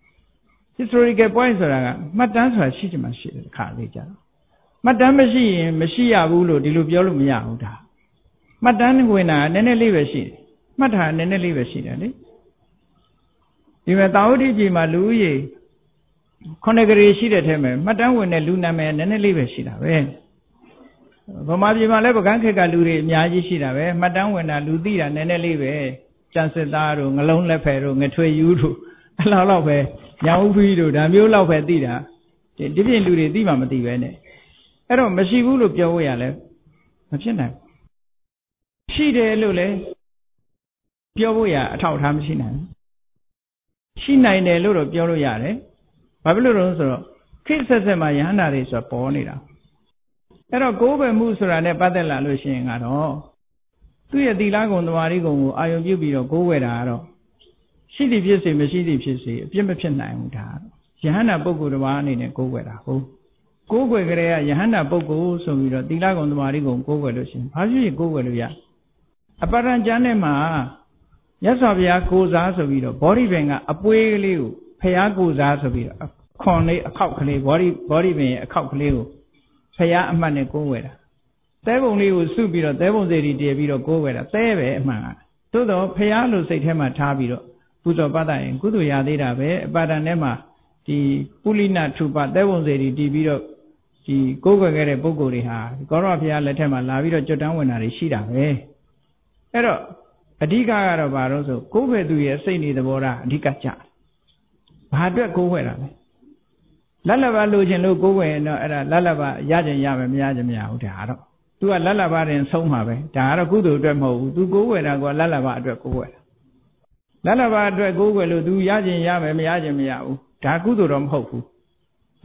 ဆိုတာကမှတ်တမ်းဆိုတာရှိချင်မှရှိတယ်ခါလေးကြတော့မှတ်တမ်းမရှိရင်မရှိရဘူးလို့ဒီလိုပြောလို့မရဘူးဒါမှတ်တမ်းဝင်တာနည်းနည်းလေးပဲရှိတယ်မှတ်တာနည်းနည်းလေးပဲရှိတယ်လေဒီမှာတာဝတိပြည်မှာလူဦးရေ9 ကလေးရှိတဲ့ထဲမှာမှတ်တမ်းဝင်တဲ့လူနာမည်နည်းနည်းလေးပဲရှိတာပဲဗမာပြည်မှာလည်းပကန်းခေတ်ကလူတွေအများကြီးရှိတာပဲမှတ်တမ်းဝင်တာလူသိတာနည်းနည်းလေးပဲကျန်စစ်သားတို့ငလုံးလက်ဖယ်တို့ငထွေယူတို့အဲ့လောက်ပဲညောင်ဥဖီးတို့ဒါမျိုးလောက်ပဲသိတာဒီပြင်လူတွေသိမှမသိပဲနဲ့အဲ့တော့မရှိဘူးလို့ပြောဖို့ရလဲမဖြစ်နိုင်ရှိတယ်လို့လည်းပြောဖို့ရအထောက်အထားမရှိနိုင်ရှိနိုင်တယ်လို့တော့ပြောလို့ရတယ်ဘာဖြစ်လို့လဲဆိုတော့ခေတ်ဆက်ဆက်မှာယဟန္တာတွေဆိုပေါ်နေတာအဲ့တော့ကိုးကွယ်မှုဆိုတာနဲ့ပတ်သက်လာလို့ရှိရင်ကတော့သူ့ရဲ့သီလဂုဏ်သမာဓိဂုဏ်ကိုအာရုံပြုပြီးတော့ကိုးကွယ်တာကတော့ရှိသည်ဖြစ်စေမရှိသည်ဖြစ်စေအပြစ်မဖြစ်နိုင်ဘူးဒါယဟန္တာပုဂ္ဂိုလ်တစ်ပါးအနေနဲ့ကိုးကွယ်တာဟုတ်ကိုးကွယ်ကြတဲ့ယဟန္တာပုဂ္ဂိုလ်ဆိုပြီးတော့သီလဂုဏ်သမာဓိဂုဏ်ကိုးကွယ်လို့ရှိရင်ဘာဖြစ်ဖြစ်ကိုးကွယ်လို့ရအပရံကျမ်းထဲမှာမြတ်စွာဘုရားကိုးစားဆိုပြီးတော့ဘောဓိပင်ကအပွေးကလေးကိုဖျားကိုးစားဆိုပြီးတော့ခွန်လေးအခောက်ကလေးဘောဓိပင်ရဲ့အခောက်ကလေးကိုဖျားအမှတ်နဲ့ကိုးကွယ်တာသဲပုံလေးကိုစုပြီးတော့သဲပုံစေတီတည်ပြီးတော့ကိုးကွယ်တာသဲပဲအမှန်ကသို့တော့ဖျားလို့စိတ်ထဲမှာထားပြီးတော့ပူဇော်ပတ်တာရင်ကုသိုလ်ရသေးတာပဲအပါဒံထဲမှာဒီပုလိနထုပသဲပုံစေတီတည်ပြီးတော့ဒီကိုးကွယ်ခဲ့တဲ့ပုဂ္ဂိုလ်တွေဟာကောရမဘုရားလက်ထက်မှာလာပြီးတော့ကြွတန်းဝင်တာတွေရှိတာပဲအဲ့တော့အဓိကကတော့ဘာလို့ဆိုကိုးကွယ်သူရဲ့စိတ်နေသဘောထားအဓိကကြဘာအတွက်ကိုးကွယ်တာလဲလတ်လဘလိုချင်လို့ကိုးကွယ်ရင်တော့အဲ့ဒါလတ်လဘရချင်ရမယ်မရချင်မရဘူးဒါတော့ तू ကလတ်လဘတင်ဆုံးမှာပဲဒါကတော့ကုသိုလ်အတွက်မဟုတ်ဘူး तू ကိုးကွယ်တာကလတ်လဘအတွက်ကိုးကွယ်တာလတ်လဘအတွက်ကိုးကွယ်လို့ तू ရချင်ရမယ်မရချင်မရဘူးဒါကုသိုလ်တော့မဟုတ်ဘူးနော်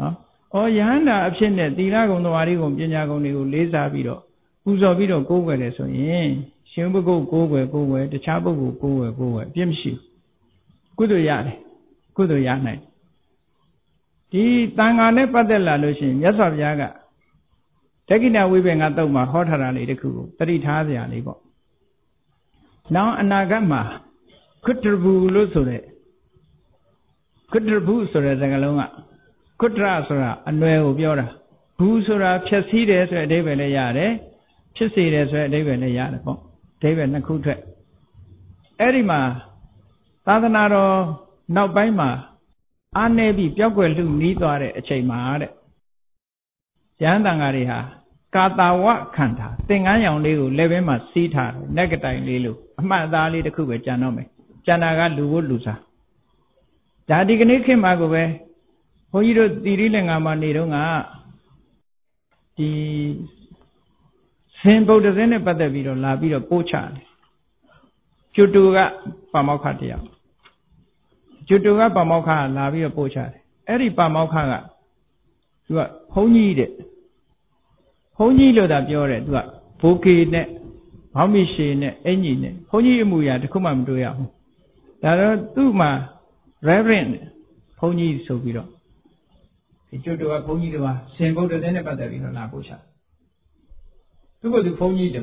ယဟန္တာအဖြစ်နဲ့သီလဂုဏ်သမာဓိဂုဏ်ပညာဂုဏ်တွေကိုလေးစားပြီးတော့ပူဇော်ပြီးတော့ကိုးကွယ်တယ်ဆိုရင်ရှင်ပုဂ္ဂိုလ်ကိုးကွယ်တခြားပုဂ္ဂိုလ်ကိုးကွယ်အပြစ်မရှိဘူးကုသိုလ်ရတယ်ကုသိုလ်ရနိုင်ဒီတန်ခါနဲ့ပတ်သက်လာလို့ရှိရင်မြတ်စွာဘုရားကဒက္ခိဏဝိပင်္ဂသုတ်မှာဟောထားတာလေးတစ်ခုကိုသတိထားစရာလေးပေါ့နောက်အနာဂတ်မှာခွတ္တဘူလို့ဆိုတဲ့ခွတ္တဘူဆိုတဲ့စကားလုံးကခွတ္တရဆိုတာအနွယ်ကိုပြောတာဘူဆိုတာဖြည့်ဆည်းတယ်ဆိုတဲ့အဓိပ္ပာယ်လည်းရတယ်ဖြစ်စေတယ်ဆိုတဲ့အဓိပ္ပာယ်လည်းရတယ်ပေါ့အဓိပ္ပာယ်နှစ်ခုထွက်အဲ့ဒီမှာသာသနာတော်နောက်ပိုင်းမှာအားနည်းပြီးပျောက်ကွယ်လူနီးသွားတဲ့အချိန်မှာတဲ့ယဟန်တန်ဃာတွေဟာကာတာဝခန္ဓာသင်္ကန်းရောင်လေးကိုလက်ဘဲမှာစီးထားတယ်နက်ကတိုင်လေးလို့အမှတ်အသားလေးတစ်ခုပဲကြံတော့မယ်ကြံတာကလူဝတ်လူစားဒါဒီကနေ့ခေတ်မှာကိုပဲဘုန်းကြီးတို့သီရိလင်္ကာမှာနေတော့ကဒီဇင်ဗုဒ္ဓဇင်းနဲ့ပတ်သက်ပြီးတော့လာပြီးတော့ပို့ချတယ်ကျွတ်တူကပါမောက္ခတယောက်ကျွတ်တူကပါမောက္ခလာပြီးတော့ပို့ချတယ်အဲ့ဒီပါမောက္ခကသူကဘုန်းကြီးတဲ့ဘုန်းကြီးလို့သာပြောတယ်သူကဘိုးကေနဲ့ဘောင်းမီရှည်နဲ့အင်ကြီးနဲ့ဘုန်းကြီးအမူအရာတစ်ခုမှမတွေ့ရဘူးဒါတော့သူ့မှာ reverend ဘုန်းကြီးဆိုပြီးတော့ဒီကျွတ်တူကဘုန်းကြီးတို့ကဇင်ဗုဒ္ဓဇင်းနဲ့ပတ်သက်ပြီးတော့လာပို့ချသူကသူဘုန်းကြီးတူ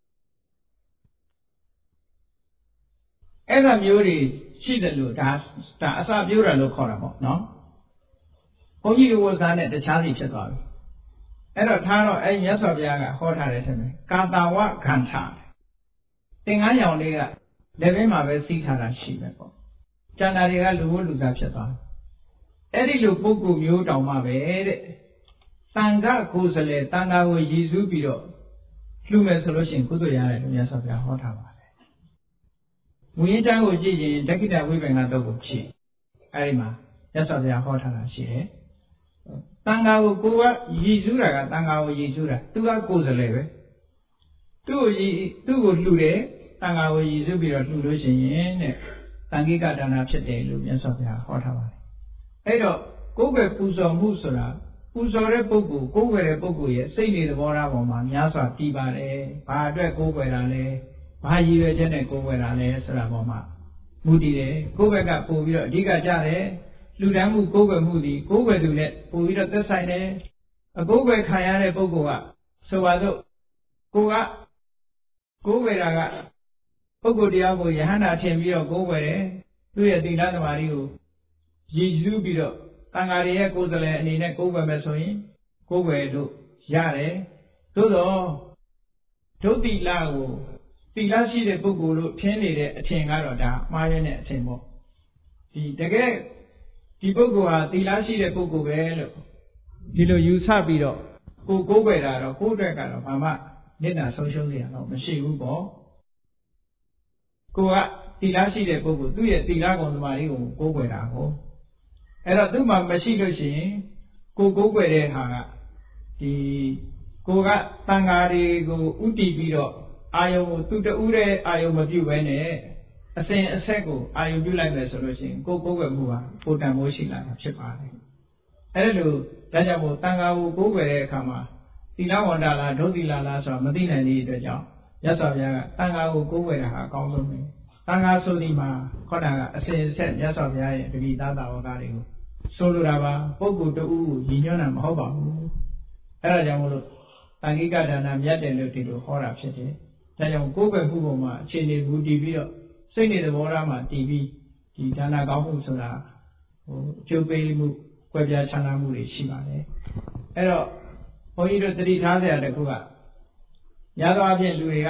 အဲ့ဒါမျိုးတွေရှိတယ်လို့ဒါအစပြောတာလို့ခေါ်တာပေါ့နော်ဘုန်းကြီးတို့ဝတ်စားနဲ့တခြားစီဖြစ်သွားပြီအဲ့တော့ထားတော့အဲ့မြတ်စွာဘုရားကဟောထားတယ်ထင်တယ်ကာတာဝခန္ဓာသင်္ကန်းရောင်လေးကလက်ဘင်းမှာပဲစီးထားတာရှိပဲပေါ့ကျန်တာတွေကလူဝတ်လူစားဖြစ်သွားတယ်အဲ့ဒီလိုပုဂ္ဂိုလ်မျိုးတောင်မှပဲတဲ့တန်ခါကိုယ်စလဲတန်ခါကိုရည်စူးပြီးတော့လှူမယ်ဆိုလို့ရှိရင်ကုသိုလ်ရတယ်လို့မြတ်စွာဘုရားဟောထားပါတယ်ဝိညာဉ်တန်းကိုကြည့်ရင်ဒက္ခိဏဝိပင်္ဂသုတ်ကိုကြည့်အဲ့ဒီမှာမြတ်စွာဘုရားဟောထားတာရှိတယ်တန်ခါကိုကိုယ်ကရည်စူးတာကတန်ခါကိုရည်စူးတာသူကကိုယ်စလဲပဲသူ့ကိုလှူတယ်တန်ခါကိုရည်စူးပြီးတော့လှူလို့ရှိရင်တဲ့တန်ခိကဒါနဖြစ်တယ်လို့မြတ်စွာဘုရားဟောထားပါတယ်အဲ့တော့ကိုယ်ပဲပူဇော်မှုဆိုတာပူဇော်တဲ့ပုဂ္ဂိုလ်ကိုယ်ွယ်တဲ့ပုဂ္ဂိုလ်ရဲ့စိတ်နေသဘောထားပေါ်မှာများစွာတည်ပါတယ်ဘာအတွက်ကိုယ်ွယ်တာလဲဘာရည်ရွယ်ချက်နဲ့ကိုယ်ွယ်တာလဲဆိုတာပေါ်မှာမူတည်တယ်ကိုယ်ဘက်ကပို့ပြီးတော့အဓိကကြတယ်လူတန်းမှုကိုယ်ွယ်မှုဒီကိုယ်ွယ်သူနဲ့ပို့ပြီးတော့သက်ဆိုင်တယ်အကိုယ်ွယ်ခံရတဲ့ပုဂ္ဂိုလ်ကဆိုပါစို့ကိုယ်ွယ်တာကပုဂ္ဂိုလ်တရားကိုယဟန္တာထင်ပြီးတော့ကိုယ်ွယ်တယ်သူ့ရဲ့သီလသမာဓိကိုရည်စူးပြီးတော့တန်ဃာတွေရဲ့ကိုယ်စားလှယ်အနေနဲ့ကိုယ်ွယ်မယ်ဆိုရင်ကိုယ်ွယ်လို့ရတယ်သို့တော့ဒုတိလကိုသီလရှိတဲ့ပုဂ္ဂိုလ်လို့ထင်နေတဲ့အထင်ကတော့ဒါမှားရတဲ့အထင်ပေါ့ဒီတကယ်ဒီပုဂ္ဂိုလ်ဟာသီလရှိတဲ့ပုဂ္ဂိုလ်ပဲလို့ဒီလိုယူဆပြီးတော့ကိုယ်ွယ်တာတော့ကိုယ်အတွက်ကတော့ဘာမှမေတ္တာဆုံးရှုံးစရာတော့မရှိဘူးပေါ့ကိုကသီလရှိတဲ့ပုဂ္ဂိုလ်သူ့ရဲ့သီလဂုဏ်သမာဓိကိုကိုးကွယ်တာကိုအဲ့တော့သူ့မှာမရှိလို့ရှိရင်ကိုးကွယ်တဲ့ဟာကဒီကိုကတန်ဃာတွေကိုဥတည်ပြီးတော့အာယုံကိုသူတူးတဲ့အာယုံမပြုတ်ဘဲနဲ့အစဉ်အဆက်ကိုအာယုံပြုတ်လိုက်မယ်ဆိုလို့ရှိရင်ကိုးကွယ်မှုဟာပိုတန်ဖိုးရှိလာတာဖြစ်ပါတယ်အဲ့ဒါလို့ဒါကြောင့်မို့တန်ဃာကိုကိုးကွယ်တဲ့အခါမှာသီလဝန္တာလားဒုသီလလားဆိုတာမသိနိုင်တဲ့အတွက်ကြောင့်မြတ်စွာဘုရားကတန်ဃာကိုကိုးကွယ်တာဟာအကောင်းဆုံးပဲတန်ဃာဆိုဒီမှာခေါ်တာကအစဉ်အဆက်မြတ်စွာဘုရားရဲ့တတိသားတာဝကတွေကိုဆိုလိုတာပါပုဂ္ဂိုလ်တူကိုရည်ညွှန်းတာမဟုတ်ပါဘူးအဲ့ဒါကြောင့်မို့လို့တန်ခိကဒါနမြတ်တယ်လို့ဒီလိုဟောတာဖြစ်တယ်ဒါကြောင့်ကိုယ်ပဲမှုပေါ်မှာအခြေအနေမူတည်ပြီးတော့စိတ်နေသဘောထားမှာတည်ပြီးဒီဒါနကောင်းမှုဆိုတာအကျိုးပေးမှုကွဲပြားခြားနားမှုတွေရှိပါတယ်အဲ့တော့ဘုန်းကြီးတို့တတိထားစရာတစ်ခုကညာသောအဖြစ်လူတွေက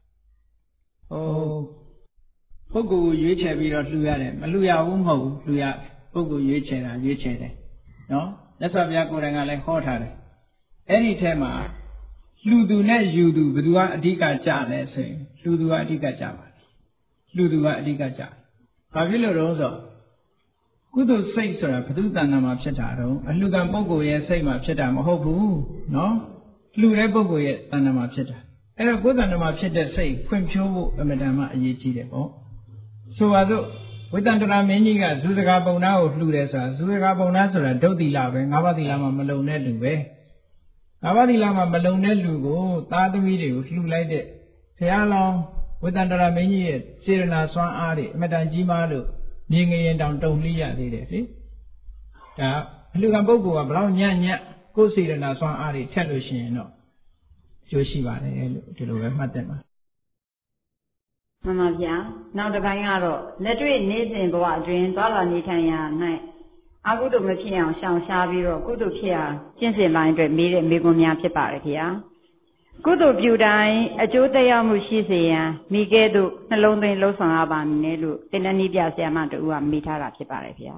ပုဂ္ဂိုလ်ကိုရွေးချယ်ပြီးတော့လှူရတယ်မလှူရဘူးမဟုတ်ဘူးလှူရပုဂ္ဂိုလ်ရွေးချယ်တာရွေးချယ်တယ်နော်မြတ်စွာဘုရားကိုယ်တိုင်ကလည်းဟောထားတယ်အဲ့ဒီထဲမှာလှူသူနဲ့ယူသူဘယ်သူကအဓိကကြလဲဆိုရင်လှူသူကအဓိကကြပါတယ်လှူသူကအဓိကကြဘာဖြစ်လို့တော့ဆိုကုသိုလ်စိတ်ဆိုတာဘုသူတဏ္ဍာမှာဖြစ်တာတော့အလှူခံပုဂ္ဂိုလ်ရဲ့စိတ်မှာဖြစ်တာမဟုတ်ဘူးနော်လှူတဲ့ပုဂ္ဂိုလ်ရဲ့တဏ္ဍာမှာဖြစ်တာအဲ့တော့ကိုယ်တဏ္ဍာမှာဖြစ်တဲ့စိတ်ဖွံ့ဖြိုးဖို့အမှန်တမ်းအရေးကြီးတယ်ပေါ့ဆိုပါစို့ဝိတ္တန္တရာမင်းကြီးကဇုစကားပုံနာကိုလှူတယ်ဆိုတာဇုစကားပုံနာဆိုတာဒုတ်တိလပဲ၅ပါးတိလမှာမလုံတဲ့လူပဲ၅ပါးတိလမှာမလုံတဲ့လူကိုသားသမီးတွေကိုလှူလိုက်တဲ့ဘုရားလောင်းဝိတ္တန္တရာမင်းကြီးရဲ့စေရနာစွမ်းအားတွေအမတန်ကြီးမားလို့မြင်ငရင်တောင်တုံလှရသေးတယ်လေဒါအလှူခံပုဂ္ဂိုလ်ကဘလောက်ညံ့ကိုယ်စေရနာစွမ်းအားတွေထက်လို့ရှိရင်တော့ကျိုးရှိပါတယ်လို့ဒီလိုပဲမှတ်တယ်ပါမှန်ပါဗျာနောက်တစ်ပိုင်းကတော့လက်တွေ့နေ့စဉ်ဘဝအတွင်းသွားလာနေထိုင်ရာ၌အကုသိုလ်မဖြစ်အောင်ရှောင်ရှားပြီးတော့ကုသိုလ်ဖြစ်အောင်ကျင့်စဉ်ပိုင်းအတွက်မေးတဲ့မေးခွန်းများဖြစ်ပါတယ်ဗျာကုသိုလ်ပြုတိုင်းအကျိုးသက်ရောက်မှုရှိစေရန်မိကဲ့သို့နှလုံးသွင်းလှုပ်ဆောင်ရပါမည်လို့သင်္ဍနည်းပြဆရာမတူကမေးထားတာဖြစ်ပါတယ်ဗျာ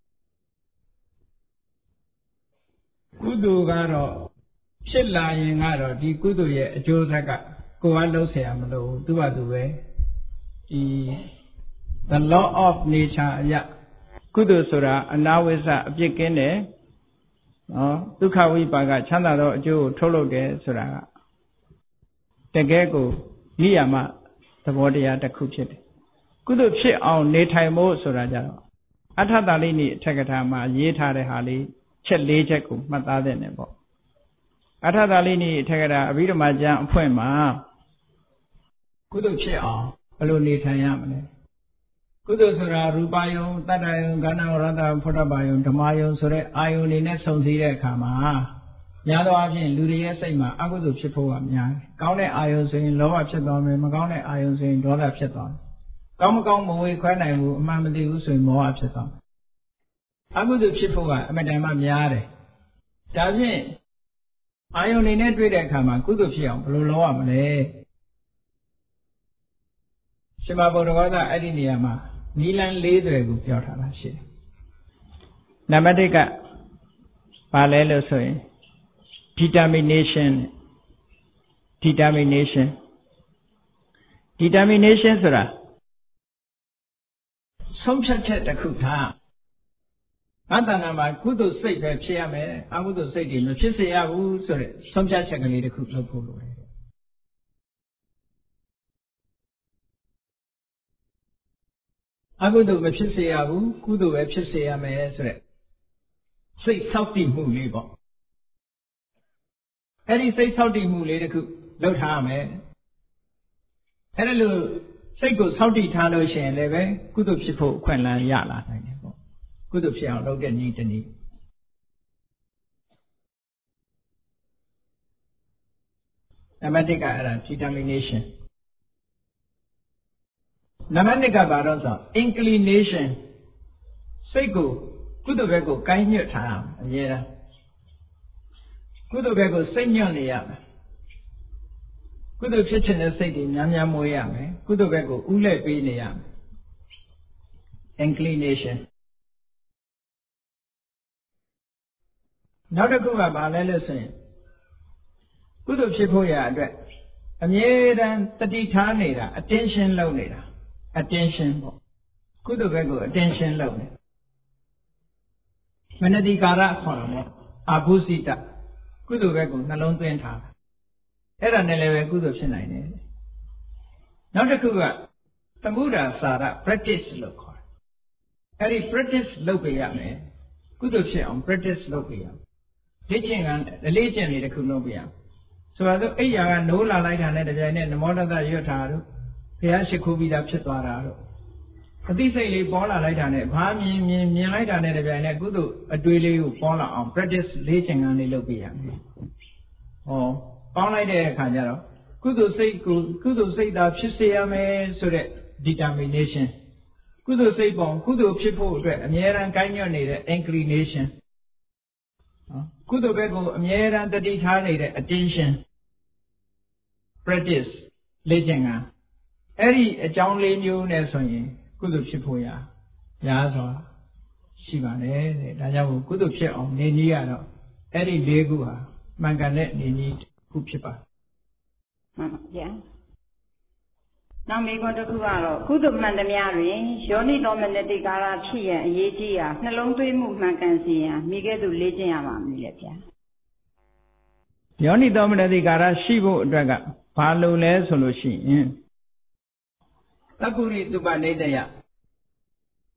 ကုသိုလ်ကတော့ဖြစ်လာရင်ကတော့ဒီကုသိုလ်ရဲ့အကျိုးဆက်ကကိုယ်ကလှုပ်เสียမလို့သူ့ဘာသူပဲဒီ the law of nature အရာကုသိုလ်ဆိုတာအနာဝိဇ္ဇအပြစ်ကင်းတယ်နော်ဒုက္ခဝိပါကချမ်းသာသောအကျိုးကိုထုတ်လုပ်တယ်ဆိုတာကတကယ်ကိုနိယာမသဘောတရားတစ်ခုဖြစ်တယ်ကုသိုလ်ဖြစ်အောင်နေထိုင်ဖို့ဆိုတာကြတော့အထတာလိနိအထက်ကထာမှာရေးထားတဲ့ဟာလေးချက်၄ချက်ကိုမှတ်သားတဲ့နေပေါ့အထတာလိနိအထက်ကထာအဘိဓမ္မာကျမ်းအဖွင့်မှာကုသိုလ်ဖြစ်အောင်ဘယ်လိုနေထိုင်ရမလဲကုသိုလ်ဆိုတာရူပယုံတတ္တယုံကဏ္ဍရတ္တဖုဒ္ဓဘာယုံဓမ္မယုံဆိုတဲ့အာယုန်တွေနဲ့ဆုံစည်းတဲ့အခါမှာများသောအားဖြင့်လူတွေရဲ့စိတ်မှာအကုသိုလ်ဖြစ်ဖို့ကများတယ်။ကောင်းတဲ့အာယုန်ဆိုရင်လောဘဖြစ်သွားမယ်မကောင်းတဲ့အာယုန်ဆိုရင်ဒေါသဖြစ်သွားမယ်။ကောင်းမကောင်းမဝေခွဲနိုင်ဘူးအမှန်မသိဘူးဆိုရင်မောဟဖြစ်သွားမယ်။အကုသိုလ်ဖြစ်ဖို့ကအမှန်တမ်းမှများတယ်။ဒါဖြင့်အာယုန်တွေနဲ့တွေ့တဲ့အခါမှာကုသိုလ်ဖြစ်အောင်ဘယ်လိုလုပ်ရမလဲ။ရှင်မဗုဒ္ဓဂေါသအဲ့ဒီနေရာမှာနိလန်း၄သွယ်ကိုပြောထားတာရှိတယ်။နံပါတ်၁ကဘာလဲလို့ဆိုရင်determination ဆိုတာဆုံးဖြတ်ချက်တစ်ခုထားအတ္တနာမှာကုသိုလ်စိတ်ပဲဖြစ်ရမယ်အကုသိုလ်စိတ်တွေမဖြစ်စေရဘူးဆိုတဲ့ဆုံးဖြတ်ချက်ကလေးတစ်ခုလုပ်ဖို့လိုတယ်အကုသိုလ်မဖြစ်စေရဘူးကုသိုလ်ပဲဖြစ်စေရမယ်ဆိုတဲ့စိတ်ဆောက်တည်မှုလေးပေါ့အဲ့ဒီစိတ်ဆောက်တည်မှုလေးတစ်ခုလုပ်ထားရမယ်အဲ့ဒါလို့စိတ်ကိုဆောက်တည်ထားလို့ရှိရင်လည်းပဲကုသိုလ်ဖြစ်ဖို့အခွင့်အလမ်းရလာနိုင်တယ်ပေါ့ကုသိုလ်ဖြစ်အောင်လုပ်တဲ့နည်းတစ်နည်းနံပါတ်1ကအဲ့ဒါ determination နံပါတ်2ကဘာလို့ဆို inclination စိတ်ကိုကုသိုလ်ဘက်ကိုကိုင်းညွတ်ထားအောင်အရေးလားကုသိုလ်ဘက်ကိုစိတ်ညွတ်နေရမယ်ကုသိုလ်ဖြစ်ခြင်းတဲ့စိတ်တွေများများမွေးရမယ်ကုသိုလ်ဘက်ကိုဥလှည့်ပေးနေရမယ် inclination နောက်တစ်ခုကဘာလဲလို့ဆိုရင်ကုသိုလ်ဖြစ်ဖို့ရအတွက်အမြဲတမ်းတတိထားနေတာ attention လုပ်နေတာ attention ပေါ့ကုသိုလ်ဘက်ကို attention လုပ်နေမနတိကာရခေါ်တာပေါ့အာဘုစိတကုသိုလ်ဘက်ကိုနှလုံးသွင်းထားတာအဲ့ဒါနဲ့လည်းပဲကုသိုလ်ဖြစ်နိုင်တယ်နောက်တစ်ခုကသမုဒ္ဒါစာရ practice လို့ခေါ်တယ်အဲ့ဒီ practice လုပ်ပေးရမယ်ကုသိုလ်ဖြစ်အောင် practice လုပ်ပေးရမယ်လေ့ကျင့်လေးတစ်ခုလုပ်ပေးရမယ်ဆိုတော့အိယာကနိုးလာလိုက်တာနဲ့တပြိုင်နက်နမောတတရွတ်တာတို့ဘုရားရှိခိုးပြီးသားဖြစ်သွားတာတို့အသိစိတ်လေးပေါ်လာလိုက်တာနဲ့ဘာမြင်လိုက်တာနဲ့တပြိုင်နက်ကုသိုလ်အတွေးလေးကိုပေါ်လာအောင် practice လေ့ကျင့်လေးလုပ်ပေးရမယ်ဟောပေါင်းလိုက်တဲ့အခါကျတော့ကုသိုလ်စိတ်သာဖြစ်စေရမယ်ဆိုတဲ့ determination ကုသိုလ်စိတ်ပေါ်ကုသိုလ်ဖြစ်ဖို့အတွက်အမြဲတမ်းကိုင်းညွတ်နေတဲ့ inclination ကုသိုလ်ဘက်ကိုအမြဲတမ်းတတိထားနေတဲ့ attention practice လေ့ကျင့်အဲ့ဒီအကြောင်း၄မျိုးနဲ့ဆိုရင်ကုသိုလ်ဖြစ်ဖို့ရာစွာရှိပါတယ်တဲ့ဒါကြောင့်ကုသိုလ်ဖြစ်အောင်နေနည်းကတော့အဲ့ဒီ၄ခုဟာမှန်ကန်တဲ့နေနည်းခုဖြစ်ပါတယ်မှန်ပါဗျာနောက်မေးခွန်းတစ်ခုကတော့ကုသိုလ်မှန်သမျှတွင်ယောနိသောမနတိကာရဖြစ်ရန်အရေးကြီးရာနှလုံးသွင်းမှုမှန်ကန်စေရန်မိကဲ့သို့လေ့ကျင့်ရပါမည်လေဗျာယောနိသောမနတိကာရရှိဖို့အတွက်ကဘာလို့လဲဆိုလို့ရှိရင်သဗ္ဗုရိသုပနိဒယ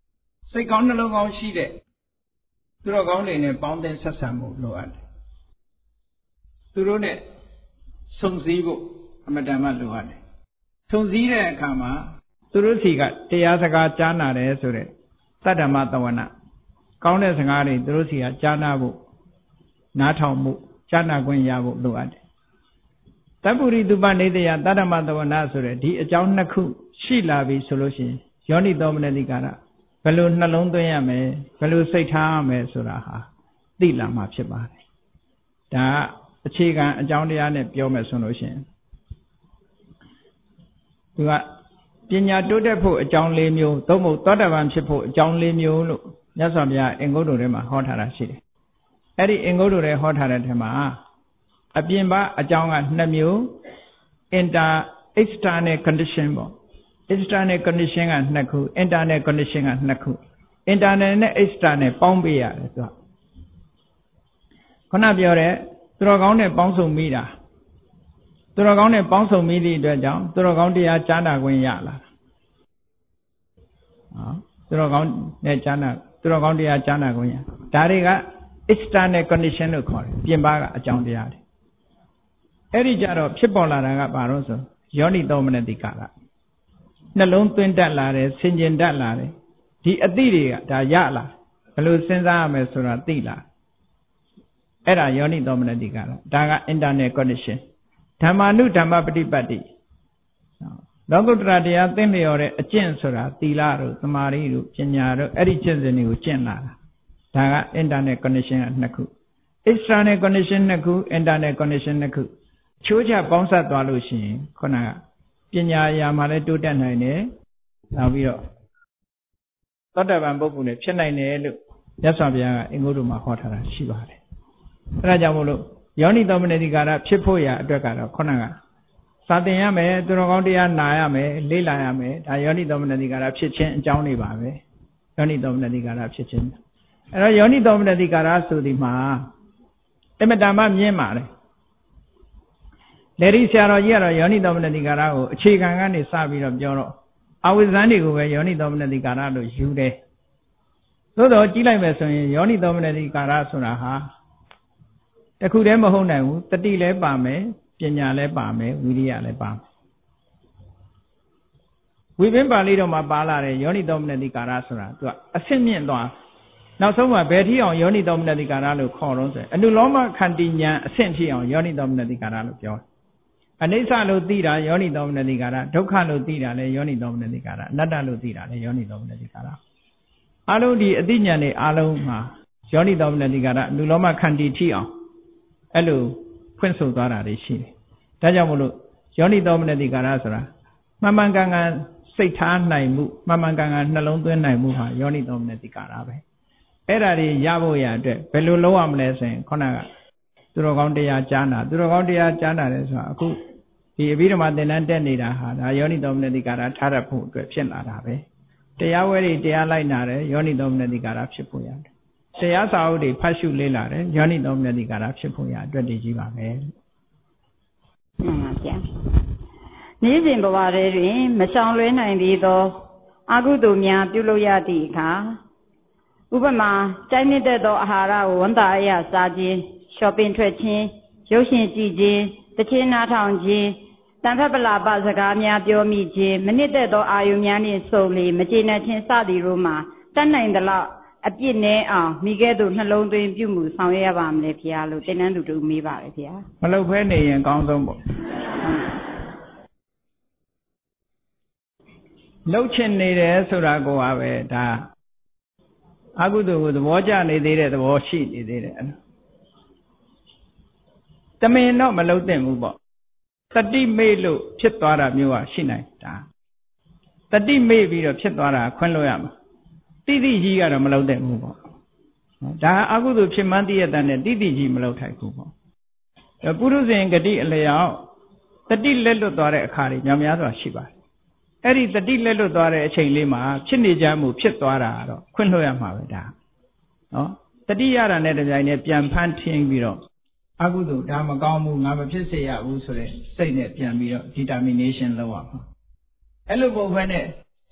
စိတ်ကောင်းနှလုံးကောင်းရှိတဲ့သူတော်ကောင်းတွေနဲ့ပေါင်းတဲ့ဆက်ဆံမှုလိုအပ်တယ်သူတို့နဲ့စုံစည်းဖို့အမတန်မှလိုအပ်တယ်စုံစည်းတဲ့အခါမှာသူတို့စီကတရားစကားကြားနာတယ်ဆိုတဲ့သတ္တမတဝနာကောင်းတဲ့စကားတွေသူတို့စီကကြားနာဖို့နားထောင်မှုကြားနာခွင့်ရဖို့လိုအပ်တယ်တပ္ပုရိတုပနေတယသတ္တမတဝနာဆိုတဲ့ဒီအကြောင်းနှစ်ခုရှိလာပြီဆိုလို့ရှိရင်ယောနိသောမနတိကာရဘယ်လိုနှလုံးသွင်းရမယ်ဘယ်လိုစိတ်ထားရမယ်ဆိုတာဟာသိလာမှဖြစ်ပါတယ်ဒါအခြေခံအကြောင်းတရားနဲ့ပြောမယ်ဆိုလို့ရှိရင်သူကပညာတိုးတက်ဖို့အကြောင်း၄မျိုးသို့မဟုတ်သောတာပန်ဖြစ်ဖို့အကြောင်း၄မျိုးလို့မြတ်စွာဘုရားအင်္ဂုတ္တထဲမှာဟောထားတာရှိတယ်အဲ့ဒီအင်္ဂုတ္တထဲဟောထားတဲ့ထဲမှာအပြင်ပအကြောင်းက2မျိုး external condition ပေါ့ external condition က2ခု internal condition က2ခု internal နဲ့ external ပေါင်းပေးရတယ်သူကခုနပြောတဲ့သူတော်ကောင်းနဲ့ပေါင်းစုံမိတာသူတော်ကောင်းနဲ့ပေါင်းစုံမိသည့်အတွက်ကြောင့်သူတော်ကောင်းတရားကြားနာခွင့်ရလာသူတော်ကောင်းနဲ့ကြားနာသူတော်ကောင်းတရားကြားနာခွင့်ရဒါတွေက external condition လို့ခေါ်တယ်ပြင်ပကအကြောင်းတရားတွေအဲ့ဒီကြတော့ဖြစ်ပေါ်လာတာကဘာလို့ဆိုယောနိသောမနတိကာရနှလုံးသွင်းတတ်လာတယ်ဆင်ခြင်တတ်လာတယ်ဒီအသိတွေကဒါရလာဘယ်လိုစဉ်းစားရမယ်ဆိုတာသိလာအဲ့ဒါယောနိသောမနတိကာရဒါက internal condition ဓမ္မာနုဓမ္မပฏิပတ်တိလောကုတ္တရာတရားသိလျော်တဲ့အကျင့်ဆိုတာသီလတို့သမာဓိတို့ပညာတို့အဲ့ဒီကျင့်စဉ်တွေကိုကျင့်လာတာဒါက internal condition က2ခု external condition 2ခု internal condition 2ခုချိုးချပေါင်းစပ်သွားလို့ရှိရင်ခုနကပညာရာမှာလည်းတိုးတက်နိုင်တယ်နောက်ပြီးတော့သောတာပန်ပုဂ္ဂိုလ်နဲ့ဖြစ်နိုင်တယ်လို့မြတ်စွာဘုရားကအင်္ဂုတ္တမှာဟောထားတာရှိပါတယ်အဲဒါကြောင့်မို့လို့ယောနိသောမနတိကာရဖြစ်ဖို့ရာအတွက်ကတော့ခုနကစာသင်ရမယ်သူတော်ကောင်းတရားနာရမယ်လေ့လာရမယ်ဒါယောနိသောမနတိကာရဖြစ်ခြင်းအကြောင်းတွေပါပဲယောနိသောမနတိကာရဖြစ်ခြင်းအဲတော့ယောနိသောမနတိကာရဆိုဒီမှာအမတန်မှမြင့်ပါတယ်လေဒီဆရာတော်ကြီးကတော့ယောနိသောမနတိကာရကိုအခြေခံကနေစပြီးတော့ပြောတော့အဝိဇ္ဇန်တွေကိုပဲယောနိသောမနတိကာရလို့ယူတယ်သို့တော့ကြည့်လိုက်မယ်ဆိုရင်ယောနိသောမနတိကာရဆိုတာဟာတခုတည်းမဟုတ်နိုင်ဘူးတတိလည်းပါမယ်ပညာလည်းပါမယ်ဝိရိယလည်းပါမယ်ဝိပင်းပါဠိတော်မှာပါလာတဲ့ယောနိသောမနတိကာရဆိုတာသူကအဆင့်မြင့်သွားနောက်ဆုံးမှာဘယ်ထိအောင်ယောနိသောမနတိကာရလို့ခေါ်တော့ဆိုအနုလောမခန္တီဉာဏ်အဆင့်ထိအောင်ယောနိသောမနတိကာရလို့ပြောတယ်အနိစ္စလို့သိတာယောနိသောမနတိကာရဒုက္ခလို့သိတာလည်းယောနိသောမနတိကာရအနတ္တလို့သိတာလည်းယောနိသောမနတိကာရအလုံးဒီအသိဉာဏ်တွေအလုံးမှာယောနိသောမနတိကာရအနုလောမခန္တီထိအောင်အဲ့လိုဖွင့်ဆိုသွားတာတွေရှိတယ်ဒါကြောင့်မို့လို့ယောနိသောမနတိကာရဆိုတာမှန်မှန်ကန်ကန်စိတ်ထားနိုင်မှုမှန်မှန်ကန်ကန်နှလုံးသွင်းနိုင်မှုဟာယောနိသောမနတိကာရပဲအဲ့ဒါတွေရဖို့ရအတွက်ဘယ်လိုလုပ်ရမလဲဆိုရင်ခုနကသူတော်ကောင်းတရားကြားနာသူတော်ကောင်းတရားကြားနာတယ်ဆိုတာအခုဒီအဘိဓမ္မာသင်တန်းတက်နေတာဟာဒါယောနိသောမနတိကာရထားရဖို့အတွက်ဖြစ်လာတာပဲတရားဝဲတွေတရားလိုက်နာတယ်ယောနိသောမနတိကာရဖြစ်ဖို့ရတယ်တရားစာအုပ်တွေဖတ်ရှုလေ့လာတယ်ယောနိသောမနတိကာရဖြစ်ဖို့ရအတွက်တည်ကြီးပါပဲမှန်ပါဗျာနေ့စဉ်ဘဝတွင်မရှောင်လွဲနိုင်သေးသောအကုသိုလ်များပြုလုပ်ရသည့်အခါဥပမာကြိုက်နှစ်သက်သောအာဟာရကိုဝန်တာအရစားခြင်းရှော့ပင်ထွက်ခြင်းရုပ်ရှင်ကြည့်ခြင်းတခြင်းနားထောင်ခြင်းတန်ဖက်ပလာပစကားများပြောမိခြင်းမနစ်သက်သောအာယုများနှင့်စုံလေမကျေနပ်ခြင်းစသည်တို့မှာတတ်နိုင်သလောက်အပြစ်နဲ့အောင်မိခဲ့သို့နှလုံးသွင်းပြုမှုဆောင်ရွက်ရပါမလဲဖေ။လို့တင်နန်းသူတို့မေးပါလေဖေ။မလုပ်ဖဲနေရင်အကောင်းဆုံးပေါ့လှုပ်ချင်နေတယ်ဆိုတာကိုပါပဲဒါအကုသိုလ်ကိုသဘောကျနေသေးတဲ့သဘောရှိနေသေးတယ်တမင်တော့မလှုပ်သင့်ဘူးပေါ့တတိမေ့လို့ဖြစ်သွားတာမျိုးကရှိနိုင်တာတတိမေ့ပြီးတော့ဖြစ်သွားတာခွင့်လို့ရမှာတိတိကြီးကတော့မလှုပ်သင့်ဘူးပေါ့ဒါအကုသိုလ်ဖြစ်မှန်းသိရတဲ့နဲ့တိတိကြီးမလှုပ်ထိုက်ဘူးပေါ့ပုရုဇဉ်ဂတိအလျောက်တတိလက်လွတ်သွားတဲ့အခါတွေညများစွာရှိပါတယ်အဲ့ဒီတတိလက်လွတ်သွားတဲ့အချိန်လေးမှာဖြစ်နေကြမှုဖြစ်သွားတာတော့ခွင့်လို့ရမှာပဲဒါနော်တတိရတာနဲ့တပြိုင်တည်းပြန်ဖမ်းထင်းပြီးတော့အကုသိုလ်ဒါမကောင်းဘူးငါမဖြစ်စေရဘူးဆိုတဲ့စိတ်နဲ့ပြန်ပြီးတော့ determination လုပ်ရမှာအဲ့လိုပုံပဲနဲ့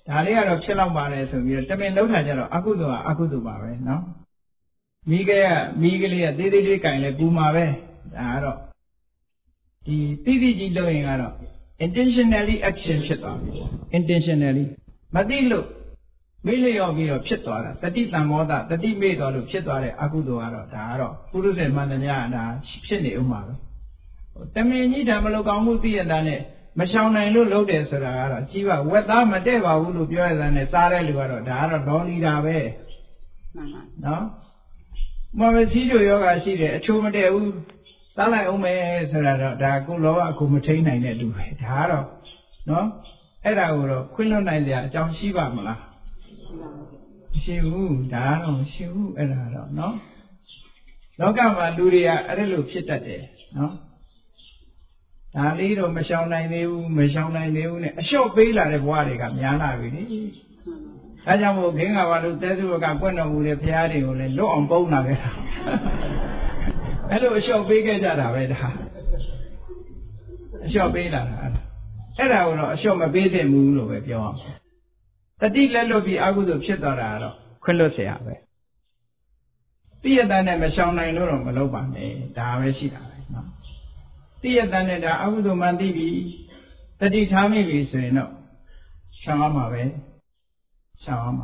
ဒါလေးကတော့ဖြစ်လောက်ပါတယ်ဆိုပြီးတော့တမင်လုံးထားကြတော့အကုသိုလ်ကအကုသိုလ်ပါပဲနော်မိကလေးကသေးသေးလေးကင်လဲပူမှာပဲဒါကတော့ဒီတိတိကြီးလုပ်ရင်ကတော့ intentionally action ဖြစ်သွားပြီ intentionally မသိလို့မေ့လျော့ပြီးတော့ဖြစ်သွားတာတတိတံမောဒတတိမေ့သွားလို့ဖြစ်သွားတဲ့အကုသိုလ်ကတော့ဒါကတော့ပုရုဇဉ်မှန်သမျှဒါဖြစ်နေဥမှာပဲတမင်ကြီးဒါမလုပ်ကောင်းမှုသိရတာနဲ့မရှောင်နိုင်လို့လုပ်တယ်ဆိုတာကတော့ကြီးပါဝက်သားမတည့်ပါဘူးလို့ပြောရတဲ့နဲ့စားတဲ့လူကတော့ဒါကတော့ဒေါ်လီတာပဲမှန်ပါနော်မမစီးတို့ယောဂရှိတယ်အချိုးမတည့်ဘူးစားလိုက်အောင်မယ်ဆိုတာတော့ဒါကိုလောဘကိုမထိန်နိုင်တဲ့လူပဲဒါကတော့နော်အဲ့ဒါကိုတော့ခွင့်လွှတ်နိုင်စရာအကြောင်းရှိပါမလားမရှိဘူးဒါတော့မရှိဘူးအဲ့ဒါတော့နော်လောကမှာလူတွေကအဲ့လိုဖြစ်တတ်တယ်နော်ဒါလေးတော့မရှောင်နိုင်သေးဘူးနဲ့အလျှော့ပေးလာတဲ့ဘဝတွေကများလာပြီလေဒါကြောင့်မို့ခင်းကဘာလို့တဲစုကပွင့်တော်မူတဲ့ဘုရားတွေကိုလည်းလွတ်အောင်ပုံးလာခဲ့တာအဲ့လိုအလျှော့ပေးခဲ့ကြတာပဲဒါအလျှော့ပေးလာတာအဲ့ဒါကိုတော့အလျှော့မပေးသင့်ဘူးလို့ပဲပြောအောင်တတိလက်လွတ်ပြီးအကုသိုလ်ဖြစ်သွားတာကတော့ခွင့်လွတ်เสียပဲတိရတန်နဲ့မရှောင်နိုင်လို့တော့မလုပ်ပါနဲ့ဒါပဲရှိတာပဲနော်တိရတန်နဲ့ဒါအကုသိုလ်မှန်သိပြီတတိထားမိပြီဆိုရင်တော့ရှောင်ရမှာပဲရှောင်ရမှာ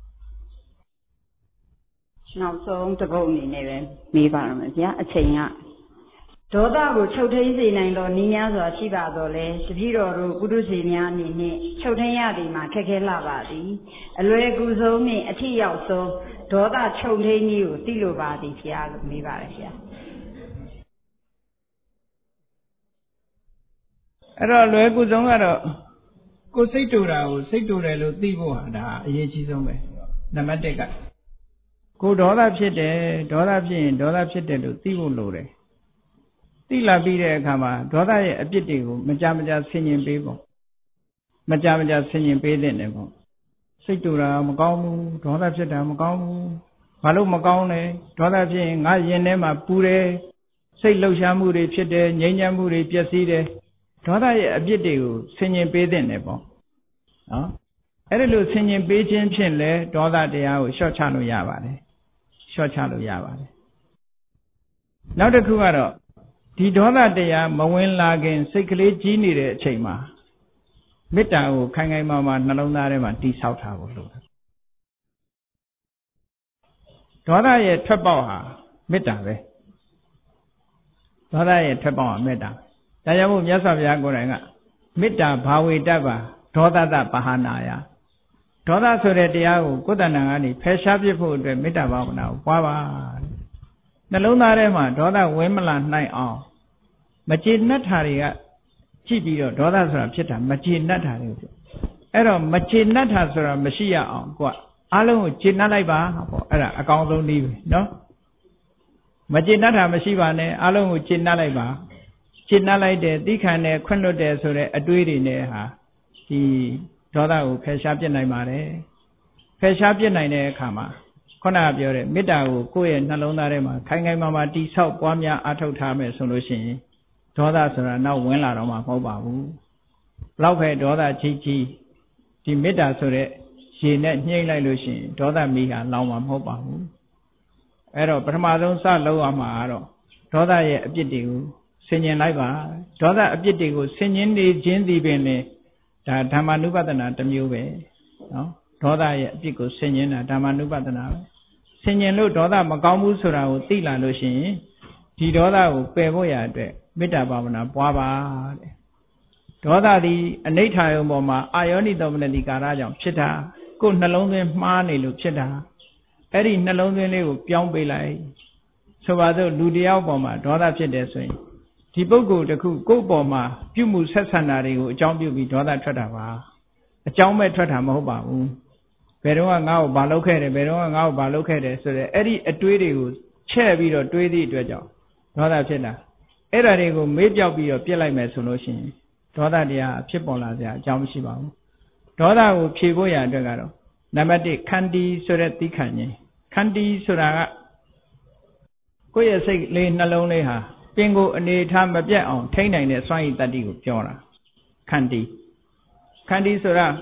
နောက်ဆုံးတစ်ပုဒ်အနေနဲ့ပဲမေးပါရမယ်ဗျာအချိန်ကဒေါသကိုချုပ်ထိန်စေနိုင်သောနည်းများစွာရှိပါတော့လေတပည့်တော်တို့ပုထုဇဉ်များအနေနဲ့ချုပ်ထိန်ရသည်မှာခက်ခဲလာပါသည်အလွယ်ကူဆုံးနှင့်အထီရောက်ဆုံးဒေါသချုပ်ထိန်နည်းကိုသိလိုပါသည်ဗျာလို့မေးပါတယ်ဗျာအဲ့တော့လွယ်ကူဆုံးကတော့ကိုစိတ်တူတာကိုစိတ်တူတယ်လို့သိဖို့ဟာဒါအရေးကြီးဆုံးပဲနံပါတ်1ကကိုဒေါသဖြစ်တယ်ဒေါသဖြစ်ရင်ဒေါသဖြစ်တယ်လို့သိဖို့လိုတယ်သိလာပြီးတဲ့အခါမှာဒေါသရဲ့အပြစ်တွေကိုမကြမကြဆင်ញင်ပေးဖို့မကြမကြဆင်ញင်ပေးတဲ့နေပေါ့စိတ်တူတာမကောင်းဘူးဒေါသဖြစ်တာမကောင်းဘူးဘာလို့မကောင်းလဲဒေါသဖြစ်ရင်ငါရင်ထဲမှာပူတယ်စိတ်လှုပ်ရှားမှုတွေဖြစ်တယ်ငြိမ်းချမ်းမှုတွေပျက်စီးတယ်ဒေါသရဲ့အပြစ်တွေကိုဆင်ញင်ပေးတဲ့နေပေါ့နော်အဲ့ဒါလို့ဆင်ញင်ပေးခြင်းဖြင့်လဲဒေါသတရားကိုလျှော့ချလို့ရပါတယ်နောက်တစ်ခုကတော့ဒီဒေါသတရားမဝင်လာခင်စိတ်ကလေးကြီးနေတဲ့အချိန်မှာမေတ္တာကိုခိုင်ခိုင်မာမာနှလုံးသားထဲမှာတည်ဆောက်ထားဖို့လိုတယ်ဒေါသရဲ့ထွက်ပေါက်ဟာမေတ္တာပဲဒေါသရဲ့ထွက်ပေါက်ဟာမေတ္တာဒါကြောင့်မို့မြတ်စွာဘုရားကိုယ်တိုင်ကမေတ္တာဘာဝေတ္တပါဒေါသတပဟာနာယဒေါသဆိုတဲ့တရားကိုကိုယ်တဏ္ဍာကနေဖယ်ရှားပြစ်ဖို့အတွက်မေတ္တာဘာဝနာကိုပွားပါနှလုံးသားထဲမှာဒေါသဝင်မလာနိုင်အောင်မကျေနပ်တာတွေကကြည့်ပြီးတော့ဒေါသဆိုတာဖြစ်တာမကျေနပ်တာတွေဖြစ်အဲ့တော့မကျေနပ်တာဆိုတာမရှိရအောင်ကိုကအားလုံးကိုကျေနပ်လိုက်ပါပေါ့အဲ့ဒါအကောင်းဆုံးနည်းပဲနော်မကျေနပ်တာမရှိပါနဲ့အားလုံးကိုကျေနပ်လိုက်ပါကျေနပ်လိုက်တယ်သိခံတယ်ခွင့်လွှတ်တယ်ဆိုတဲ့အတွေးတွေနဲ့ဟာဒီဒေါသကိုဖယ်ရှားပြစ်နိုင်ပါတယ်ဖယ်ရှားပြစ်နိုင်တဲ့အခါမှာခုနကပြောတဲ့မေတ္တာကိုကိုယ့်ရဲ့နှလုံးသားထဲမှာခိုင်ခိုင်မာမာတည်ဆောက်ပွားများအားထုတ်ထားမယ်ဆိုလို့ရှိရင်ဒေါသဆိုတာနောက်ဝင်လာတော့မှမဟုတ်ပါဘူးဘလောက်ပဲဒေါသကြီးကြီးဒီမေတ္တာဆိုတဲ့ရေနဲ့ညှိမ့်လိုက်လို့ရှိရင်ဒေါသမီးဟာလောင်မှာမဟုတ်ပါဘူးအဲ့တော့ပထမဆုံးစလုပ်ရမှာကတော့ဒေါသရဲ့အပြစ်တွေကိုဆင်ញင်လိုက်ပါဒေါသအပြစ်တွေကိုဆင်ញင်နေခြင်းဒီပင်လေဒါဓမ္မနုပဒနာတစ်မျိုးပဲနော်ဒေါသရဲ့အပြစ်ကိုဆင်ញင်တာဓမ္မနုပဒနာပဲဆင်ញင်လို့ဒေါသမကောင်းဘူးဆိုတာကိုသိလာလို့ရှိရင်ဒီဒေါသကိုပယ်ဖို့ရအတွက်မေတ္တာဘာဝနာပွားပါတဲ့ဒေါသသည်အနိဋ္ဌာယုံပေါ်မှာအာယောနိသောမနတိကာရကြောင့်ဖြစ်တာကိုယ်နှလုံးသွင်းမှားနေလို့ဖြစ်တာအဲ့ဒီနှလုံးသွင်းလေးကိုပြောင်းပေးလိုက်ဆိုပါစို့လူတယောက်ပေါ်မှာဒေါသဖြစ်တယ်ဆိုရင်ဒီပုဂ္ဂိုလ်တစ်ခုကိုယ့်ပေါ်မှာပြုမှုဆက်ဆံတာတွေကိုအကြောင်းပြုပြီးဒေါသထွက်တာပါအကြောင်းမဲ့ထွက်တာမဟုတ်ပါဘူးဘယ်တော့ငါ့ကိုဘာလုပ်ခဲ့တယ်ဘယ်တော့ငါ့ကိုဘာလုပ်ခဲ့တယ်ဆိုတဲ့အဲ့ဒီအတွေးတွေကိုချဲ့ပြီးတော့တွေးသည့်အတွက်ကြောင့်ဒေါသဖြစ်တာအဲ့ဒါတွေကိုမေ့ပြောက်ပြီးတော့ပြစ်လိုက်မယ်ဆိုလို့ရှိရင်ဒေါသတရားဖြစ်ပေါ်လာစရာအကြောင်းမရှိပါဘူးဒေါသကိုဖြေဖို့ရအတွက်ကတော့နံပါတ်1ခန္တီဆိုတဲ့သိခံခြင်းခန္တီဆိုတာကကိုယ့်ရဲ့စိတ်လေးနှလုံးလေးဟာပင်ကိုအနေထားမပြတ်အောင်ထိန်းနိုင်တဲ့စွမ်းရည်တတ္တိကိုပြောတာခန္တီဆိုတာ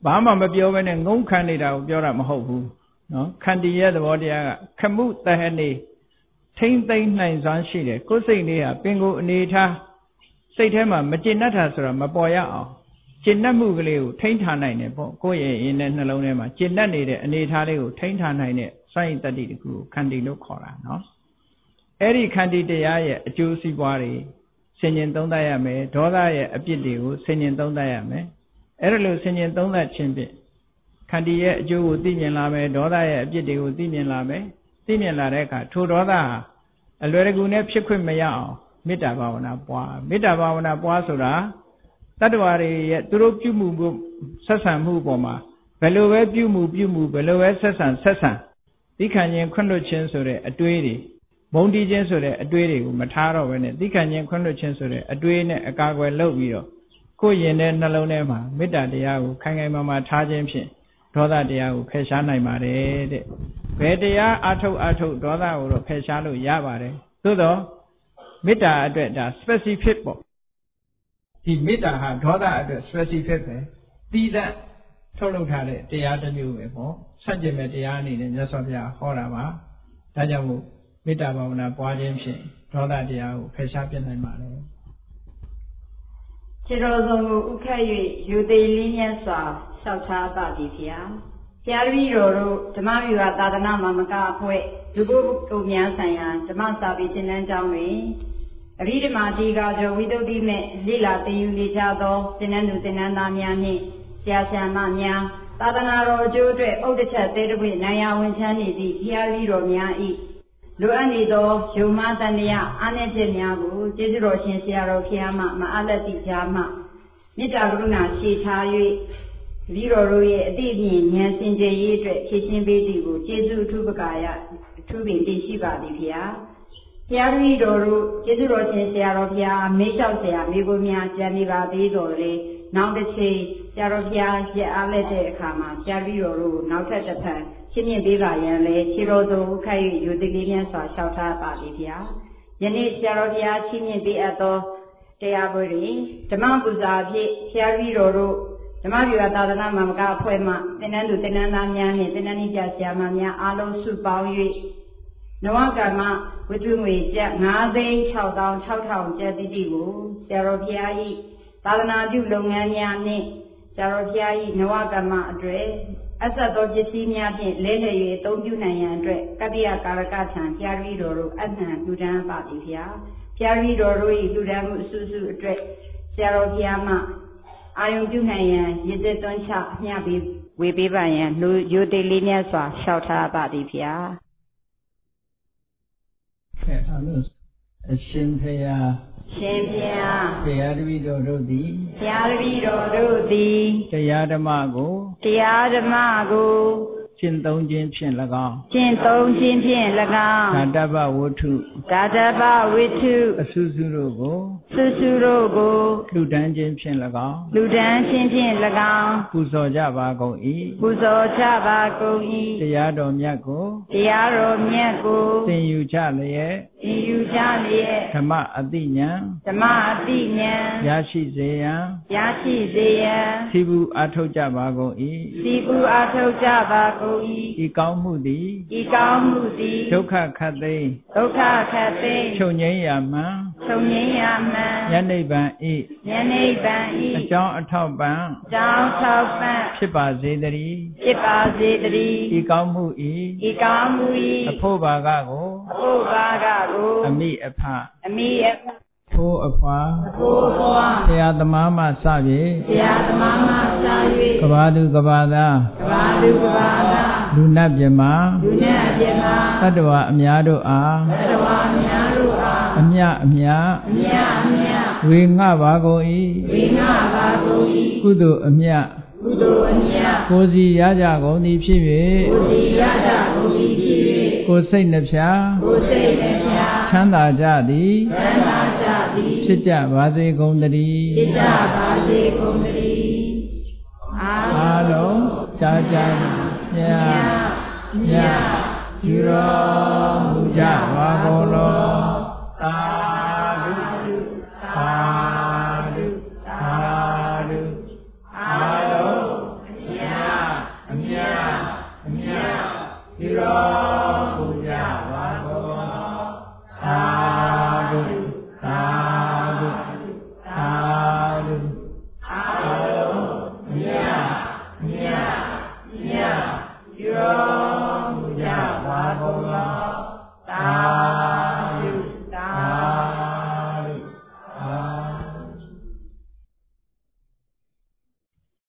ဘာမှမပြောဘဲနဲ့ငုံခံနေတာကိုပြောတာမဟုတ်ဘူးနော်ခန္တီရဲ့သဘောတရားကခမှုတဟနေထိမ့်သိမ့်နိုင်စွမ်းရှိတယ်ကိုယ်စိတ်လေးဟာပင်ကိုအနေထားစိတ်ထဲမှာမကျဉ်တ်တာဆိုတာမပေါ်ရအောင်ကျဉ်တ်မှုကလေးကိုထိန်းထားနိုင်တယ်ပေါ့ကိုယ့်ရဲ့ရင်နဲ့နှလုံးထဲမှာကျဉ်တ်နေတဲ့အနေထားလေးကိုထိန်းထားနိုင်တဲ့စွမ်းရည်တတ္တိတခုကိုခန္တီလို့ခေါ်တာနော်အဲ့ဒီခန္တီတရားရဲ့အကျိုးစီးပွားတွေဆင်ញင်သုံးသပ်ရမယ်ဒေါသရဲ့အပြစ်တွေကိုဆင်ញင်သုံးသပ်ရမယ်အဲ့ဒါလို့ဆင်ញင်သုံးသပ်ခြင်းဖြင့်ခန္တီရဲ့အကျိုးကိုသိမြင်လာမယ်ဒေါသရဲ့အပြစ်တွေကိုသိမြင်လာမယ်သိမြင်လာတဲ့အခါထိုဒေါသဟာအလွယ်တကူနဲ့ဖြစ်ခွင့်မရအောင်မေတ္တာဘာဝနာပွားမေတ္တာဘာဝနာပွားဆိုတာတတ္တဝါတွေရဲ့သူတို့ပြုမှုဆက်ဆံမှုပေါ်မှာဘယ်လိုပဲပြုမှုဘယ်လိုပဲဆက်ဆံသိခံခြင်းခွင့်လွှတ်ခြင်းဆိုတဲ့အတွေးတွေမုန်းတီးခြင်းဆိုတဲ့အတွေးတွေကိုမထားတော့ဘဲနဲ့သိခံခြင်းခွင့်လွှတ်ခြင်းဆိုတဲ့အတွေးနဲ့အကာအကွယ်လုပ်ပြီးတော့ကိုယ်ရင်တဲ့နှလုံးထဲမှာမေတ္တာတရားကိုခိုင်ခိုင်မာမာထားခြင်းဖြင့်ဒေါသတရားကိုဖယ်ရှားနိုင်ပါတယ်တဲ့ဘယ်တရားအထုတ်ဒေါသကိုတော့ဖယ်ရှားလို့ရပါတယ်သို့တော့မေတ္တာအတွက်ဒါ specific ပေါ့ဒီမေတ္တာဟာဒေါသအတွက် specific ပဲတည်တဲ့ထုတ်လုပ်ထားတဲ့တရားတစ်မျိုးပဲပေါ့ဆန့်ကျင်မဲ့တရားအနေနဲ့မြတ်စွာဘုရားဟောတာပါဒါကြောင့်မို့မေတ္တာဘာဝနာပွားခြင်းဖြင့်ဒေါသတရားကိုဖယ်ရှားပြနိုင်ပါတယ်ခြေတော်ဆုံးကိုဥခတ်၍ယူသေးလင်းမြတ်စွာလျှောက်ထားပါသည်ဖျားဘုရားတပည့်တော်တို့ဓမ္မဗျူဟာသာသနာမှာမကအဖွဲ့လူပုဂ္ဂိုလ်များဆိုင်ရာဓမ္မစာပေသင်တန်းကျောင်းတွင်အဘိဓမ္မာတိကာကျော်ဝိသုဒ္ဓိမဲ့လိလာသင်ယူနေကြသောသင်တန်းသူသင်တန်းသားများနှင့်ဆရာဆရာမများသာသနာတော်အကျိုးအတွက်ဥဒ္ဒချက်သေးတစ်ပွင့်နိုင်ရဝန်ချမ်းနေသည့်ဘုရားတပည့်တော်များ၏လိုအပ်နေသောယုံမှတန်တရားအားနည်းချက်များကိုကျေးဇူးတော်ရှင်ဆရာတော်ဘုရားမှမအားလက်သည့်ကြားမှမေတ္တာကရုဏာရှေ့ချ၍တပည့်တော်တို့ရဲ့အတိအမြင်ဉာဏ်စင်ကြယ်ရေးအတွက်ဖြည့်ရှင်းပေးသည်ကိုကျေးဇူးအထူးပကာယအထူးပင်တင်ရှိပါသည်ဘုရားဘုရားတပည့်တော်တို့ကျေးဇူးတော်ရှင်ဆရာတော်ဘုရားမေးလျှောက်ဆရာမိကိုများကြံနေပါသေးတော်လေနောက်တစ်ချိန်ဆရာတော်ဘုရားပြအားလက်တဲ့အခါမှာဆရာတပည့်တော်တို့နောက်ထပ်တစ်ဖန်ရှင်းမြင့်ပေးပါရန်လဲခြေတော်စုံဥခိုက်၍ယူသည်လေးမြတ်စွာလျှောက်ထားပါသည်ဘုရားယနေ့ဆရာတော်ဘုရားရှင်းမြင့်ပေးအပ်သောတရားပွဲတွင်ဓမ္မပူဇာအဖြစ်ဆရာတပည့်တော်တို့ဓမ္မဗျူဟာသာသနာမှာမကအဖွဲ့မှသင်တန်းသူသင်တန်းသားများနှင့်သင်တန်းဤပြဆရာမများအားလုံးစုပေါင်း၍နဝကမ္မဝတ္ထုငွေကျပ်9,660,000ကျပ်တိတိကိုဆရာတော်ဘုရား၏သာသနာပြုလုပ်ငန်းများနှင့်ဆရာတော်ဘုရား၏နဝကမ္မအတွက်အဆက်သောပစ္စည်းများဖြင့်လဲလှယ်၍အသုံးပြုနိုင်ရန်အတွက်ကပ္ပိယကာရကထံဘုရားတပည့်တော်တို့အနှံပြုတန်းပါသည်ဘုရားဘုရားတပည့်တော်တို့၏ပြုတန်းမှုအစုစုအတွက်ဆရာတော်ဘုရားမှအာယုံပြုနိုင်ရန်ရည်စည်သွန်းချအမျှပေးဝေပေးပါရန်လူယိုတိလေးမြတ်စွာလျှောက်ထားပါသည်ဘုရားအရှင်ဘုရားရှင်ဘုရားဘုရားတပည့်တော်တို့သည်ဘုရားတပည့်တော်တို့သည်တရားဓမ္မကိုကျင့်သုံးခြင်းဖြင့်၎င်းဂါတဗဝတ္ထုအစုစုတို့ကိုလှူဒန်းခြင်းဖြင့်၎င်းပူဇော်ကြပါကုန်၏တရားတော်မြတ်ကိုသင်ယူကြလျက်ဓမ္မအသိဉာဏ်ရရှိစေရန်သီးပူအားထုတ်ကြပါကုန်၏ဤကောင်းမှုသည်ဒုက္ခခတ်သိမ်းချုပ်ငြိမ်းရာမှန်ယနိဗ္ဗာန်၏အကြောင်းအထောက်ပံ့ဖြစ်ပါစေတည်းဤကောင်းမှု၏အဖို့ဘာကကိုအမိအဖဖိုးအဖွာဆရာသမားမှစ၍ကဘာသူကဘာသားလူနတ်မြမသတ္တဝါအများတို့အားအမြဝေငှပါကုန်၏ကုသိုလ်အမြကိုယ်စီရကြကုန်သည်ဖြစ်၍ကိုယ်စိတ်နှဖျားချမ်းသာကြသည်ဖြစ်ကြပါစေကုန်သတည်းအားလုံးချာချာမြတ်ယူတော်မူကြပါကုန်လော